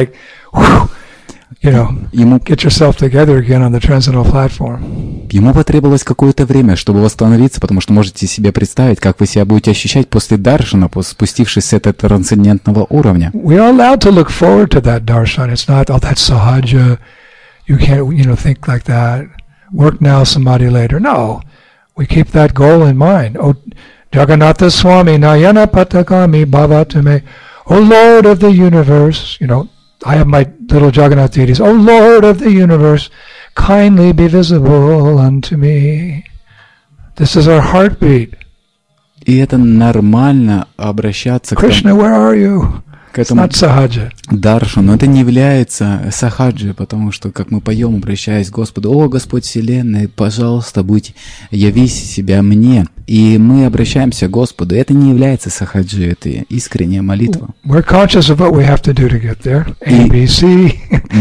get yourself together again on the transcendental platform. Ему потребовалось какое-то время, чтобы восстановиться, потому что можете себе представить, как вы себя будете ощущать после даршана, спустившись с этого трансцендентного уровня. We are allowed to look forward to that darshan. It's not, oh, that's sahaja. You can't, think like that. Work now, samadhi later. No, we keep that goal in mind. Oh, Jagannatha Swami, Nayana Patakami Bhavatame. Oh, Lord of the universe, I have my little Jagannath deities. Oh, Lord of the universe, kindly be visible unto me. This is our heartbeat. И это нормально обращаться Krishna, where are you? к этому даршану. Но это не является сахаджи, потому что, как мы поем, обращаясь к Господу, «О, Господь Вселенной, пожалуйста, явись себя мне». И мы обращаемся к Господу. Это не является сахаджи, это искренняя молитва. We're conscious of what we have to do to get there. A, B, C.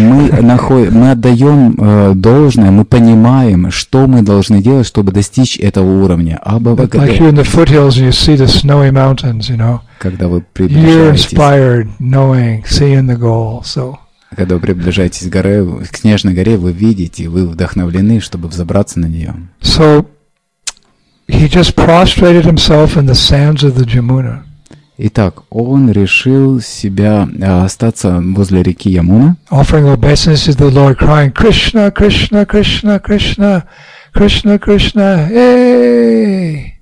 Мы отдаем должное, мы понимаем, что мы должны делать, чтобы достичь этого уровня. Like you're in the foothills and you see the snowy mountains, Когда вы You're inspired, knowing, seeing the goal. Когда вы приближаетесь к снежной горе, вы видите, вы вдохновлены, чтобы взобраться на нее. So he just prostrated himself in the sands of the Jamuna. Итак, он решил остаться возле реки Ямуна. Offering obeisance to the Lord, crying, Krishna, Krishna, Krishna, Krishna, Krishna, Krishna, hey!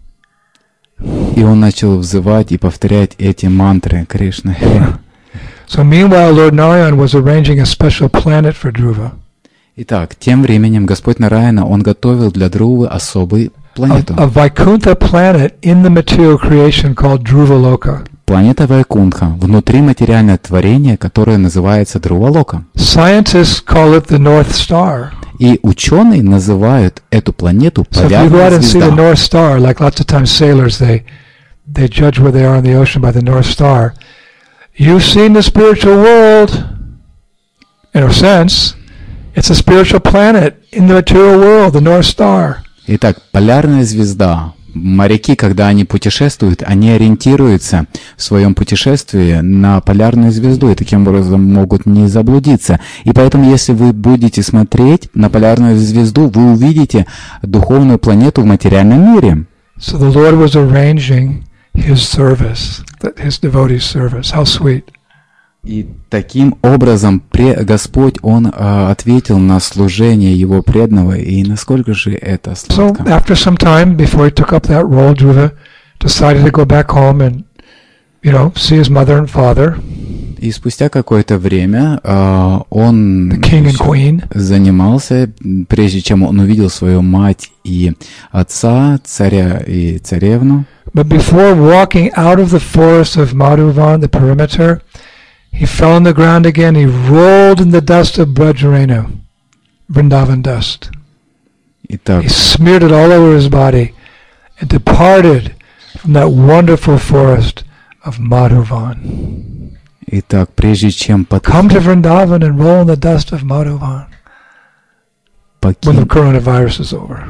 И он начал взывать и повторять эти мантры Кришна. So meanwhile, Lord Narayan was arranging a special planet for Dhruva. Итак, тем временем Господь Нараяна, он готовил для Друвы особую планету. A Vaikuntha planet in the material creation called Dhruvaloka. Планета Вайкунтха, внутри материальное творение, которое называется Друвалока. Scientists call it the North Star. И ученые называют эту планету So if you go out полярной and see the звездой. North Star, like lots of times sailors, they judge where they are in the ocean by the North Star. You've seen the spiritual world. In a sense, it's a spiritual planet in the material world, the North Star. Итак, полярная звезда. Моряки, когда они путешествуют, они ориентируются в своем путешествии на полярную звезду и таким образом могут не заблудиться. И поэтому, если вы будете смотреть на полярную звезду, вы увидите духовную планету в материальном мире. So the Lord was arranging His service, His devotees' service. How sweet. И таким образом Господь, Он ответил на служение Его преданного, и насколько же это So сладко. after some time, before he took up that role, Dhruva decided to go back home and, see his mother and father, И спустя какое-то время он the king and queen. занимался, прежде чем он увидел свою мать и отца, царя и царевну. But before walking out of the forest of Madhuvan, the perimeter, he fell on the ground again. He rolled in the dust of Brajrenu, Vrindavan dust. Итак, He smeared it all over his body and departed from that wonderful forest of Madhuvan. прежде чем Come to Vrindavan and roll in the dust of Madhuvan when the coronavirus is over.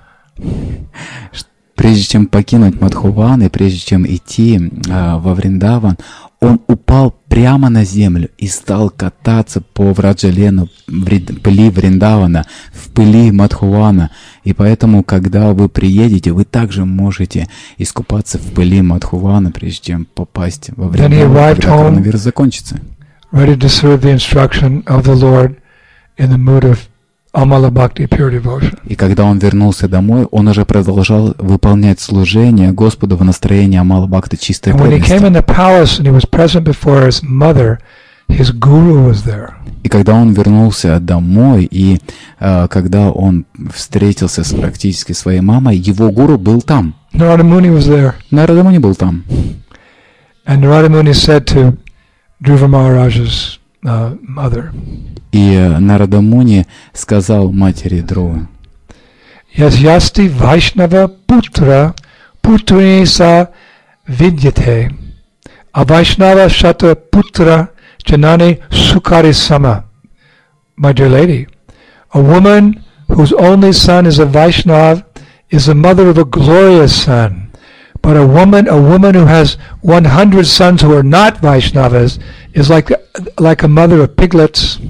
Прежде чем покинуть Мадхуван и прежде чем идти во Вриндаван, он упал прямо на землю и стал кататься по Враджалену, в пыли Вриндавана, в пыли Мадхувана. И поэтому, когда вы приедете, вы также можете искупаться в пыли Мадхувана, прежде чем попасть во Вриндаван, когда коронавирус закончится. Ready to serve the instruction of the Lord in the mood of Amala Bhakti, pure devotion. И когда он вернулся домой, он уже продолжал выполнять служение Господу в настроении Амала Бхакти чистой And when he came преданности. in the palace and he was present before his mother, his guru was there. И когда он вернулся домой, и когда он встретился с практически своей мамой, его гуру был там. Narada Muni was there. Нарада Муни был там. And Narada Muni said to Dhruva Maharaja's mother, И Нарада Муни сказал матери Друвы: Yes, Yasti Vaishnava Putra Putri sa Vidyate A Vaishnava Shata Putra Janani Sukari Sama. My dear lady, a woman whose only son is a Vaishnava is the mother of a glorious son. But a woman who has 100 sons who are not Vaishnavas is like a mother of piglets.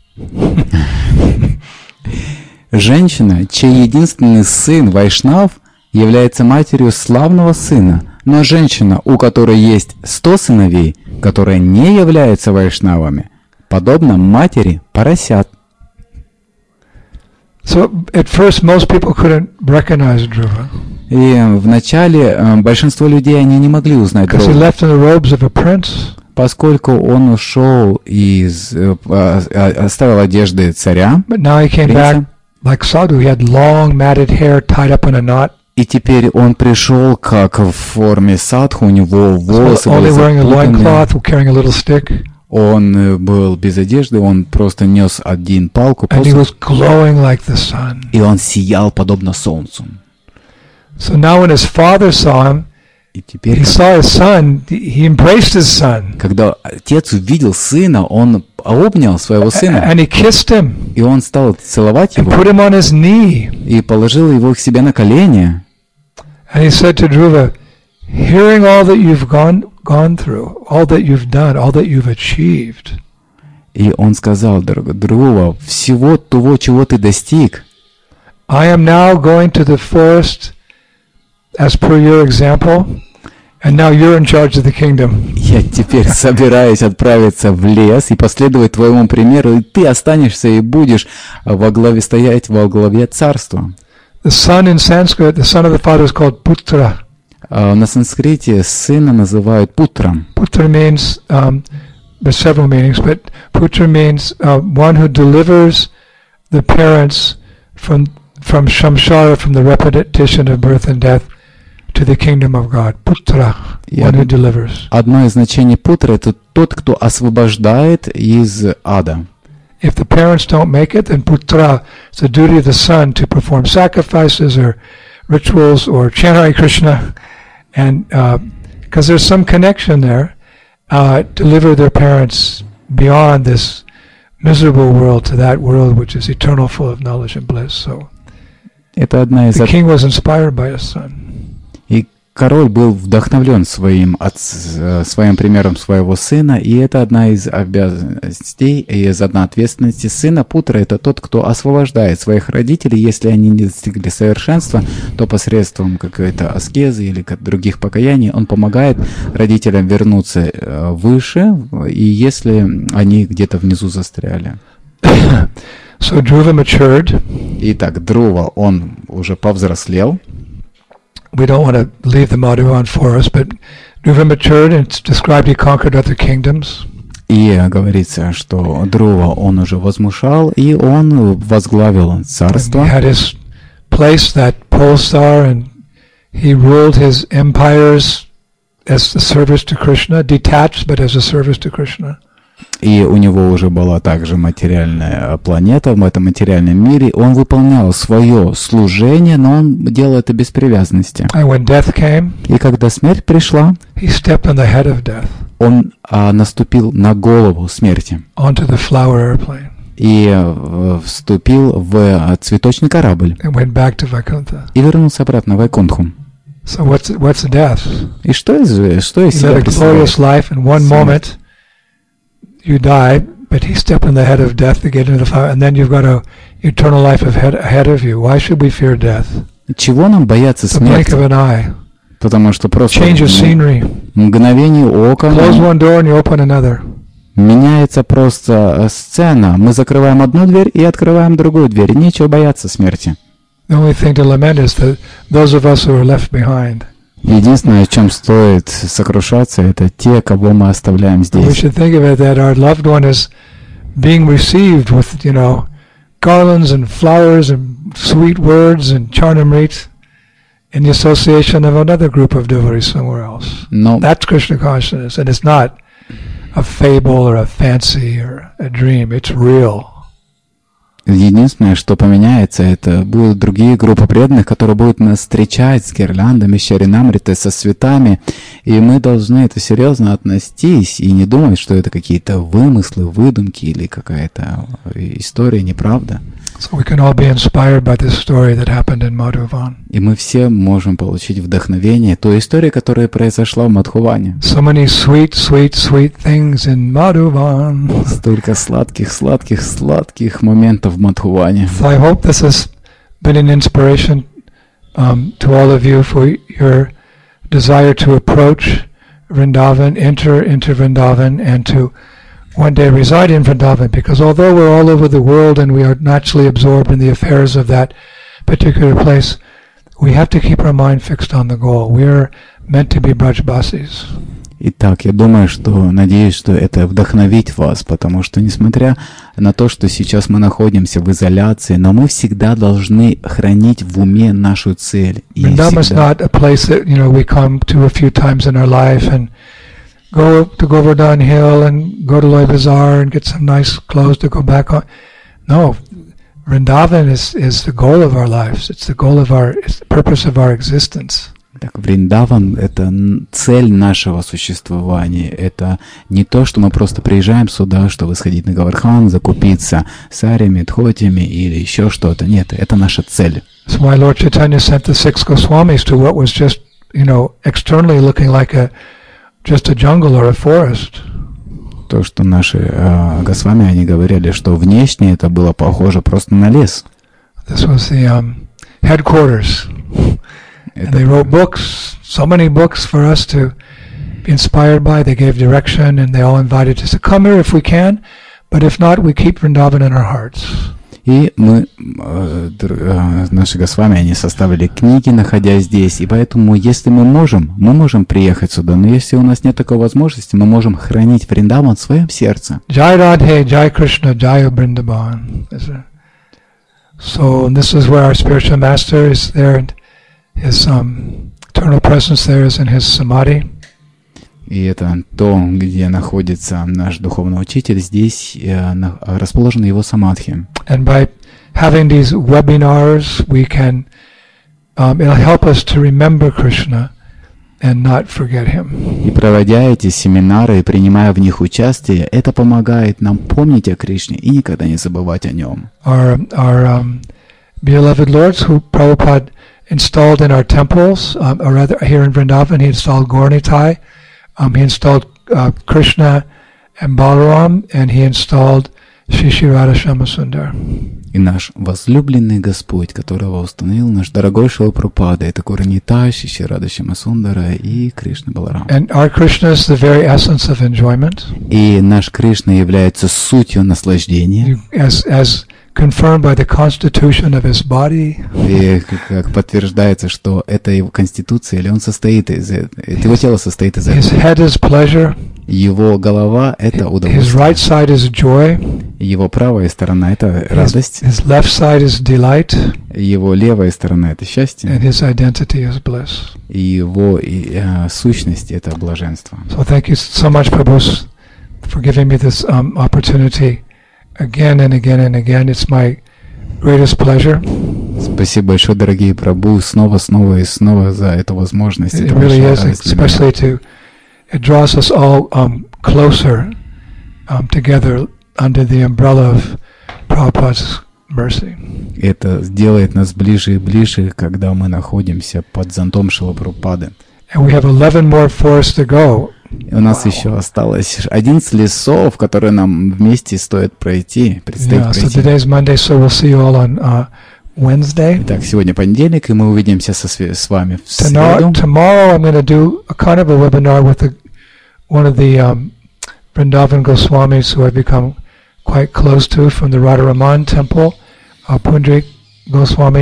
Женщина, чей единственный сын Вайшнав, является матерью славного сына, но женщина, у которой есть 100 сыновей, которые не являются вайшнавами, подобна матери поросят. So at first most people couldn't recognize Dhruva И вначале большинство людей они не могли узнать because he Друву, left in the robes of a prince. поскольку он ушел оставил одежды царя, But now he came back like sadhu. He had long matted hair tied up in a knot. и теперь он пришел как в форме садху, у него волосы были Only wearing a запутаны. loincloth, carrying a little stick. Он был без одежды, он просто нес один палку, And he посох, was glowing like the sun. и он сиял подобно солнцу. So now when his father saw him, И теперь, he saw his son, he embraced his son. когда отец увидел сына, он обнял своего сына, And he kissed him и он стал целовать and его, put him on his knee. и положил его к себе на колени. And he said to Dhruva, hearing all that you've gone through, all that you've done, all that you've achieved, И он сказал: Друва, всего того, чего ты достиг, I am now going to the forest as per your example, and now you're in charge of the kingdom. я теперь собираюсь отправиться в лес и последовать твоему примеру, и ты останешься и будешь стоять во главе царства. The son in Sanskrit, the son of the father is called Putra. На санскрите сына называют Путром. Putra means, there's several meanings, but Putra means one who delivers the parents from samsara, from the repetition of birth and death, to the kingdom of God. Putra, one who delivers. Одно из значений Путра — это тот, кто освобождает из ада. If the parents don't make it, then putra, it's the duty of the son to perform sacrifices or rituals or chant Hare Krishna, and because there's some connection there, deliver their parents beyond this miserable world to that world which is eternal, full of knowledge and bliss. So the king was inspired by his son. Король был вдохновлен своим примером своего сына, и это одна из обязанностей, и одна ответственности сына. Путра — это тот, кто освобождает своих родителей. Если они не достигли совершенства, то посредством какой-то аскезы или других покаяний он помогает родителям вернуться выше, и если они где-то внизу застряли. So Dhruva matured. Итак, Друва, он уже повзрослел. We don't want to leave the Madhuvan forest, but Dhruva matured, and it's described he conquered other kingdoms. И говорится, что Друва, он уже возмужал, и он возглавил царство. He had his place, that pole star, and he ruled his empires as a service to Krishna, detached, but as a service to Krishna. И у него уже была также материальная планета в этом материальном мире. Он выполнял свое служение, но он делал это без привязанности. And when death came, и когда смерть пришла, he stepped on the head of death, он наступил на голову смерти. Onto the flower airplane. И вступил в цветочный корабль. And went back to Vaikuntha. И вернулся обратно в Вайкунтху. So what's death? И что из себя представляет? You die, but he stepped on the head of death to get into the fire, and then you've got an eternal life ahead of you. Why should we fear death? Чего нам бояться смерти? The blink of an eye. Потому что просто change of scenery. Мгновение ока. Close one door and you open another. Меняется просто сцена. Мы закрываем одну дверь и открываем другую дверь. Нечего бояться смерти. The only thing to lament is that those of us who are left behind. Единственное, о чем стоит сокрушаться, это те, кого мы оставляем здесь. We should think of it that our loved one is being received with, garlands and flowers and sweet words and charnamrit in the association of another group of devotees somewhere else. That's Krishna consciousness, and it's not a fable or a fancy or a dream. It's real. Единственное, что поменяется, это будут другие группы преданных, которые будут нас встречать с гирляндами, чаринамритой, со цветами, и мы должны это серьезно отнестись и не думать, что это какие-то вымыслы, выдумки или какая-то история, неправда. So we can all be inspired by this story that happened in Madhuvan. И мы все можем получить вдохновение той истории, которая произошла в Мадхуване. So many sweet, sweet, sweet things in Madhuvan. Столько сладких, сладких, сладких моментов в Мадхуване. So I hope this has been an inspiration to all of you for your desire to approach Vrindavan, enter into Vrindavan, and to one day reside in Vrindavan, because although we're all over the world and we are naturally absorbed in the affairs of that particular place, we have to keep our mind fixed on the goal. We're meant to be Brajbasis. Итак, я думаю, надеюсь, что это вдохновит вас, потому что, несмотря на то, что сейчас мы находимся в изоляции, но мы всегда должны хранить в уме нашу цель. Vrindavan is not a place that, we come to a few times in our life and go to Govardhan Hill and go to Loy Bazaar and get some nice clothes to go back on. No, Vrindavan is the goal of our lives. It's the purpose of our existence. Так, Вриндаван — это цель нашего существования. Это не то, что мы просто приезжаем сюда, чтобы сходить на Гавардхан, закупиться сарями, дхотями или еще что-то. Нет, это наша цель. So my Lord Chaitanya sent the 6 Goswamis to what was just, externally looking like just a jungle or a forest. То, что наши Госвами, они говорили, что внешне это было похоже просто на лес. This was the headquarters. And they wrote books, so many books for us to be inspired by. They gave direction, and they all invited us to come here if we can, but if not, we keep Vrindavan in our hearts. И наши Госвами, они составили книги, находясь здесь, и поэтому, если мы можем приехать сюда, но если у нас нет такой возможности, мы можем хранить Вриндаван в своем сердце. Jai Radhe, Jai Krishna, Jai Vrindavan. So this is where our spiritual master is there. His eternal presence there is in his samadhi. И это то, где находится наш духовный учитель, здесь расположены его самадхи. And by having these webinars, we can, it'll help us to remember Krishna and not forget him. И проводя эти семинары и принимая в них участие, это помогает нам помнить о Кришне и никогда не забывать о нем. Our beloved lords who Prabhupada installed in our temples, or rather here in Vrindavan, he installed Gaur Nitai, he installed Krishna and Balaram, and he installed Shri Shri Radha Shyamasundar. И наш возлюбленный Господь, которого установил наш дорогой Шрила Прабхупада, это Гаур Нитай, Шри Шри Рада Шьямасундара и Кришна Баларам. And our Krishna is the very essence of enjoyment. И наш Кришна является сутью наслаждения. As confirmed by the constitution of his body. И как подтверждается, что это его конституция, или он состоит из его тело состоит из этого. His head is pleasure. Его голова — это His удовольствие. right side is joy. Его правая сторона — это радость. His left side is delight. Его левая сторона — это счастье. And his identity is bliss. И его сущность — это блаженство. So thank you so much, Prabhu, for giving me this opportunity again and again and again. It's my greatest pleasure. Спасибо большое, дорогие Прабху, снова и снова за эту возможность. It really is, especially it draws us all closer together under the umbrella of Prabhupada's mercy. Это делает нас ближе и ближе, когда мы находимся под зонтом Шрилы Прабхупады. And we have 11 more forests to go. И у нас еще осталось 11 лесов, которые нам вместе стоит пройти, предстоит пройти. So today's Monday, so we'll see you all on Wednesday. Итак, сегодня понедельник, и мы увидимся с вами в среду. Tomorrow I'm going to do a kind of a webinar with one of the Vrindavan Goswamis who I've become quite close to from the Radharaman temple. Pundrik Goswami,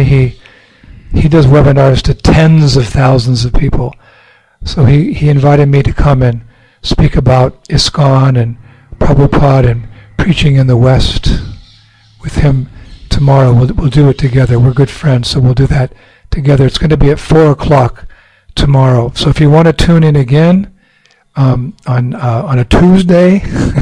he does webinars to tens of thousands of people. So he invited me to come and speak about ISKCON and Prabhupada and preaching in the West with him tomorrow. We'll do it together. We're good friends, so we'll do that together. It's going to be at 4 o'clock tomorrow. So if you want to tune in again on a Tuesday,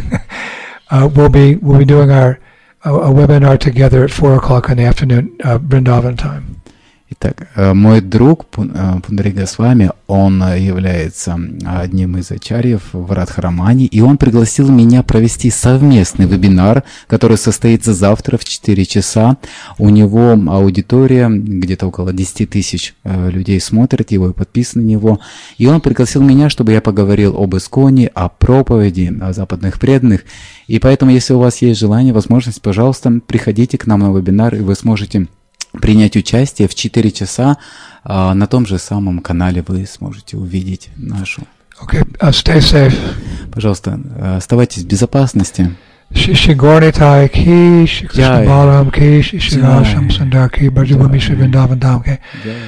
we'll be doing a webinar together at 4 o'clock in the afternoon, Vrindavan time. Итак, мой друг Пундарик Госвами, он является одним из ачарьев в Радхарамане, и он пригласил меня провести совместный вебинар, который состоится завтра в 4 часа. У него аудитория, где-то около 10 тысяч людей смотрят его и подписаны на него. И он пригласил меня, чтобы я поговорил об ISKCON, о проповеди, о западных преданных. И поэтому, если у вас есть желание, возможность, пожалуйста, приходите к нам на вебинар, и вы сможете принять участие в 4 часа. На том же самом канале вы сможете увидеть нашу. Okay, stay safe. Пожалуйста, оставайтесь в безопасности. Shri Gaur Nitai ki, Shri Krishna Balaram ki, Shri Shri Radha Shyamasundar ki, Brajabhumi Shri Vrindavan Dham ki,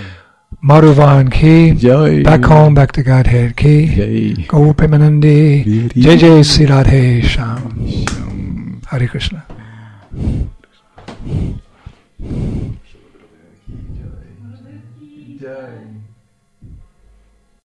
Madhuvan ki, back home, back to Godhead ki, Gaur Premanandi, Jai Jai Sri Radhe Shyam. Hare Krishna.